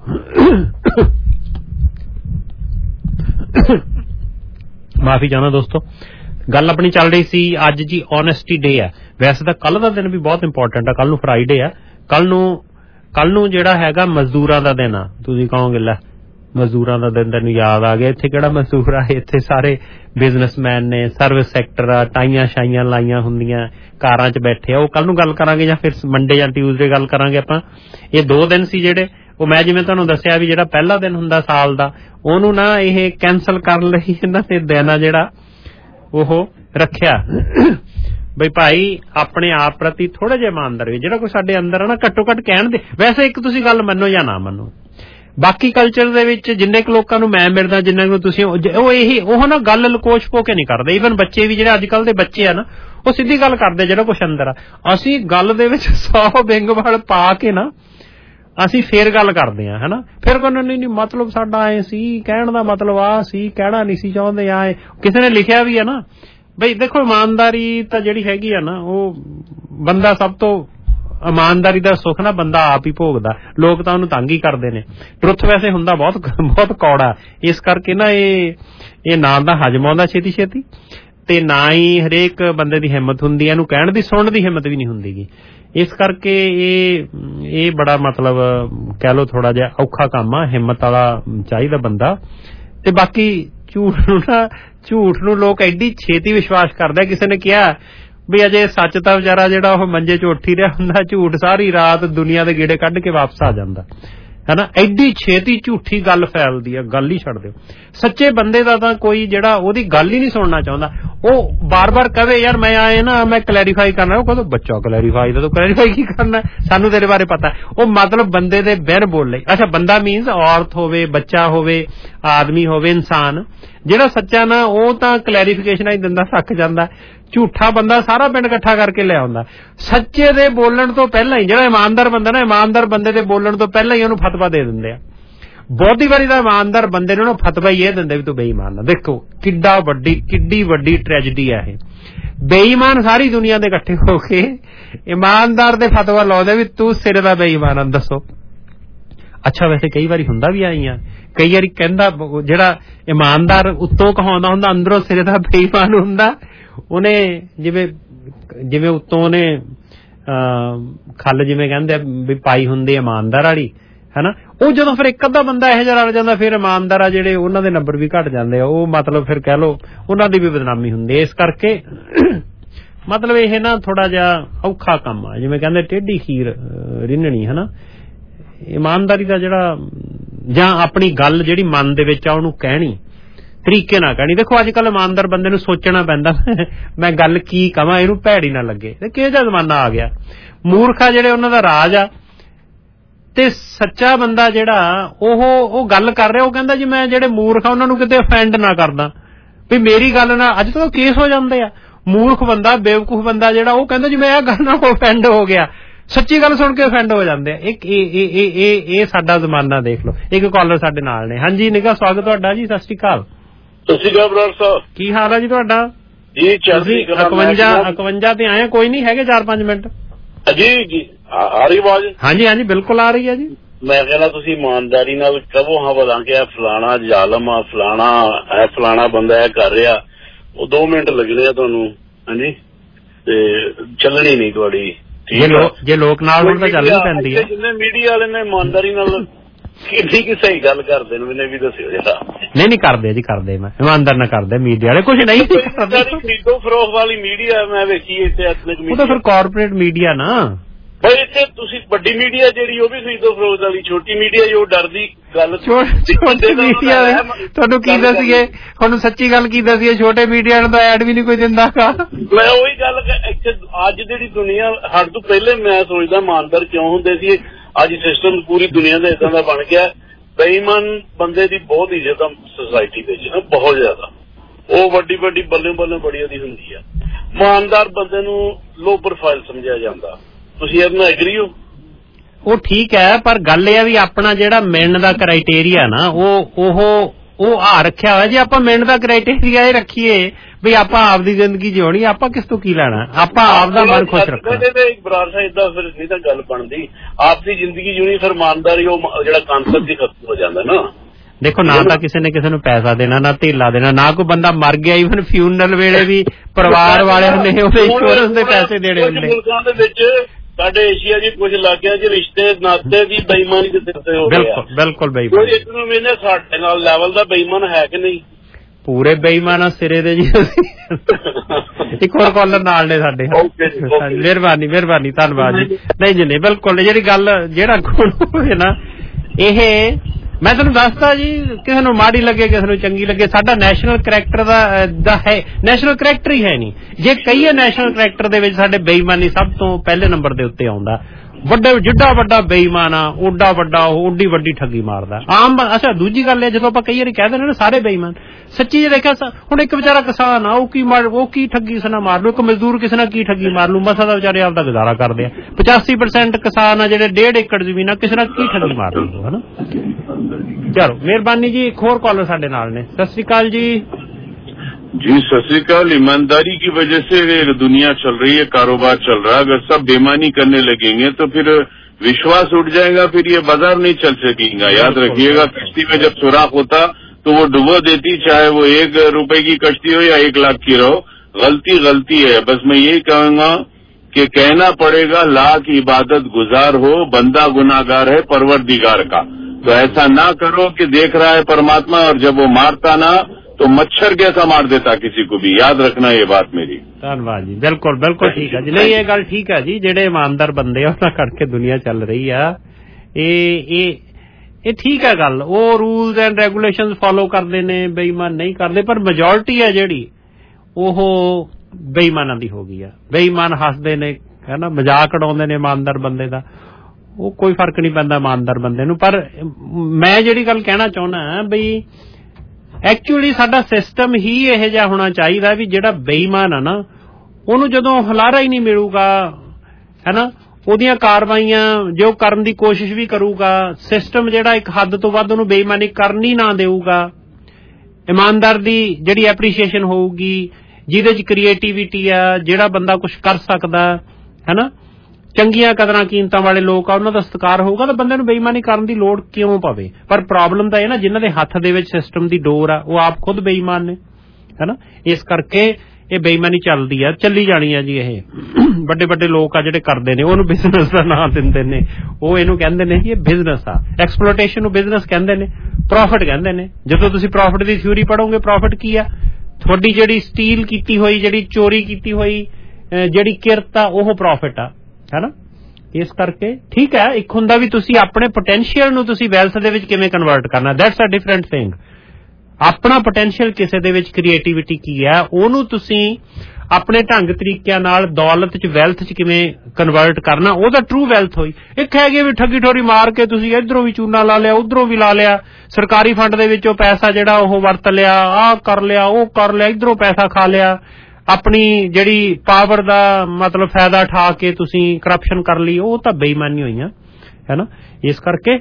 ਮਾਫੀ ਚਾਹੁੰਦਾ ਦੋਸਤੋ, ਗੱਲ ਆਪਣੀ ਚੱਲ ਰਹੀ ਸੀ ਅੱਜ ਜੀ ਓਨੈਸਟੀ ਡੇ ਆ। ਵੈਸੇ ਤਾਂ ਕੱਲ ਦਾ ਦਿਨ ਵੀ ਬਹੁਤ ਇੰਪੋਰਟੈਂਟ ਆ, ਕੱਲ ਨੂੰ ਫਰਾਈਡੇ ਆ। ਕੱਲ ਨੂੰ ਕੱਲ ਨੂੰ ਜਿਹੜਾ ਹੈਗਾ ਮਜ਼ਦੂਰਾਂ ਦਾ ਦਿਨ ਆ। ਤੁਸੀਂ ਕਹੋਗੇ ਲੈ ਮਜ਼ਦੂਰਾਂ ਦਾ ਦਿਨ ਤੈਨੂੰ ਯਾਦ ਆ ਗਿਆ, ਇੱਥੇ ਕਿਹੜਾ ਮਜ਼ਦੂਰ ਆ, ਇੱਥੇ ਸਾਰੇ ਬਿਜ਼ਨਸਮੈਨ ਨੇ, ਸਰਵਿਸ ਸੈਕਟਰ ਆ, ਟਾਈਆਂ ਸ਼ਾਈਆਂ ਲਾਈਆਂ ਹੁੰਦੀਆਂ, ਕਾਰਾਂ 'ਚ ਬੈਠੇ ਆ। ਉਹ ਕੱਲ ਨੂੰ ਗੱਲ ਕਰਾਂਗੇ, ਜਾਂ ਫਿਰ ਮੰਡੇ ਜਾਂ ਟਿਊਜ਼ਡੇ ਗੱਲ ਕਰਾਂਗੇ ਆਪਾਂ। ਇਹ ਦੋ ਦਿਨ ਸੀ ਜਿਹੜੇ ਉਹ ਮੈਂ ਜਿਵੇਂ ਤੁਹਾਨੂੰ ਦੱਸਿਆ ਵੀ ਜਿਹੜਾ ਪਹਿਲਾ ਦਿਨ ਹੁੰਦਾ ਸਾਲ ਦਾ, ਉਹਨੂੰ ਨਾ ਇਹ ਕੈਂਸਲ ਕਰਨ ਲਈ ਇਹਨਾਂ ਨੇ ਦਿਨ ਆ ਜਿਹੜਾ ਉਹ ਰੱਖਿਆ ਬਈ ਭਾਈ ਆਪਣੇ ਆਪ ਪ੍ਰਤੀ ਥੋੜਾ ਜਿਹਾ ਇਮਾਨਦਾਰ ਵੀ, ਜਿਹੜਾ ਕੋਈ ਸਾਡੇ ਅੰਦਰ ਆ ਨਾ ਘੱਟੋ ਘੱਟ ਕਹਿਣ ਦੇ। ਵੈਸੇ ਇੱਕ ਤੁਸੀਂ ਗੱਲ ਮੰਨੋ ਜਾਂ ਨਾ ਮੰਨੋ, ਬਾਕੀ ਕਲਚਰ ਦੇ ਵਿੱਚ ਜਿੰਨੇ ਕੁ ਲੋਕਾਂ ਨੂੰ ਮੈਂ ਮਿਲਦਾ, ਜਿੰਨਾ ਕੁ ਤੁਸੀਂ, ਉਹ ਇਹੀ ਉਹ ਨਾ ਗੱਲ ਲਕੋਚ ਪੋ ਕੇ ਨਹੀਂ ਕਰਦੇ। ਈਵਨ ਬੱਚੇ ਵੀ ਜਿਹੜੇ ਅੱਜ ਕੱਲ੍ਹ ਦੇ ਬੱਚੇ ਆ ਨਾ, ਉਹ ਸਿੱਧੀ ਗੱਲ ਕਰਦੇ ਜਿਹੜਾ ਕੁਛ ਅੰਦਰ ਆ। ਅਸੀਂ ਗੱਲ ਦੇ ਵਿੱਚ ਸੌ ਬਿੰਗ ਵਲ ਪਾ ਕੇ ਨਾ ਅਸੀਂ ਫੇਰ ਗੱਲ ਕਰਦੇ ਹਾਂ, ਹਨਾ। ਫਿਰ ਕਹਿੰਦੇ ਨਹੀਂ ਨਹੀਂ ਮਤਲਬ ਸਾਡਾ ਐ ਸੀ, ਕਹਿਣ ਦਾ ਮਤਲਬ ਆ ਸੀ, ਕਹਿਣਾ ਨਹੀਂ ਸੀ ਚਾਹੁੰਦੇ ਆ। ਕਿਸੇ ਨੇ ਲਿਖਿਆ ਵੀ ਹੈ ਨਾ ਬਈ ਦੇਖੋ ਇਮਾਨਦਾਰੀ ਤਾਂ ਜਿਹੜੀ ਹੈਗੀ ਆ ਨਾ, ਉਹ ਬੰਦਾ ਸਭ ਤੋਂ ਇਮਾਨਦਾਰੀ ਦਾ ਸੁੱਖ ਨਾ ਬੰਦਾ ਆਪ ਹੀ ਭੋਗਦਾ। ਲੋਕ ਤਾਂ ਉਹਨੂੰ ਤੰਗ ਹੀ ਕਰਦੇ ਨੇ। ਟਰੁੱਥ ਵੈਸੇ ਹੁੰਦਾ ਬਹੁਤ ਬਹੁਤ ਕੌੜਾ, ਇਸ ਕਰਕੇ ਨਾ ਇਹ ਇਹ ਨਾ ਤਾਂ ਹਜਮ ਆਉਂਦਾ ਛੇਤੀ ਛੇਤੀ, ਤੇ ਨਾ ਹੀ ਹਰੇਕ ਬੰਦੇ ਦੀ ਹਿੰਮਤ ਹੁੰਦੀ ਹੈ ਇਹਨੂੰ ਕਹਿਣ ਦੀ, ਸੁਣਨ ਦੀ ਹਿੰਮਤ ਵੀ ਨਹੀਂ ਹੁੰਦੀਗੀ। ਇਸ ਕਰਕੇ ਇਹ ਇਹ ਬੜਾ ਮਤਲਬ ਕਹਿ ਲਓ ਥੋੜਾ ਜਿਹਾ ਔਖਾ ਕੰਮ ਆ। ਹਿੰਮਤ ਵਾਲਾ ਚਾਹੀਦਾ ਬੰਦਾ। ਤੇ ਬਾਕੀ ਝੂਠ ਨੂੰ ਨਾ ਝੂਠ ਨੂੰ ਲੋਕ ਐਡੀ ਛੇਤੀ ਵਿਸ਼ਵਾਸ ਕਰਦੇ। ਕਿਸੇ ਨੇ ਕਿਹਾ ਵੀ ਅਜੇ ਸੱਚ ਤਾਂ ਵਿਚਾਰਾ ਜਿਹੜਾ ਉਹ ਮੰਜੇ 'ਚ ਉੱਠ ਹੀ ਰਿਹਾ ਹੁੰਦਾ, ਝੂਠ ਸਾਰੀ ਰਾਤ ਦੁਨੀਆ ਦੇ ਗੇੜੇ ਕੱਢ ਕੇ ਵਾਪਸ ਆ ਜਾਂਦਾ, ਹਨਾ। ਐਡੀ ਛੇਤੀ ਝੂਠੀ ਗੱਲ ਫੈਲਦੀ ਆ, ਗੱਲ ਹੀ ਛੱਡ ਦਿਓ। ਸੱਚੇ ਬੰਦੇ ਦਾ ਤਾਂ ਕੋਈ ਜਿਹੜਾ ਉਹਦੀ ਗੱਲ ਹੀ ਨਹੀਂ ਸੁਣਨਾ ਚਾਹੁੰਦਾ, ਉਹ ਬਾਰ-ਬਾਰ ਕਹੇ ਯਾਰ ਮੈਂ ਆਏ ਨਾ ਮੈਂ ਕਲੈਰੀਫਾਈ ਕਰਨਾ, ਉਹ ਕਹਿੰਦਾ ਬੱਚਾ ਕਲੈਰੀਫਾਈ ਦਾ ਤੂੰ ਕਲੈਰੀਫਾਈ ਕੀ ਕਰਨਾ, ਸਾਨੂੰ ਤੇਰੇ ਬਾਰੇ ਪਤਾ। ਉਹ ਮਤਲਬ ਬੰਦੇ ਦੇ ਬਿਨ ਬੋਲੇ। ਅੱਛਾ ਬੰਦਾ ਮੀਨਸ ਔਰਤ ਹੋਵੇ, ਬੱਚਾ ਹੋਵੇ, ਆਦਮੀ ਹੋਵੇ, ਇਨਸਾਨ। ਜਿਹੜਾ ਸੱਚਾ ਨਾ ਉਹ ਤਾਂ ਕਲੈਰੀਫਿਕੇਸ਼ਨ ਹੀ ਦਿੰਦਾ ਥੱਕ ਜਾਂਦਾ। ਝੂਠਾ ਬੰਦਾ ਸਾਰਾ ਪਿੰਡ ਇਕੱਠਾ ਕਰਕੇ ਲੈ ਆਉਂਦਾ। ਸੱਚੇ ਦੇ ਬੋਲਣ ਤੋਂ ਪਹਿਲਾਂ ਹੀ, ਜਿਹੜਾ ਇਮਾਨਦਾਰ ਬੰਦਾ ਨਾ, ਇਮਾਨਦਾਰ ਬੰਦੇ ਦੇ ਬੋਲਣ ਤੋਂ ਪਹਿਲਾਂ ਹੀ ਉਹਨੂੰ ਫਤਵਾ ਦੇ ਦਿੰਦੇ ਆ। ਬਹੁਤੀ ਵਾਰੀ ਤਾਂ ਇਮਾਨਦਾਰ ਬੰਦੇ ਨੂੰ ਨਾ ਫਤਵਾ ਹੀ ਇਹ ਦਿੰਦੇ ਵੀ ਤੂੰ ਬੇਈਮਾਨ ਆ। ਦੇਖੋ ਕਿੱਡਾ ਵੱਡੀ ਕਿੱਡੀ ਵੱਡੀ ਟ੍ਰੈਜਡੀ ਆ ਇਹ। ਬੇਈਮਾਨ ਸਾਰੀ ਦੁਨੀਆ ਦੇ ਇਕੱਠੇ ਹੋ ਕੇ ਇਮਾਨਦਾਰ ਦੇ ਫਤਵਾ ਲਾਉਂਦੇ ਵੀ ਤੂੰ ਸਿਰੇ ਦਾ ਬੇਈਮਾਨ ਆ, ਦੱਸੋ। ਅੱਛਾ ਵੈਸੇ ਕਈ ਵਾਰੀ ਹੁੰਦਾ ਵੀ ਆਈ ਆ, ਕਈ ਵਾਰੀ ਕਹਿੰਦਾ ਜਿਹੜਾ ਇਮਾਨਦਾਰ ਉੱਤੋਂ ਕਹਾਉਂਦਾ ਹੁੰਦਾ, ਅੰਦਰੋਂ ਸਿਰੇ ਦਾ ਬੇਈਮਾਨ ਹੁੰਦਾ। ਉਹਨੇ ਜਿਵੇਂ ਜਿਵੇਂ ਉੱਤੋਂ ਉਹਨੇ ਖੱਲ ਜਿਵੇਂ ਕਹਿੰਦੇ ਵੀ ਪਾਈ ਹੁੰਦੀ ਇਮਾਨਦਾਰ ਵਾਲੀ, ਹਨਾ। ਉਹ ਜਦੋਂ ਫਿਰ ਇੱਕ ਅੱਧਾ ਬੰਦਾ ਇਹੋ ਜਿਹਾ ਰਲ ਜਾਂਦਾ, ਫਿਰ ਇਮਾਨਦਾਰ ਆ ਜਿਹੜੇ ਉਹਨਾਂ ਦੇ ਨੰਬਰ ਵੀ ਘੱਟ ਜਾਂਦੇ ਆ। ਉਹ ਮਤਲਬ ਫਿਰ ਕਹਿ ਲਓ ਉਹਨਾਂ ਦੀ ਵੀ ਬਦਨਾਮੀ ਹੁੰਦੀ ਹੈ। ਇਸ ਕਰਕੇ ਮਤਲਬ ਇਹ ਨਾ ਥੋੜਾ ਜਿਹਾ ਔਖਾ ਕੰਮ ਆ। ਜਿਵੇਂ ਕਹਿੰਦੇ ਟੇਢੀ ਖੀਰ ਰਿੰਨਣੀ, ਹਨਾ। ਇਮਾਨਦਾਰੀ ਦਾ ਜਿਹੜਾ ਜਾਂ ਆਪਣੀ ਗੱਲ ਜਿਹੜੀ ਮਨ ਦੇ ਵਿੱਚ ਆ ਉਹਨੂੰ ਕਹਿਣੀ, ਤਰੀਕੇ ਨਾਲ ਕਹਿਣੀ। ਦੇਖੋ ਅੱਜ ਕੱਲ੍ਹ ਇਮਾਨਦਾਰ ਬੰਦੇ ਨੂੰ ਸੋਚਣਾ ਪੈਂਦਾ ਮੈਂ ਗੱਲ ਕੀ ਕਵਾਂ ਇਹਨੂੰ ਭੈੜੀ ਨਾ ਲੱਗੇ। ਕਿਹੋ ਜਿਹਾ ਜ਼ਮਾਨਾ ਆ ਗਿਆ। ਮੂਰਖਾ ਜਿਹੜੇ ਉਹਨਾਂ ਦਾ ਰਾਜ ਆ, ਤੇ ਸੱਚਾ ਬੰਦਾ ਜਿਹੜਾ ਉਹ ਉਹ ਗੱਲ ਕਰ ਰਿਹਾ, ਉਹ ਕਹਿੰਦਾ ਜੀ ਮੈਂ ਜਿਹੜੇ ਮੂਰਖ ਆ ਉਹਨਾਂ ਨੂੰ ਕਿਤੇ ਅਫੈਂਡ ਨਾ ਕਰਦਾ, ਵੀ ਮੇਰੀ ਗੱਲ ਨਾਲ। ਅੱਜ ਤਾਂ ਕੇਸ ਹੋ ਜਾਂਦੇ ਆ। ਮੂਰਖ ਬੰਦਾ, ਬੇਵਕੂਫ ਬੰਦਾ ਜਿਹੜਾ, ਉਹ ਕਹਿੰਦਾ ਜੀ ਮੈਂ ਇਹ ਗੱਲ ਨਾਲ ਅਫੈਂਡ ਹੋ ਗਿਆ, ਸੱਚੀ ਗੱਲ ਸੁਣ ਕੇ ਅਫੈਂਡ ਹੋ ਜਾਂਦੇ ਆ। ਇੱਕ ਇਹ ਇਹ ਇਹ ਸਾਡਾ ਜ਼ਮਾਨਾ ਦੇਖ ਲਓ। ਇੱਕ ਕਾਲਰ ਸਾਡੇ ਨਾਲ ਨੇ। ਹਾਂਜੀ ਨਿੱਘਾ ਸਵਾਗਤ ਤੁਹਾਡਾ ਜੀ, ਸਤਿ ਸ਼੍ਰੀ ਅਕਾਲ। ਸਤਿ ਸ਼੍ਰੀ ਅਕਾਲ ਬਰਾੜ ਸਾਹਿਬ, ਕੀ ਹਾਲ ਹੈ ਜੀ ਤੁਹਾਡਾ? ਜੀ ਇਕਵੰਜਾ ਇਕਵੰਜਾ ਤੇ ਆਏ ਕੋਈ ਨਹੀਂ ਹੈਗੇ ਚਾਰ ਪੰਜ ਮਿੰਟ ਜੀ ਜੀ ਆ ਰਹੀ ਆਵਾਜ਼? ਹਾਂਜੀ ਹਾਂਜੀ ਬਿਲਕੁਲ ਆ ਰਹੀ ਹੈ ਜੀ। ਮੈਂ ਕਹਿੰਦਾ ਤੁਸੀਂ ਇਮਾਨਦਾਰੀ ਨਾਲ ਕਹੋ ਹਾਂ ਭਲਾ ਕਿ ਇਹ ਫਲਾਣਾ ਜ਼ਾਲਮ ਆ, ਫਲਾਣਾ ਇਹ ਫਲਾਣਾ ਬੰਦਾ ਇਹ ਕਰ ਰਿਹਾ, ਉਹ ਦੋ ਮਿੰਟ ਲੱਗਣੇ ਆ ਤੁਹਾਨੂੰ। ਹਾਂਜੀ ਤੇ ਚੱਲਣੀ ਨਹੀਂ ਤੁਹਾਡੀ। ਜੇ ਲੋਕ ਨਾਲ ਹੋਣ ਤਾਂ ਚੱਲਣੀ ਪੈਂਦੀ ਹੈ। ਜਿੰਨੇ ਮੀਡੀਆ ਵਾਲੇ ਨੇ ਇਮਾਨਦਾਰੀ ਨਾਲ ਕਿੰਨੀ ਕਿ ਸਹੀ ਗੱਲ ਕਰਦੇ ਨੇ ਮੈਨੂੰ ਵੀ ਦੱਸਿਓ ਜਰਾ। ਨਹੀਂ ਨਹੀਂ ਕਰਦੇ ਜੀ, ਕਰਦੇ ਮੈਂ ਇਮਾਨਦਾਰ ਨਾ ਕਰਦੇ ਮੀਡੀਆ ਵਾਲੇ ਕੁਝ ਨਹੀਂ ਕਰਦੇ। ਖਰੀਦੋ ਫਰੋਖ ਵਾਲੀ ਮੀਡੀਆ ਮੈਂ ਵੇਖੀ ਇੱਥੇ ਐਥਨਿਕ ਮੀਡੀਆ, ਉਹ ਤਾਂ ਫਿਰ ਕਾਰਪੋਰੇਟ ਮੀਡੀਆ ਨਾ ਬਈ। ਇੱਥੇ ਤੁਸੀਂ ਵੱਡੀ ਮੀਡੀਆ ਜਿਹੜੀ ਉਹ ਵੀ ਖਰੀਦੋ ਫਰੋਖ ਵਾਲੀ, ਛੋਟੀ ਮੀਡੀਆ ਜੋ ਡਰਦੀ ਗੱਲ। ਛੋਟੀ ਮੀਡੀਆ ਤੁਹਾਨੂੰ ਕੀ ਦੱਸੀਏ, ਤੁਹਾਨੂੰ ਸੱਚੀ ਗੱਲ ਕੀ ਦੱਸੀਏ, ਛੋਟੇ ਮੀਡੀਆ ਨੂੰ ਤਾਂ ਐਡ ਵੀ ਨਹੀਂ ਕੋਈ ਦਿੰਦਾ। ਮੈਂ ਉਹੀ ਗੱਲ ਇੱਥੇ ਅੱਜ ਜਿਹੜੀ ਦੁਨੀਆ ਹੱਦ ਤੋਂ ਪਹਿਲੇ ਮੈਂ ਸੋਚਦਾ ਇਮਾਨਦਾਰ ਕਿਉਂ ਹੁੰਦੇ ਸੀ। ਅੱਜ ਸਿਸਟਮ ਪੂਰੀ ਦੁਨੀਆ ਦਾ ਏਦਾਂ ਦਾ ਬਣ ਗਿਆ ਬੇਈਮਾਨ ਬੰਦੇ ਦੀ ਬਹੁਤ ਇੱਜ਼ਤ ਆ ਸੋਸਾਇਟੀ ਵਿੱਚ ਨਾ, ਬਹੁਤ ਜ਼ਿਆਦਾ। ਉਹ ਵੱਡੀ ਵੱਡੀ ਬੱਲੇ ਬੱਲੇ ਬੜੀ ਉਹਦੀ ਹੁੰਦੀ ਆ। ਇਮਾਨਦਾਰ ਬੰਦੇ ਨੂੰ ਲੋ ਪ੍ਰੋਫਾਈਲ ਸਮਝਿਆ ਜਾਂਦਾ। ਤੁਸੀਂ ਇਹਦੇ ਨਾਲ ਐਗਰੀ ਹੋ? ਉਹ ਠੀਕ ਹੈ, ਪਰ ਗੱਲ ਇਹ ਆ ਵੀ ਆਪਣਾ ਜਿਹੜਾ ਮਿਲਣ ਦਾ ਕ੍ਰਾਈਟੇਰੀਆ ਨਾ ਉਹ ਉਹ ਉਹ ਆ ਰੱਖਿਆ ਹੋਇਆ। ਜੇ ਆਪਾਂ ਮਿਲਣ ਦਾ ਕ੍ਰਾਈਟੇਰੀਆ ਇਹ ਰੱਖੀਏ ਵੀ ਆਪਾਂ ਆਪਦੀ ਜ਼ਿੰਦਗੀ ਜਿਉਣੀ, ਆਪਾਂ ਕਿਸ ਤੋਂ ਕੀ ਲੈਣਾ? ਆਪਾਂ ਆਪਦਾ ਮਨ ਖੁਸ਼ ਰੱਖਣਾ। ਬਰਾੜ ਸਾਹਿਬ ਏਦਾਂ ਫਿਰ ਨਹੀਂ ਤਾਂ ਗੱਲ ਬਣਦੀ। ਆਪਦੀ ਜ਼ਿੰਦਗੀ ਜਿਉਣੀ ਫਿਰ ਇਮਾਨਦਾਰੀ ਉਹ ਜਿਹੜਾ ਕਾਨਸੈਪਟ ਹੀ ਖਤਮ ਹੋ ਜਾਂਦਾ ਨਾ। ਦੇਖੋ, ਨਾ ਤਾਂ ਕਿਸੇ ਨੇ ਕਿਸੇ ਨੂੰ ਪੈਸਾ ਦੇਣਾ, ਨਾ ਧੇਲਾ ਦੇਣਾ, ਨਾ ਕੋਈ ਬੰਦਾ ਮਰ ਗਿਆ ਈਵਨ ਫਿਊਨਰਲ ਵੇਲੇ ਵੀ ਪਰਿਵਾਰ ਵਾਲਿਆਂ ਨੇ ਉਹਦੇ ਇੰਸ਼ੋਰੈਂਸ ਦੇ ਪੈਸੇ ਦੇਣੇ ਹੁੰਦੇ। ਮੁਲਕਾਂ ਦੇ ਵਿੱਚ ਸਾਡੇ ਏਸ਼ੀਆ ਦੇ ਕੁਝ ਇਲਾਕਿਆਂ 'ਚ ਰਿਸ਼ਤੇ ਨਾਤੇ ਦੀ ਬੇਈਮਾਨੀ ਦੇ ਸਿਰ ਤੇ ਹੋ ਰਿਹਾ। ਬਿਲਕੁਲ ਬਿਲਕੁਲ ਬੇਈਮਾਨ। ਇੱਕ ਨੂੰ ਮੈਨੇ ਸਾਡੇ ਨਾਲ ਲੈਵਲ ਦਾ ਬੇਈਮਾਨ ਹੈ ਕਿ ਨਹੀਂ? ਪੂਰੇ ਬੇਈਮਾਨ ਆ ਸਿਰੇ ਦੇ ਜੀ। ਇੱਕ ਹੋਰ ਕਾਲਰ ਨਾਲ ਨੇ ਸਾਡੇ। ਮਿਹਰਬਾਨੀ ਮਿਹਰਬਾਨੀ ਧੰਨਵਾਦ ਜੀ। ਨਹੀਂ ਜੀ ਨਹੀਂ, ਬਿਲਕੁਲ ਜਿਹੜੀ ਗੱਲ ਜਿਹੜਾ ਗੁਣ ਹੋਵੇ ਨਾ, ਇਹ ਮੈਂ ਤੁਹਾਨੂੰ ਦੱਸਦਾ ਜੀ, ਕਿਸੇ ਨੂੰ ਮਾੜੀ ਲੱਗੇ ਕਿਸੇ ਨੂੰ ਚੰਗੀ ਲੱਗੇ, ਸਾਡਾ ਨੈਸ਼ਨਲ ਕਰੈਕਟਰ ਦਾ ਦਾ ਹੈ, ਨੈਸ਼ਨਲ ਕਰੈਕਟਰ ਹੀ ਹੈ ਨਹੀਂ। ਜੇ ਕਹੀਏ ਨੈਸ਼ਨਲ ਕਰੈਕਟਰ ਦੇ ਵਿੱਚ ਸਾਡੇ ਬੇਈਮਾਨੀ ਸਭ ਤੋਂ ਪਹਿਲੇ ਨੰਬਰ ਦੇ ਉੱਤੇ ਆਉਂਦਾ। ਵੱਡਾ ਜਿੱਡਾ ਵੱਡਾ ਬੇਈਮਾਨ ਆ ਓਡਾ ਵੱਡਾ ਓਡੀ ਵੱਡੀ ਠੱਗੀ ਮਾਰਦਾ ਆਮ। ਅੱਛਾ, ਦੂਜੀ ਗੱਲ ਹੈ ਜਦੋਂ ਆਪਾਂ ਕਈ ਵਾਰੀ ਕਹਿ ਦਿੰਦੇ ਨਾ ਸਾਰੇ ਬੇਈਮਾਨ, ਸੱਚੀ ਜੇ ਦੇਖਿਆ ਹੁਣ ਇੱਕ ਵਿਚਾਰਾ ਕਿਸਾਨ ਆ, ਉਹ ਕੀ ਉਹ ਕੀ ਠੱਗੀ ਕਿਸੇ ਨਾਲ ਮਾਰ ਲੂ, ਇੱਕ ਮਜ਼ਦੂਰ ਕਿਸੇ ਨਾਲ ਕੀ ਠੱਗੀ ਮਾਰ ਲੂ, ਮਸਾ ਦਾ ਵਿਚਾਰੇ ਆਪਦਾ ਗੁਜ਼ਾਰਾ ਕਰਦੇ ਆ। ਪਚਾਸੀ ਪਰਸੈਂਟ ਕਿਸਾਨ ਆ ਜਿਹੜੇ ਡੇਢ ਏਕੜ ਜ਼ਮੀਨ ਆ, ਕਿਸੇ ਨਾਲ ਕੀ ਠੱਗੀ ਮਾਰ ਲੂ, ਹਨਾ। ਚਲੋ ਮਿਹਰਬਾਨੀ ਜੀ। ਇੱਕ ਹੋਰ ਕਾਲਰ ਸਾਡੇ ਨਾਲ ਨੇ। ਸਤਿ ਸ੍ਰੀ ਅਕਾਲ ਜੀ। जी सत श्रीकाल। ईमानदारी की वजह से दुनिया चल रही है, कारोबार चल रहा है। अगर सब बेईमानी करने लगेंगे तो फिर विश्वास उठ जाएगा, फिर ये बाजार नहीं चल सकेगा। याद रखिएगा, कश्ती में जब सुराख होता तो वो डुबो देती, चाहे वो एक रुपए की कश्ती हो या एक लाख की रहो। गलती गलती है। बस मैं यही कहूंगा कि कहना पड़ेगा, लाख इबादत गुजार हो, बंदा गुनाहगार है परवरदिगार का। तो ऐसा ना करो कि देख रहा है परमात्मा और जब वो मारता ना तो मच्छर कैसा मार देता किसी को भी। याद रखना ये बात मेरी। ਧੰਨਵਾਦ ਜੀ। ਬਿਲਕੁਲ ਬਿਲਕੁਲ ਠੀਕ ਹੈ ਜੀ। ਨਹੀਂ, ਇਹ ਗੱਲ ਠੀਕ ਹੈ ਜੀ। ਜਿਹੜੇ ਇਮਾਨਦਾਰ ਬੰਦੇ ਆ ਉਹਨਾਂ ਕਰਕੇ ਦੁਨੀਆ ਚੱਲ ਰਹੀ ਆ। ਇਹ ਇਹ ਇਹ ਠੀਕ ਹੈ ਗੱਲ। ਉਹ ਰੂਲਸ ਐਂਡ ਰੈਗੂਲੇਸ਼ਨਸ ਫੋਲੋ ਕਰਦੇ ਨੇ, ਬੇਈਮਾਨ ਨਹੀਂ ਕਰਦੇ। ਪਰ ਮੈਜੋਰਿਟੀ ਹੈ ਜਿਹੜੀ ਉਹ ਬੇਈਮਾਨਾਂ ਦੀ ਹੋ ਗਈ ਆ। ਬੇਈਮਾਨ ਹੱਸਦੇ ਨੇ, ਹੈ ਨਾ, ਮਜ਼ਾਕ ਉਡਾਉਂਦੇ ਨੇ ਇਮਾਨਦਾਰ ਬੰਦੇ ਦਾ। ਉਹ ਕੋਈ ਫਰਕ ਨਹੀਂ ਪੈਂਦਾ ਇਮਾਨਦਾਰ ਬੰਦੇ ਨੂੰ। ਪਰ ਮੈਂ ਜਿਹੜੀ ਗੱਲ ਕਹਿਣਾ ਚਾਹੁੰਦਾ ਬਈ ਐਕਚੁਅਲੀ ਸਾਡਾ ਸਿਸਟਮ ਹੀ ਇਹੋ ਜਿਹਾ ਹੋਣਾ ਚਾਹੀਦਾ ਵੀ ਜਿਹੜਾ ਬੇਈਮਾਨ ਆ ਨਾ, ਉਹਨੂੰ ਜਦੋਂ ਹੁਲਾਰਾ ਹੀ ਨਹੀਂ ਮਿਲੂਗਾ, ਹੈ ਨਾ, ਉਹਦੀਆਂ ਕਾਰਵਾਈਆਂ ਜੋ ਕਰਨ ਦੀ ਕੋਸ਼ਿਸ਼ ਵੀ ਕਰੂਗਾ, ਸਿਸਟਮ ਜਿਹੜਾ ਇੱਕ ਹੱਦ ਤੋਂ ਵੱਧ ਉਹਨੂੰ ਬੇਈਮਾਨੀ ਕਰਨੀ ਨਾ ਦੇਊਗਾ, ਇਮਾਨਦਾਰ ਦੀ ਜਿਹੜੀ ਐਪਰੀਸ਼ੀਏਸ਼ਨ ਹੋਊਗੀ, ਜਿਹਦੇ 'ਚ ਕ੍ਰੀਏਟੀਵਿਟੀ ਆ, ਜਿਹੜਾ ਬੰਦਾ ਕੁਛ ਕਰ ਸਕਦਾ, ਹੈ ਨਾ, ਚੰਗੀਆਂ ਕਦਰਾਂ ਕੀਮਤਾਂ ਵਾਲੇ ਲੋਕ ਆ, ਉਹਨਾਂ ਦਾ ਸਤਿਕਾਰ ਹੋਊਗਾ, ਤਾਂ ਬੰਦੇ ਨੂੰ ਬੇਈਮਾਨੀ ਕਰਨ ਦੀ ਲੋੜ ਕਿਉਂ ਪਵੇ? ਪਰ ਪ੍ਰੋਬਲਮ ਤਾਂ ਇਹ ਨਾ, ਜਿਨ੍ਹਾਂ ਦੇ ਹੱਥ ਦੇ ਵਿੱਚ ਸਿਸਟਮ ਦੀ ਡੋਰ ਆ, ਉਹ ਆਪ ਖੁਦ ਬੇਈਮਾਨ ਨੇ, ਹੈ ਨਾ। ਇਸ ਕਰਕੇ ਇਹ ਬੇਈਮਾਨੀ ਚੱਲਦੀ ਆ, ਚੱਲੀ ਜਾਣੀ ਆ ਜੀ। ਇਹ ਵੱਡੇ ਵੱਡੇ ਲੋਕ ਆ ਜਿਹੜੇ ਕਰਦੇ ਨੇ, ਉਹਨੂੰ ਬਿਜ਼ਨਸ ਦਾ ਨਾਂ ਦਿੰਦੇ ਨੇ। ਉਹ ਇਹਨੂੰ ਕਹਿੰਦੇ ਨੇ ਇਹ ਬਿਜ਼ਨਸ ਆ। ਐਕਸਪਲੋਟੇਸ਼ਨ ਨੂੰ ਬਿਜ਼ਨਸ ਕਹਿੰਦੇ ਨੇ, ਪ੍ਰੋਫਿਟ ਕਹਿੰਦੇ ਨੇ। ਜਦੋਂ ਤੁਸੀਂ ਪ੍ਰੋਫਿਟ ਦੀ ਥਿਊਰੀ ਪੜ੍ਹੋਗੇ, ਪ੍ਰੋਫਿਟ ਕੀ ਆ? ਤੁਹਾਡੀ ਜਿਹੜੀ ਸਟੀਲ ਕੀਤੀ ਹੋਈ, ਜਿਹੜੀ ਚੋਰੀ ਕੀਤੀ ਹੋਈ, ਜਿਹੜੀ ਕਿਰਤ ਆ, ਉਹ ਪ੍ਰੋਫਿਟ ਆ, ਹੈ ਨਾ। ਇਸ ਕਰਕੇ ਠੀਕ ਹੈ, ਇੱਕ ਹੁੰਦਾ ਵੀ ਤੁਸੀਂ ਆਪਣੇ ਪੋਟੈਂਸ਼ੀਅਲ ਨੂੰ ਤੁਸੀਂ ਵੈਲਥ ਦੇ ਵਿੱਚ ਕਿਵੇਂ ਕਨਵਰਟ ਕਰਨਾ, ਦੈਟਸ ਅ ਡਿਫਰੈਂਟ ਥਿੰਗ। ਆਪਣਾ ਪੋਟੈਂਸ਼ੀਅਲ ਕਿਸੇ ਦੇ ਵਿੱਚ ਕ੍ਰੀਏਟੀਵਿਟੀ ਕੀ ਹੈ, ਉਹਨੂੰ ਤੁਸੀਂ ਆਪਣੇ ਢੰਗ ਤਰੀਕਿਆਂ ਨਾਲ ਦੌਲਤ 'ਚ, ਵੈਲਥ 'ਚ ਕਿਵੇਂ ਕਨਵਰਟ ਕਰਨਾ, ਉਹਦਾ ਟਰੂ ਵੈਲਥ ਹੋਈ। ਇੱਕ ਹੈਗੇ ਵੀ ਠੱਗੀ ਠੋਰੀ ਮਾਰ ਕੇ ਤੁਸੀਂ ਇੱਧਰੋਂ ਵੀ ਚੂਨਾ ਲਾ ਲਿਆ, ਉੱਧਰੋਂ ਵੀ ਲਾ ਲਿਆ, ਸਰਕਾਰੀ ਫੰਡ ਦੇ ਵਿੱਚੋਂ ਪੈਸਾ ਜਿਹੜਾ ਉਹ ਵਰਤ ਲਿਆ, ਆਹ ਕਰ ਲਿਆ, ਉਹ ਕਰ ਲਿਆ, ਇੱਧਰੋਂ ਪੈਸਾ ਖਾ ਲਿਆ, ਆਪਣੀ ਜਿਹੜੀ ਪਾਵਰ ਦਾ ਮਤਲਬ ਫਾਇਦਾ ਉਠਾ ਕੇ ਤੁਸੀਂ ਕਰਪਸ਼ਨ ਕਰ ਲਈ, ਉਹ ਤਾਂ ਬੇਈਮਾਨੀ ਹੋਈਆਂ, ਹੈ ਨਾ। ਇਸ ਕਰਕੇ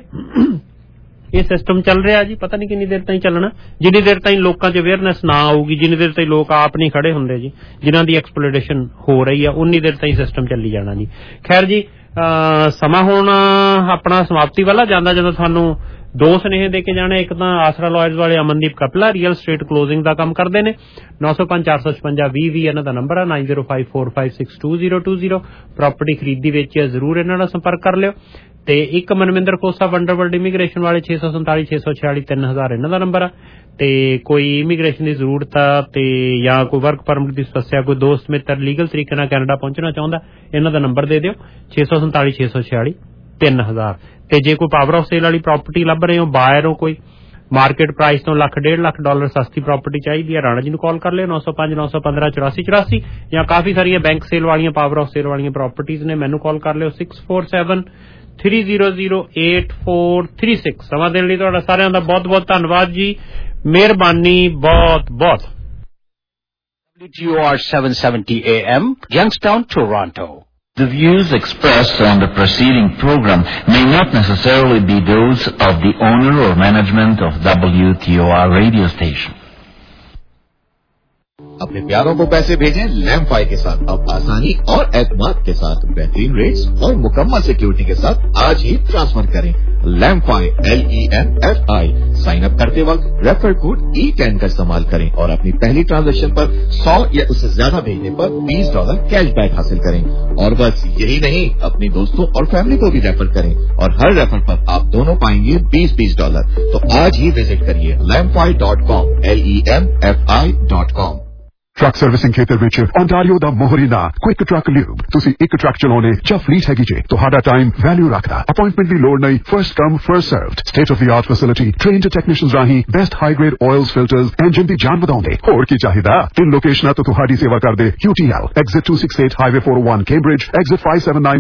ਇਹ ਸਿਸਟਮ ਚੱਲ ਰਿਹਾ ਜੀ, ਪਤਾ ਨਹੀਂ ਕਿੰਨੀ ਦੇਰ ਤਾਈਂ ਚੱਲਣਾ। ਜਿੰਨੀ ਦੇਰ ਤਾਈਂ ਲੋਕਾਂ 'ਚ ਅਵੇਅਰਨੈਸ ਨਾ ਆਊਗੀ, ਜਿੰਨੀ ਦੇਰ ਤਾਈਂ ਲੋਕ ਆਪ ਨਹੀਂ ਖੜੇ ਹੁੰਦੇ ਜੀ, ਜਿਨ੍ਹਾਂ ਦੀ ਐਕਸਪਲੋਇਟੇਸ਼ਨ ਹੋ ਰਹੀ ਆ, ਉਨੀ ਦੇਰ ਤਾਈਂ ਸਿਸਟਮ ਚੱਲੀ ਜਾਣਾ ਜੀ। ਖੈਰ ਜੀ, ਸਮਾਂ ਹੁਣ ਆਪਣਾ ਸਮਾਪਤੀ ਵਾਲਾ ਜਾਂਦਾ ਜਾਂਦਾ ਤੁਹਾਨੂੰ ਦੋ ਸੁਨੇਹੇ ਦੇ ਕੇ ਜਾਣੇ। ਇੱਕ ਤਾਂ ਆਸਰਾ ਲਾਇਰਸ ਵਾਲੇ Amandeep Kapla real estate closing ਦਾ ਕੰਮ ਕਰਦੇ ਨੇ। ਨੌ ਸੌ ਪੰਜ ਚਾਰ ਸੌ ਛਪੰਜਾ ਵੀਹ ਵੀਹ ਇਹਨਾਂ ਦਾ ਨੰਬਰ ਆ। Nine zero five four five six two zero two zero. Property ਖਰੀਦੀ ਵੇਚੀ ਆ, ਜ਼ਰੂਰ ਇਹਨਾਂ ਨਾਲ ਸੰਪਰਕ ਕਰ ਲਿਓ। ਤੇ ਇੱਕ ਮਨਵਿੰਦਰ ਕੋਸਾ ਵੰਡਰਵਰਲਡ ਇਮੀਗ੍ਰੇਸ਼ਨ ਵਾਲੇ ਛੇ ਸੌ ਸੰਤਾਲੀ ਛੇ ਸੌ ਛਿਆਲੀ ਤਿੰਨ ਹਜ਼ਾਰ ਇਹਨਾਂ ਦਾ ਨੰਬਰ ਆ। ਤੇ ਕੋਈ ਇਮੀਗ੍ਰੇਸ਼ਨ ਦੀ ਜ਼ਰੂਰਤ ਆ ਤੇ ਜਾਂ ਕੋਈ ਵਰਕ ਪਰਮਿਟ ਦੀ ਸਮੱਸਿਆ, ਕੋਈ ਦੋਸਤ ਮਿੱਤਰ ਲੀਗਲ ਤਰੀਕੇ ਨਾਲ ਕੈਨੇਡਾ ਪਹੁੰਚਣਾ ਚਾਹੁੰਦਾ, ਇਹਨਾਂ ਦਾ ਨੰਬਰ ਦੇ ਦਿਓ ਛੇ ਸੌ ਸੰਤਾਲੀ ਛੇ ਸੌ ਛਿਆਲੀ ਤਿੰਨ ਹਜ਼ਾਰ। ਤੇ ਜੇ ਕੋਈ ਪਾਵਰ ਆਫ ਸੇਲ ਵਾਲੀ ਪ੍ਰਾਪਰਟੀ ਲੱਭ ਰਹੇ ਹੋ, ਬਾਇਰ ਹੋ, ਕੋਈ ਮਾਰਕੀਟ ਪ੍ਰਾਈਸ ਤੋਂ ਲੱਖ ਡੇਢ ਲੱਖ ਡਾਲਰ ਸਸਤੀ ਪ੍ਰਾਪਰਟੀ ਚਾਹੀਦੀ ਹੈ, ਰਾਣਾ ਜੀ ਨੂੰ ਕਾਲ ਕਰ ਲਿਓ ਨੌ ਸੌ ਪੰਜ ਨੌ ਸੌ ਪੰਦਰਾਂ ਚੁਰਾਸੀ ਚੁਰਾਸੀ। ਜਾਂ ਕਾਫੀ ਸਾਰੀਆਂ ਬੈਂਕ ਸੇਲ ਵਾਲੀਆਂ, ਪਾਵਰ ਆਫ ਸੇਲ ਵਾਲੀਆਂ ਪ੍ਰਾਪਰਟੀਜ਼ ਨੇ, ਮੈਨੂੰ ਕਾਲ ਕਰ ਲਿਓ six four seven three zero zero eight four three six. ਸਮਾਂ ਦੇਣ ਲਈ ਤੁਹਾਡਾ ਸਾਰਿਆਂ ਦਾ ਬਹੁਤ ਬਹੁਤ ਧੰਨਵਾਦ ਜੀ, ਮਿਹਰਬਾਨੀ ਬਹੁਤ ਬਹੁਤ। W T O R seven seventy A M, Youngstown, Toronto. The views expressed on the preceding program may not necessarily be those of the owner or management of W T O R radio station. अपने प्यारों को पैसे भेजें लैम्फाई के साथ, अब आसानी और एतमाद के साथ, बेहतरीन रेट्स और मुकम्मल सिक्योरिटी के साथ आज ही ट्रांसफर करें। Lemfi, L E M F I. Sign up करते वक्त रेफर कोड ई टेन का इस्तेमाल करें और अपनी पहली ट्रांजैक्शन पर सौ या उससे ज्यादा भेजने पर बीस डॉलर कैशबैक हासिल करें। और बस यही नहीं, अपने दोस्तों और फैमिली को भी रेफर करें और हर रेफर पर आप दोनों पाएंगे बीस बीस डॉलर। तो आज ही विजिट करिए Lemfi dot com, L E M F I dot com. Truck servicing ਖੇਤਰ ਵਿੱਚ ਓਨਟਾਰੀਓ ਦਾ ਮੋਹਰੀ ਨਾਂ ਕੁਇਕ ਟਰੱਕ ਲਿਊਬ। ਤੁਸੀਂ ਇੱਕ ਟਰੱਕ ਚਲਾਉਣੇ ਜਾਂ ਫਲੀਟ ਹੈਗੀ ਜੇ, ਤੁਹਾਡਾ ਟਾਈਮ ਵੈਲਿਊ ਰੱਖਦਾ। ਅਪਾਇੰਟਮੈਂਟ ਦੀ ਲੋੜ ਨਹੀਂ, first come first served. State of the art facility, trained technicians ਰਾਹੀਂ best high grade oils filters, engine ਦੀ ਜਾਨ ਵਧਾਉਂਦੇ। ਹੋਰ ਕੀ ਚਾਹੀਦਾ? ਤਿੰਨ ਲੋਕੇਸ਼ਨਾਂ ਤੋਂ ਤੁਹਾਡੀ ਸੇਵਾ ਕਰਦੇ। Q T L, exit two sixty-eight highway four oh one, Cambridge, exit five seventy-nine